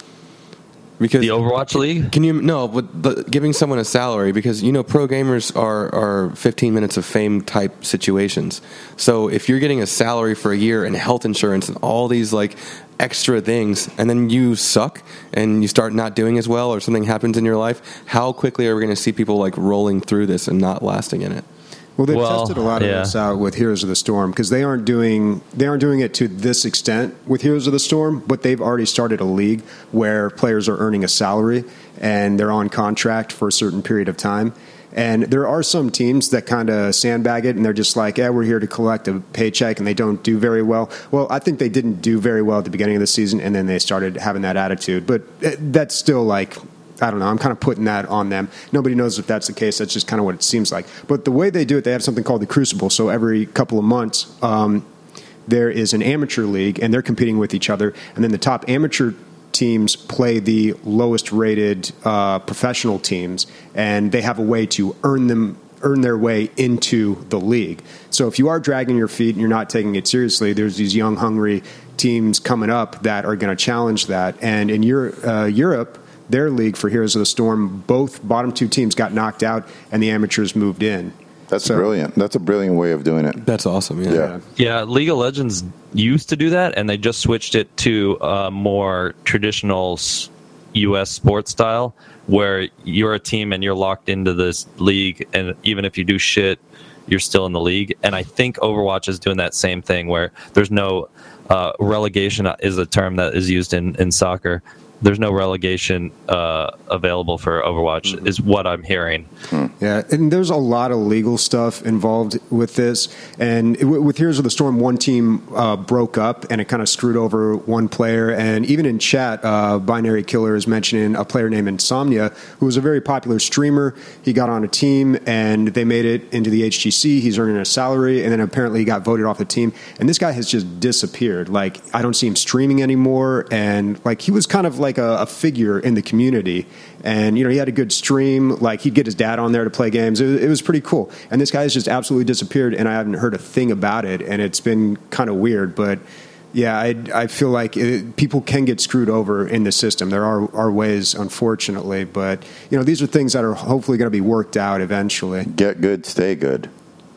Because the Overwatch League? Can you no, but the, giving someone a salary, because you know pro gamers are are fifteen minutes of fame type situations. So if you're getting a salary for a year and health insurance and all these like extra things, and then you suck and you start not doing as well, or something happens in your life, how quickly are we going to see people like rolling through this and not lasting in it? Well, they've well, tested a lot of yeah. this out with Heroes of the Storm because they aren't doing they aren't doing it to this extent with Heroes of the Storm, but they've already started a league where players are earning a salary and they're on contract for a certain period of time. And there are some teams that kind of sandbag it and they're just like, yeah, we're here to collect a paycheck, and they don't do very well. Well, I think they didn't do very well at the beginning of the season, and then they started having that attitude. But that's still like, I don't know. I'm kind of putting that on them. Nobody knows if that's the case. That's just kind of what it seems like. But the way they do it, they have something called the Crucible. So every couple of months, um, there is an amateur league, and they're competing with each other. And then the top amateur teams play the lowest rated uh, professional teams, and they have a way to earn them earn their way into the league. So if you are dragging your feet and you're not taking it seriously, there's these young, hungry teams coming up that are going to challenge that. And in Euro- uh, Europe, their league for Heroes of the Storm, both bottom two teams got knocked out, and the amateurs moved in. That's So- brilliant. That's a brilliant way of doing it. That's awesome. Yeah. Yeah. Yeah, League of Legends used to do that, and they just switched it to a more traditional s- U S sports style, where you're a team and you're locked into this league, and even if you do shit, you're still in the league. And I think Overwatch is doing that same thing, where there's no uh, relegation is a term that is used in, in soccer. There's no relegation uh, available for Overwatch, mm-hmm. is what I'm hearing. Hmm. Yeah, and there's a lot of legal stuff involved with this. And it, with Heroes of the Storm, one team uh, broke up, and it kind of screwed over one player. And even in chat, uh, Binary Killer is mentioning a player named Insomnia, who was a very popular streamer. He got on a team, and they made it into the H G C. He's earning a salary, and then apparently he got voted off the team. And this guy has just disappeared. Like, I don't see him streaming anymore. And, like, he was kind of like a, a figure in the community. And, you know, he had a good stream. Like, he'd get his dad on there to play games. It was, it was pretty cool. And this guy has just absolutely disappeared, and I haven't heard a thing about it. And it's been kind of weird. But, yeah, I, I feel like it, people can get screwed over in the system. There are, are ways, unfortunately. But, you know, these are things that are hopefully going to be worked out eventually. Get good, stay good.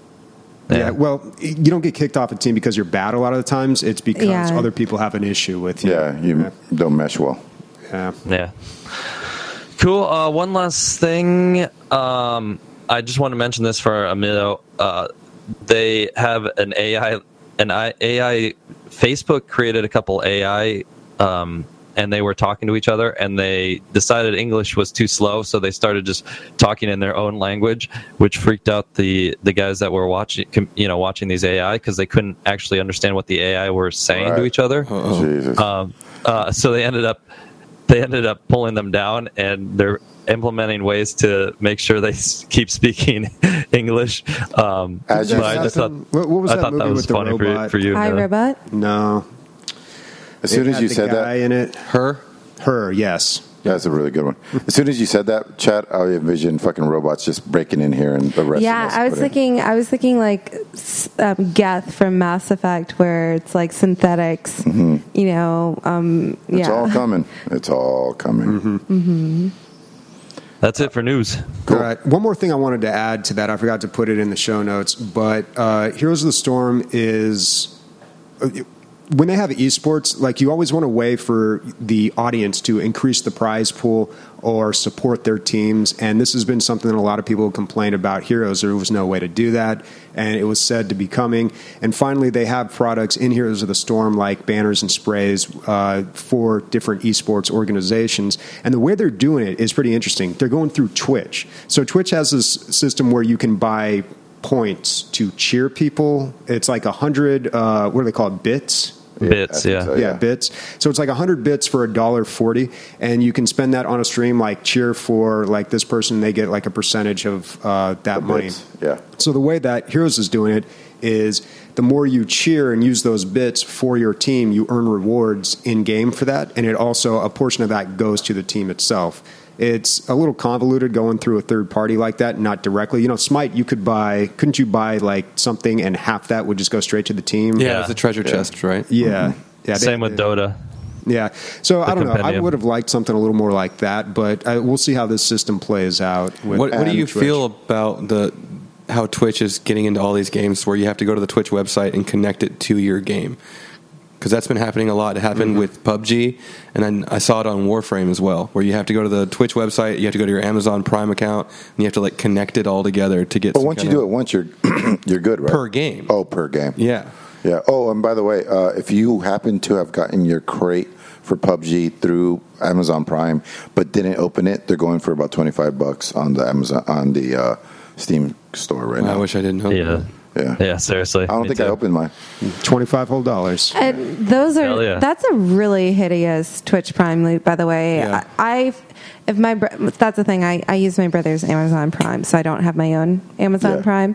Yeah. Yeah. Well, you don't get kicked off a team because you're bad a lot of the times. It's because Yeah. other people have an issue with you. Yeah, you Yeah. don't mesh well. Yeah. Yeah. Cool. Uh, one last thing. Um, I just want to mention this for a minute. Uh, they have an A I, an A I. Facebook created a couple A I, um, and they were talking to each other, and they decided English was too slow, so they started just talking in their own language, which freaked out the, the guys that were watching, you know, watching these A I, because they couldn't actually understand what the A I were saying Right. to each other. Uh-oh. Jesus. Um, uh, so they ended up they ended up pulling them down, and they're implementing ways to make sure they s- keep speaking English. Um, As you but I just thought, What, what was I that thought movie that was with the funny for, robot? for you. Hi, Heather. Robot. No. as soon It as had you the said guy that, in it. Her? Her, yes. that's a really good one. As soon as you said that, chat, I envisioned fucking robots just breaking in here and arresting Yeah, us. I was But, uh, thinking. I was thinking like um, Geth from Mass Effect, where it's like synthetics. You know, um, It's yeah. all coming. It's all coming. That's it for news. All right. One more thing I wanted to add to that. I forgot to put it in the show notes, but uh, Heroes of the Storm is. when they have esports, like you always want a way for the audience to increase the prize pool or support their teams. And this has been something that a lot of people complained about Heroes. There was no way to do that. And it was said to be coming. And finally, they have products in Heroes of the Storm like banners and sprays uh, for different esports organizations. And the way they're doing it is pretty interesting. They're going through Twitch. So Twitch has this system where you can buy points to cheer people. It's like a hundred, uh, what do they call it, bits? Bits, yeah. So, yeah, bits. So it's like a hundred bits for a dollar forty, and you can spend that on a stream. Like cheer for like this person, they get like a percentage of uh, that money. Bits, yeah. So the way that Heroes is doing it is the more you cheer and use those bits for your team, you earn rewards in game for that, and it also a portion of that goes to the team itself. It's a little convoluted going through a third party like that, not directly. You know, Smite, you could buy, couldn't you buy like something and half that would just go straight to the team? Yeah, Yeah. it's a treasure Yeah. chest, right? Yeah. Mm-hmm. Yeah. they- Same with Dota. Yeah. So I don't know. I compendium. would have liked something a little more like that, but uh, we'll see how this system plays out. With What, what do and you Twitch. feel about the how Twitch is getting into all these games where you have to go to the Twitch website and connect it to your game? Because that's been happening a lot. It happened Mm-hmm. with P U B G, and then I saw it on Warframe as well, where you have to go to the Twitch website, you have to go to your Amazon Prime account, and you have to like connect it all together to get. But some once you kind do it of- once, you're you're good, right? Per game. Oh, per game. yeah. Yeah. Oh, and by the way, uh, if you happen to have gotten your crate for P U B G through Amazon Prime, but didn't open it, they're going for about twenty five bucks on the Amazon on the uh, Steam store right I now. wish I didn't know. Yeah. that. Yeah. Yeah, seriously. I don't Me think too. I opened mine. twenty-five whole dollars? And those Hell are yeah. that's a really hideous Twitch Prime loop, by the way. Yeah. I, I if my bro- that's the thing. I, I use my brother's Amazon Prime, so I don't have my own Amazon Yeah. Prime.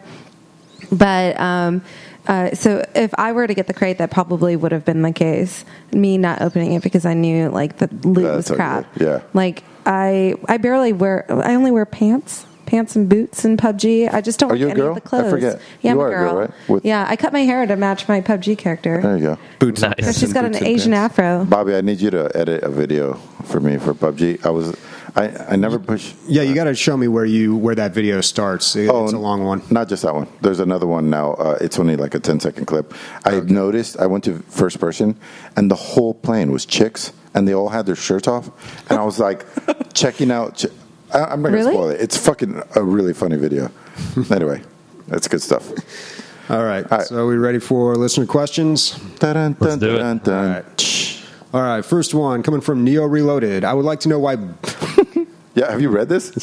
But um, uh, so if I were to get the crate, that probably would have been the case. Me not opening it because I knew like the loot That's was crap. okay. Yeah. Like I I barely wear. I only wear pants. Pants and boots in P U B G. I just don't Are like you a any girl? of the clothes. I forget. Yeah, You I'm are a girl, right? With- yeah, I cut my hair to match my P U B G character. There you go. Boots. and Nice. Because pants she's and got an boots and Asian pants. afro. Bobby, I need you to edit a video for me for P U B G. I was, I, I never push. Yeah, you got to show me where you where that video starts. It- Oh, it's a long one. Not just that one. There's another one now. Uh, it's only like a ten second clip. I noticed. I went to first person, and the whole plane was chicks, and they all had their shirts off, and I was like checking out. Ch- I, I'm not gonna Really? spoil it. It's fucking a really funny video. Anyway, that's good stuff. All right. All right. So are we ready for listener questions? Dun, Let's do it. dun, dun. All right. All right. First one coming from Neo Reloaded. I would like to know why. Yeah, have you read this?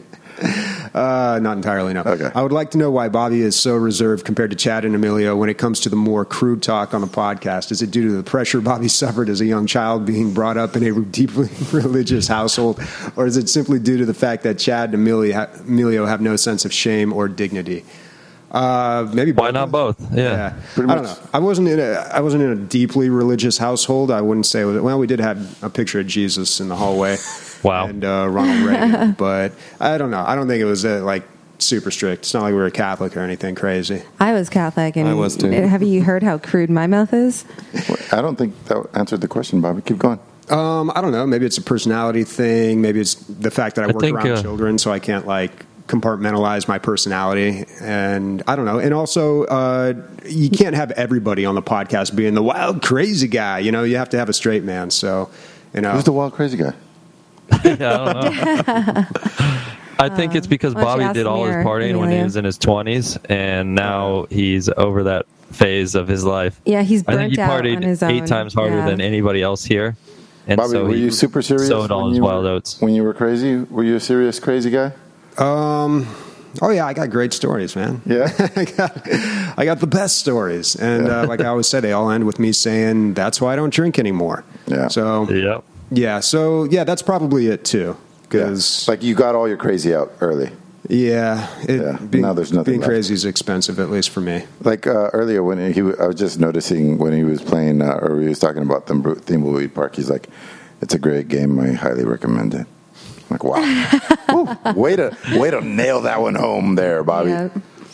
Uh, not entirely, no. Okay. I would like to know why Bobby is so reserved compared to Chad and Emilio when it comes to the more crude talk on the podcast. Is it due to the pressure Bobby suffered as a young child being brought up in a deeply religious household, or is it simply due to the fact that Chad and Emilio, Emilio have no sense of shame or dignity? Uh, maybe Why both. not both? Yeah. Yeah, Pretty I don't much. know. I wasn't in a I wasn't in a deeply religious household. I wouldn't say. It was, well, we did have a picture of Jesus in the hallway. Wow. And uh, Ronald Reagan, but I don't know. I don't think it was uh, like super strict. It's not like we were Catholic or anything crazy. I was Catholic, and I was too. have you heard how crude my mouth is? I don't think that answered the question, Bobby. Keep going. Um, I don't know. Maybe it's a personality thing. Maybe it's the fact that I I work think, around uh, children, so I can't like compartmentalize my personality. And I don't know. And also, uh, you can't have everybody on the podcast being the wild, crazy guy. You know, you have to have a straight man. So, you know, Who's the wild crazy guy? Yeah, I don't know. I think it's because why don't you Bobby ask did all his Amir, partying when he Amelia? was in his twenties, and now he's over that phase of his life. Yeah, he's I think he burnt out partied on his eight own. times harder Yeah. than anybody else here. And Bobby, so were he you super serious? sowed all when his you wild were- oats. When you were crazy, were you a serious crazy guy? Um, oh yeah, I got great stories, man. Yeah. I got, I got the best stories, and uh, like I always say, they all end with me saying, "That's why I don't drink anymore." Yeah. So Yep. yeah, so yeah, that's probably it too. Because Like you got all your crazy out early. yeah, it, Yeah, being, now there's nothing being left. crazy is expensive, at least for me. Like uh, earlier when he, I was just noticing when he was playing, uh, or he was talking about Thimble- Thimbleweed Park. He's like, "It's a great game. I highly recommend it." I'm like, wow, Woo. way to way to nail that one home there, Bobby. Yeah.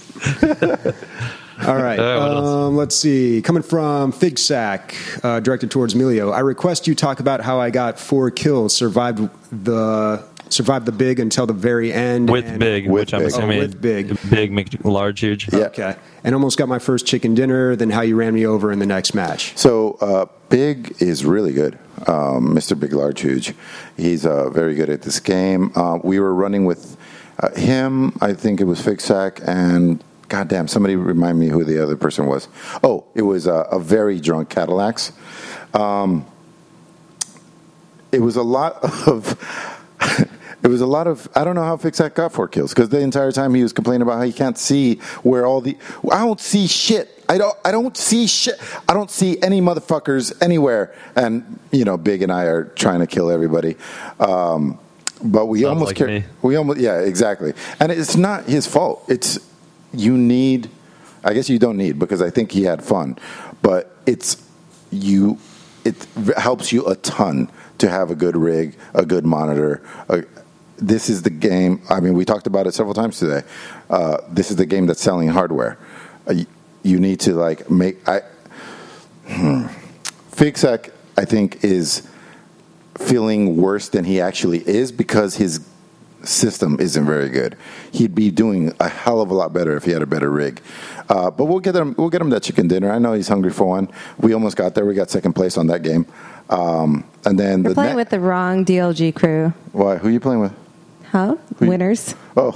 All right. Uh, what else? Um, let's see. Coming from Fig Sack, uh, directed towards Emilio. I request you talk about how I got four kills, survived the survived the big until the very end. With and, big, With which I'm big. assuming Oh, with big. big, Mc- large, huge. Yeah. Okay. And almost got my first chicken dinner, then how you ran me over in the next match. So uh, Big is really good, um, Mister Big Large Huge. He's uh, very good at this game. Uh, we were running with uh, him, I think it was Fixac, and goddamn, somebody remind me who the other person was. Oh, it was uh, a very drunk Cadillacs. Um, it was a lot of... It was a lot of, I don't know how Fixac got four kills, because the entire time he was complaining about how he can't see where all the, I don't see shit. I don't, I don't see shit. I don't see any motherfuckers anywhere. And, you know, Big and I are trying to kill everybody. Um, but we Sounds almost, like car- me. we almost, yeah, exactly. And it's not his fault. It's, you need, I guess you don't need, because I think he had fun, but it's, you, it helps you a ton to have a good rig, a good monitor, a, this is the game. I mean, we talked about it several times today. Uh, this is the game that's selling hardware. Uh, you, you need to like make. I hmm. Fixac, I think, is feeling worse than he actually is because his system isn't very good. He'd be doing a hell of a lot better if he had a better rig. Uh, but we'll get him. We'll get him that chicken dinner. I know he's hungry for one. We almost got there. We got second place on that game. Um, and then You're the playing ne- with the wrong D L G crew. Why? Who are you playing with? Huh? you- Winners. Oh.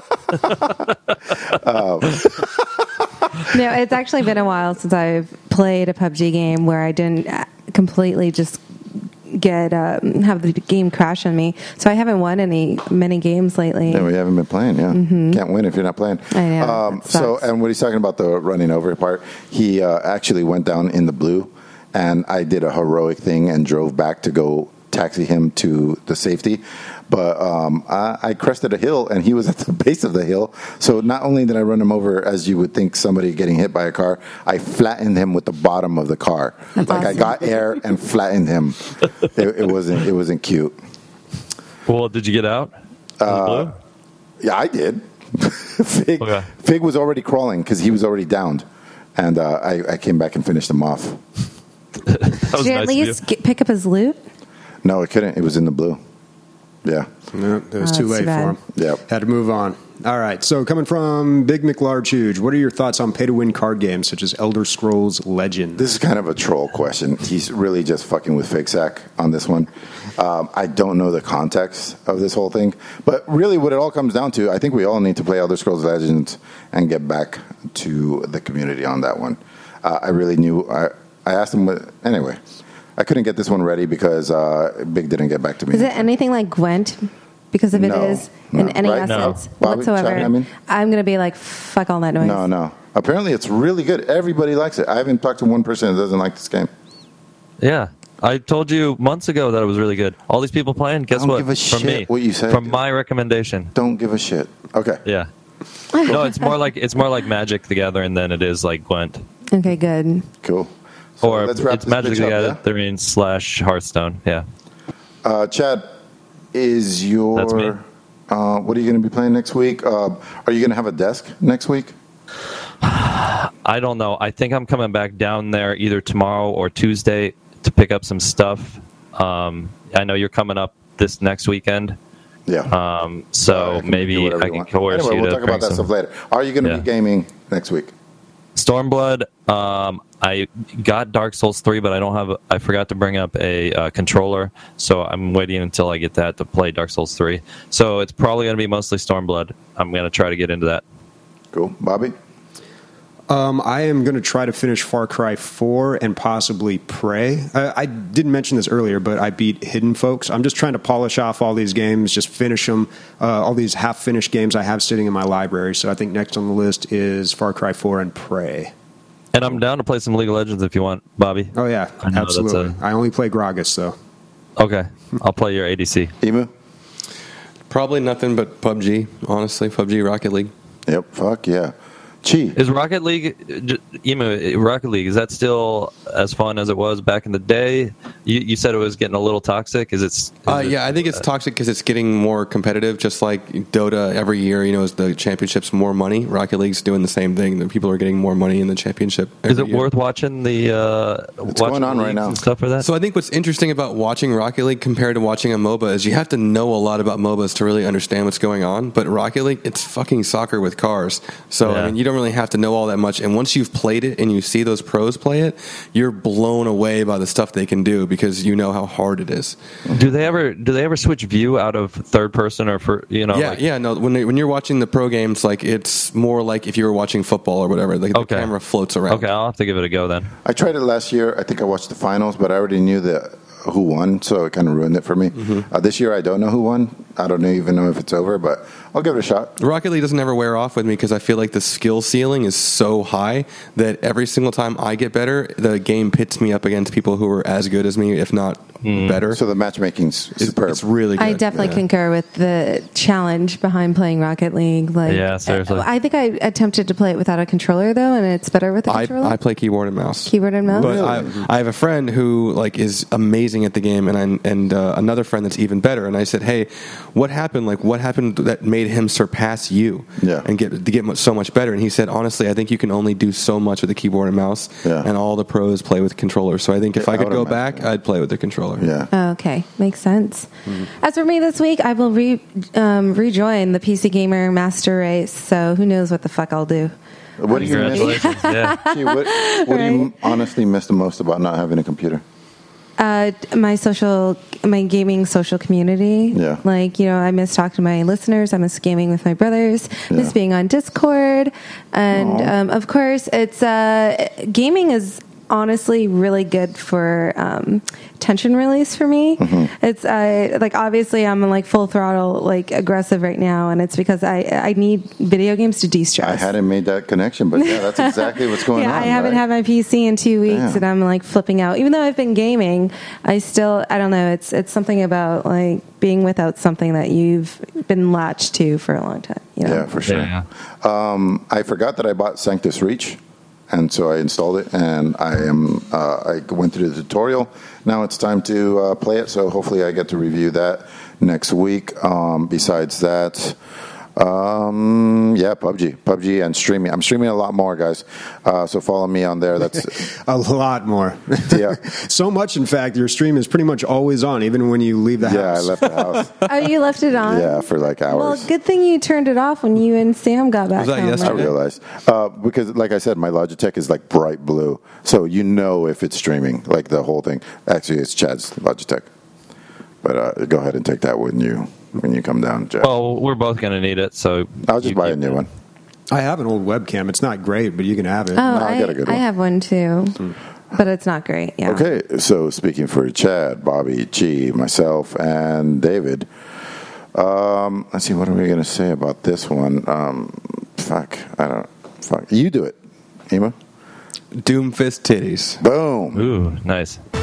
No, it's actually been a while since I've played a P U B G game where I didn't uh, completely just get um, have the game crash on me. So I haven't won any many games lately. Yeah, we haven't been playing. Yeah, Mm-hmm. can't win if you're not playing. I know, Um, that so, sucks. and what he's talking about the running over part, he uh, actually went down in the blue, and I did a heroic thing and drove back to go taxi him to the safety. But um, I, I crested a hill, and he was at the base of the hill. So not only did I run him over, as you would think somebody getting hit by a car, I flattened him with the bottom of the car. That's like I awesome. got air and flattened him. It, it wasn't. It wasn't cute. Well, did you get out? Uh, Yeah, I did. Fig, Okay. Fig was already crawling because he was already downed, and uh, I, I came back and finished him off. that Did was you nice at of least you. get, pick up his loot? No, it couldn't. It was in the blue. Yeah. No, it was Oh, too that's late too bad. for him. Yep. Had to move on. All right. So coming from Big McLarge Huge, what are your thoughts on pay-to-win card games such as Elder Scrolls Legend? This is kind of a troll question. He's really just fucking with Fixac on this one. Um, I don't know the context of this whole thing, but really, what it all comes down to, I think we all need to play Elder Scrolls Legends and get back to the community on that one. Uh, I really knew. I I asked him. What, anyway, I couldn't get this one ready because uh, Big didn't get back to me. Is it anything like Gwent? Because if it No, is no, in any right? No. essence Bobby, whatsoever, Chad, I mean? I'm going to be like, fuck all that noise. No, no. Apparently, it's really good. Everybody likes it. I haven't talked to one person that doesn't like this game. Yeah. I told you months ago that it was really good. All these people playing, guess don't what? give a From shit me. what you say. From my recommendation. Don't give a shit. Okay. Yeah. No, it's more like it's more like Magic the Gathering than it is like Gwent. Okay, good. Cool. So Or let's wrap it's this Magic bitch the up, yeah? Gathering slash Hearthstone. Yeah. Uh, Chad, is your That's me. Uh, what are you going to be playing next week? Uh, are you going to have a desk next week? I don't know. I think I'm coming back down there either tomorrow or Tuesday to pick up some stuff. Um, I know you're coming up this next weekend. Yeah. Um, so Uh, I can do maybe whatever I you can want. coerce Anyway, you we'll to talk bring about that some. stuff later. Are you going to Yeah. be gaming next week? Stormblood. Um, I got Dark Souls three, but I don't have. I forgot to bring up a uh, controller, so I'm waiting until I get that to play Dark Souls three. So it's probably going to be mostly Stormblood. I'm going to try to get into that. Cool. Bobby? Um, I am going to try to finish Far Cry four and possibly Prey. Uh, I didn't mention this earlier, but I beat Hidden Folks. I'm just trying to polish off all these games, just finish them, uh, all these half-finished games I have sitting in my library. So I think next on the list is Far Cry four and Prey. And I'm down to play some League of Legends if you want, Bobby. Oh, yeah, I know that's absolutely. a- I only play Gragas, though. Okay, I'll play your A D C. Emu? Probably nothing but P U B G, honestly. P U B G, Rocket League. Yep. Fuck yeah. Chi? Is Rocket League, j- Emu, Rocket League, is that still as fun as it was back in the day? You, you said it was getting a little toxic. Is it? Is Uh, it yeah, I think it's toxic because it's getting more competitive. Just like Dota, every year, you know, as the championships more money, Rocket League's doing the same thing. The people are getting more money in the championship. Is every it year. worth watching the uh, What's watching going on the right leagues now? and stuff for that? So I think what's interesting about watching Rocket League compared to watching a MOBA is you have to know a lot about MOBAs to really understand what's going on. But Rocket League, it's fucking soccer with cars. So Yeah. I mean, you don't really have to know all that much. And once you've played it and you see those pros play it, you're blown away by the stuff they can do because you know how hard it is. do they ever do they ever switch view out of third person or for you know? Yeah, like, yeah. No, when they, when you're watching the pro games, like it's more like if you were watching football or whatever. Like Okay. the camera floats around. Okay, I'll have to give it a go then. I tried it last year. I think I watched the finals, but I already knew the who won, so it kind of ruined it for me. Mm-hmm. Uh, this year, I don't know who won. I don't even know if it's over, but I'll give it a shot. Rocket League doesn't ever wear off with me because I feel like the skill ceiling is so high that every single time I get better, the game pits me up against people who are as good as me, if not better. So the matchmaking's it's, superb. it's really good. I definitely Yeah. concur with the challenge behind playing Rocket League. Like, Yeah, seriously. I, I think I attempted to play it without a controller though, and it's better with a I, controller. I play keyboard and mouse. Keyboard and mouse. But I, I have a friend who like is amazing at the game, and I, and uh, another friend that's even better. And I said, "Hey, what happened? Like, what happened that made him surpass you? Yeah. and get to get mu- so much better?" And he said, "Honestly, I think you can only do so much with a keyboard and mouse, Yeah. and all the pros play with controllers. So I think if Yeah, I I could would go imagine, back, yeah. I'd play with the controller." yeah. Oh, okay, makes sense. Mm-hmm. As for me this week, I will re, um, rejoin the P C Gamer Master Race. So who knows what the fuck I'll do? What do you miss? Congratulations! Yeah. Gee, what what do you honestly miss the most about not having a computer? Uh, my social, my gaming social community. Yeah. Like, you know, I miss talking to my listeners. I miss gaming with my brothers. Miss Yeah. being on Discord. And, Aw. um, of course, it's, uh, gaming is honestly really good for, um, tension release for me. Mm-hmm. It's, uh, like, obviously I'm like full throttle, like aggressive right now. And it's because I, I need video games to de-stress. I hadn't made that connection, but yeah, that's exactly what's going yeah, on. I haven't right? had my P C in two weeks, Yeah. and I'm like flipping out. Even though I've been gaming, I still, I don't know. It's it's something about like being without something that you've been latched to for a long time. You know? Yeah, for sure. Yeah. Um, I forgot that I bought Sanctus Reach, and so I installed it, and I am uh, I went through the tutorial. Now it's time to uh, play it, so hopefully I get to review that next week. Um, besides that, um, yeah, P U B G, P U B G, and streaming. I'm streaming a lot more, guys. Uh, so follow me on there. That's A lot more. Yeah. So much, in fact, your stream is pretty much always on, even when you leave the yeah. I house. left the house. Oh, you left it on? Yeah, for like Well, hours. good thing you turned it off when you and Sam got back Was that home. yesterday? I right? realized uh, because, like I said, my Logitech is like bright blue, so you know if it's streaming, like the whole thing. Actually, it's Chad's Logitech, but uh, go ahead and take that when you when you come down, Chad. Well, we're both going to need it, so I'll just you buy a keep new it. one. I have an old webcam. It's not great, but you can have it. Oh, No, I I, got a good I one. have one too, but it's not great. Yeah. Okay, so speaking for Chad, Bobby, G, myself, and David. Um, let's see, what are we going to say about this one? Um, fuck, I don't. Fuck, you do it, Ema. Doomfist titties. Boom. Ooh, nice.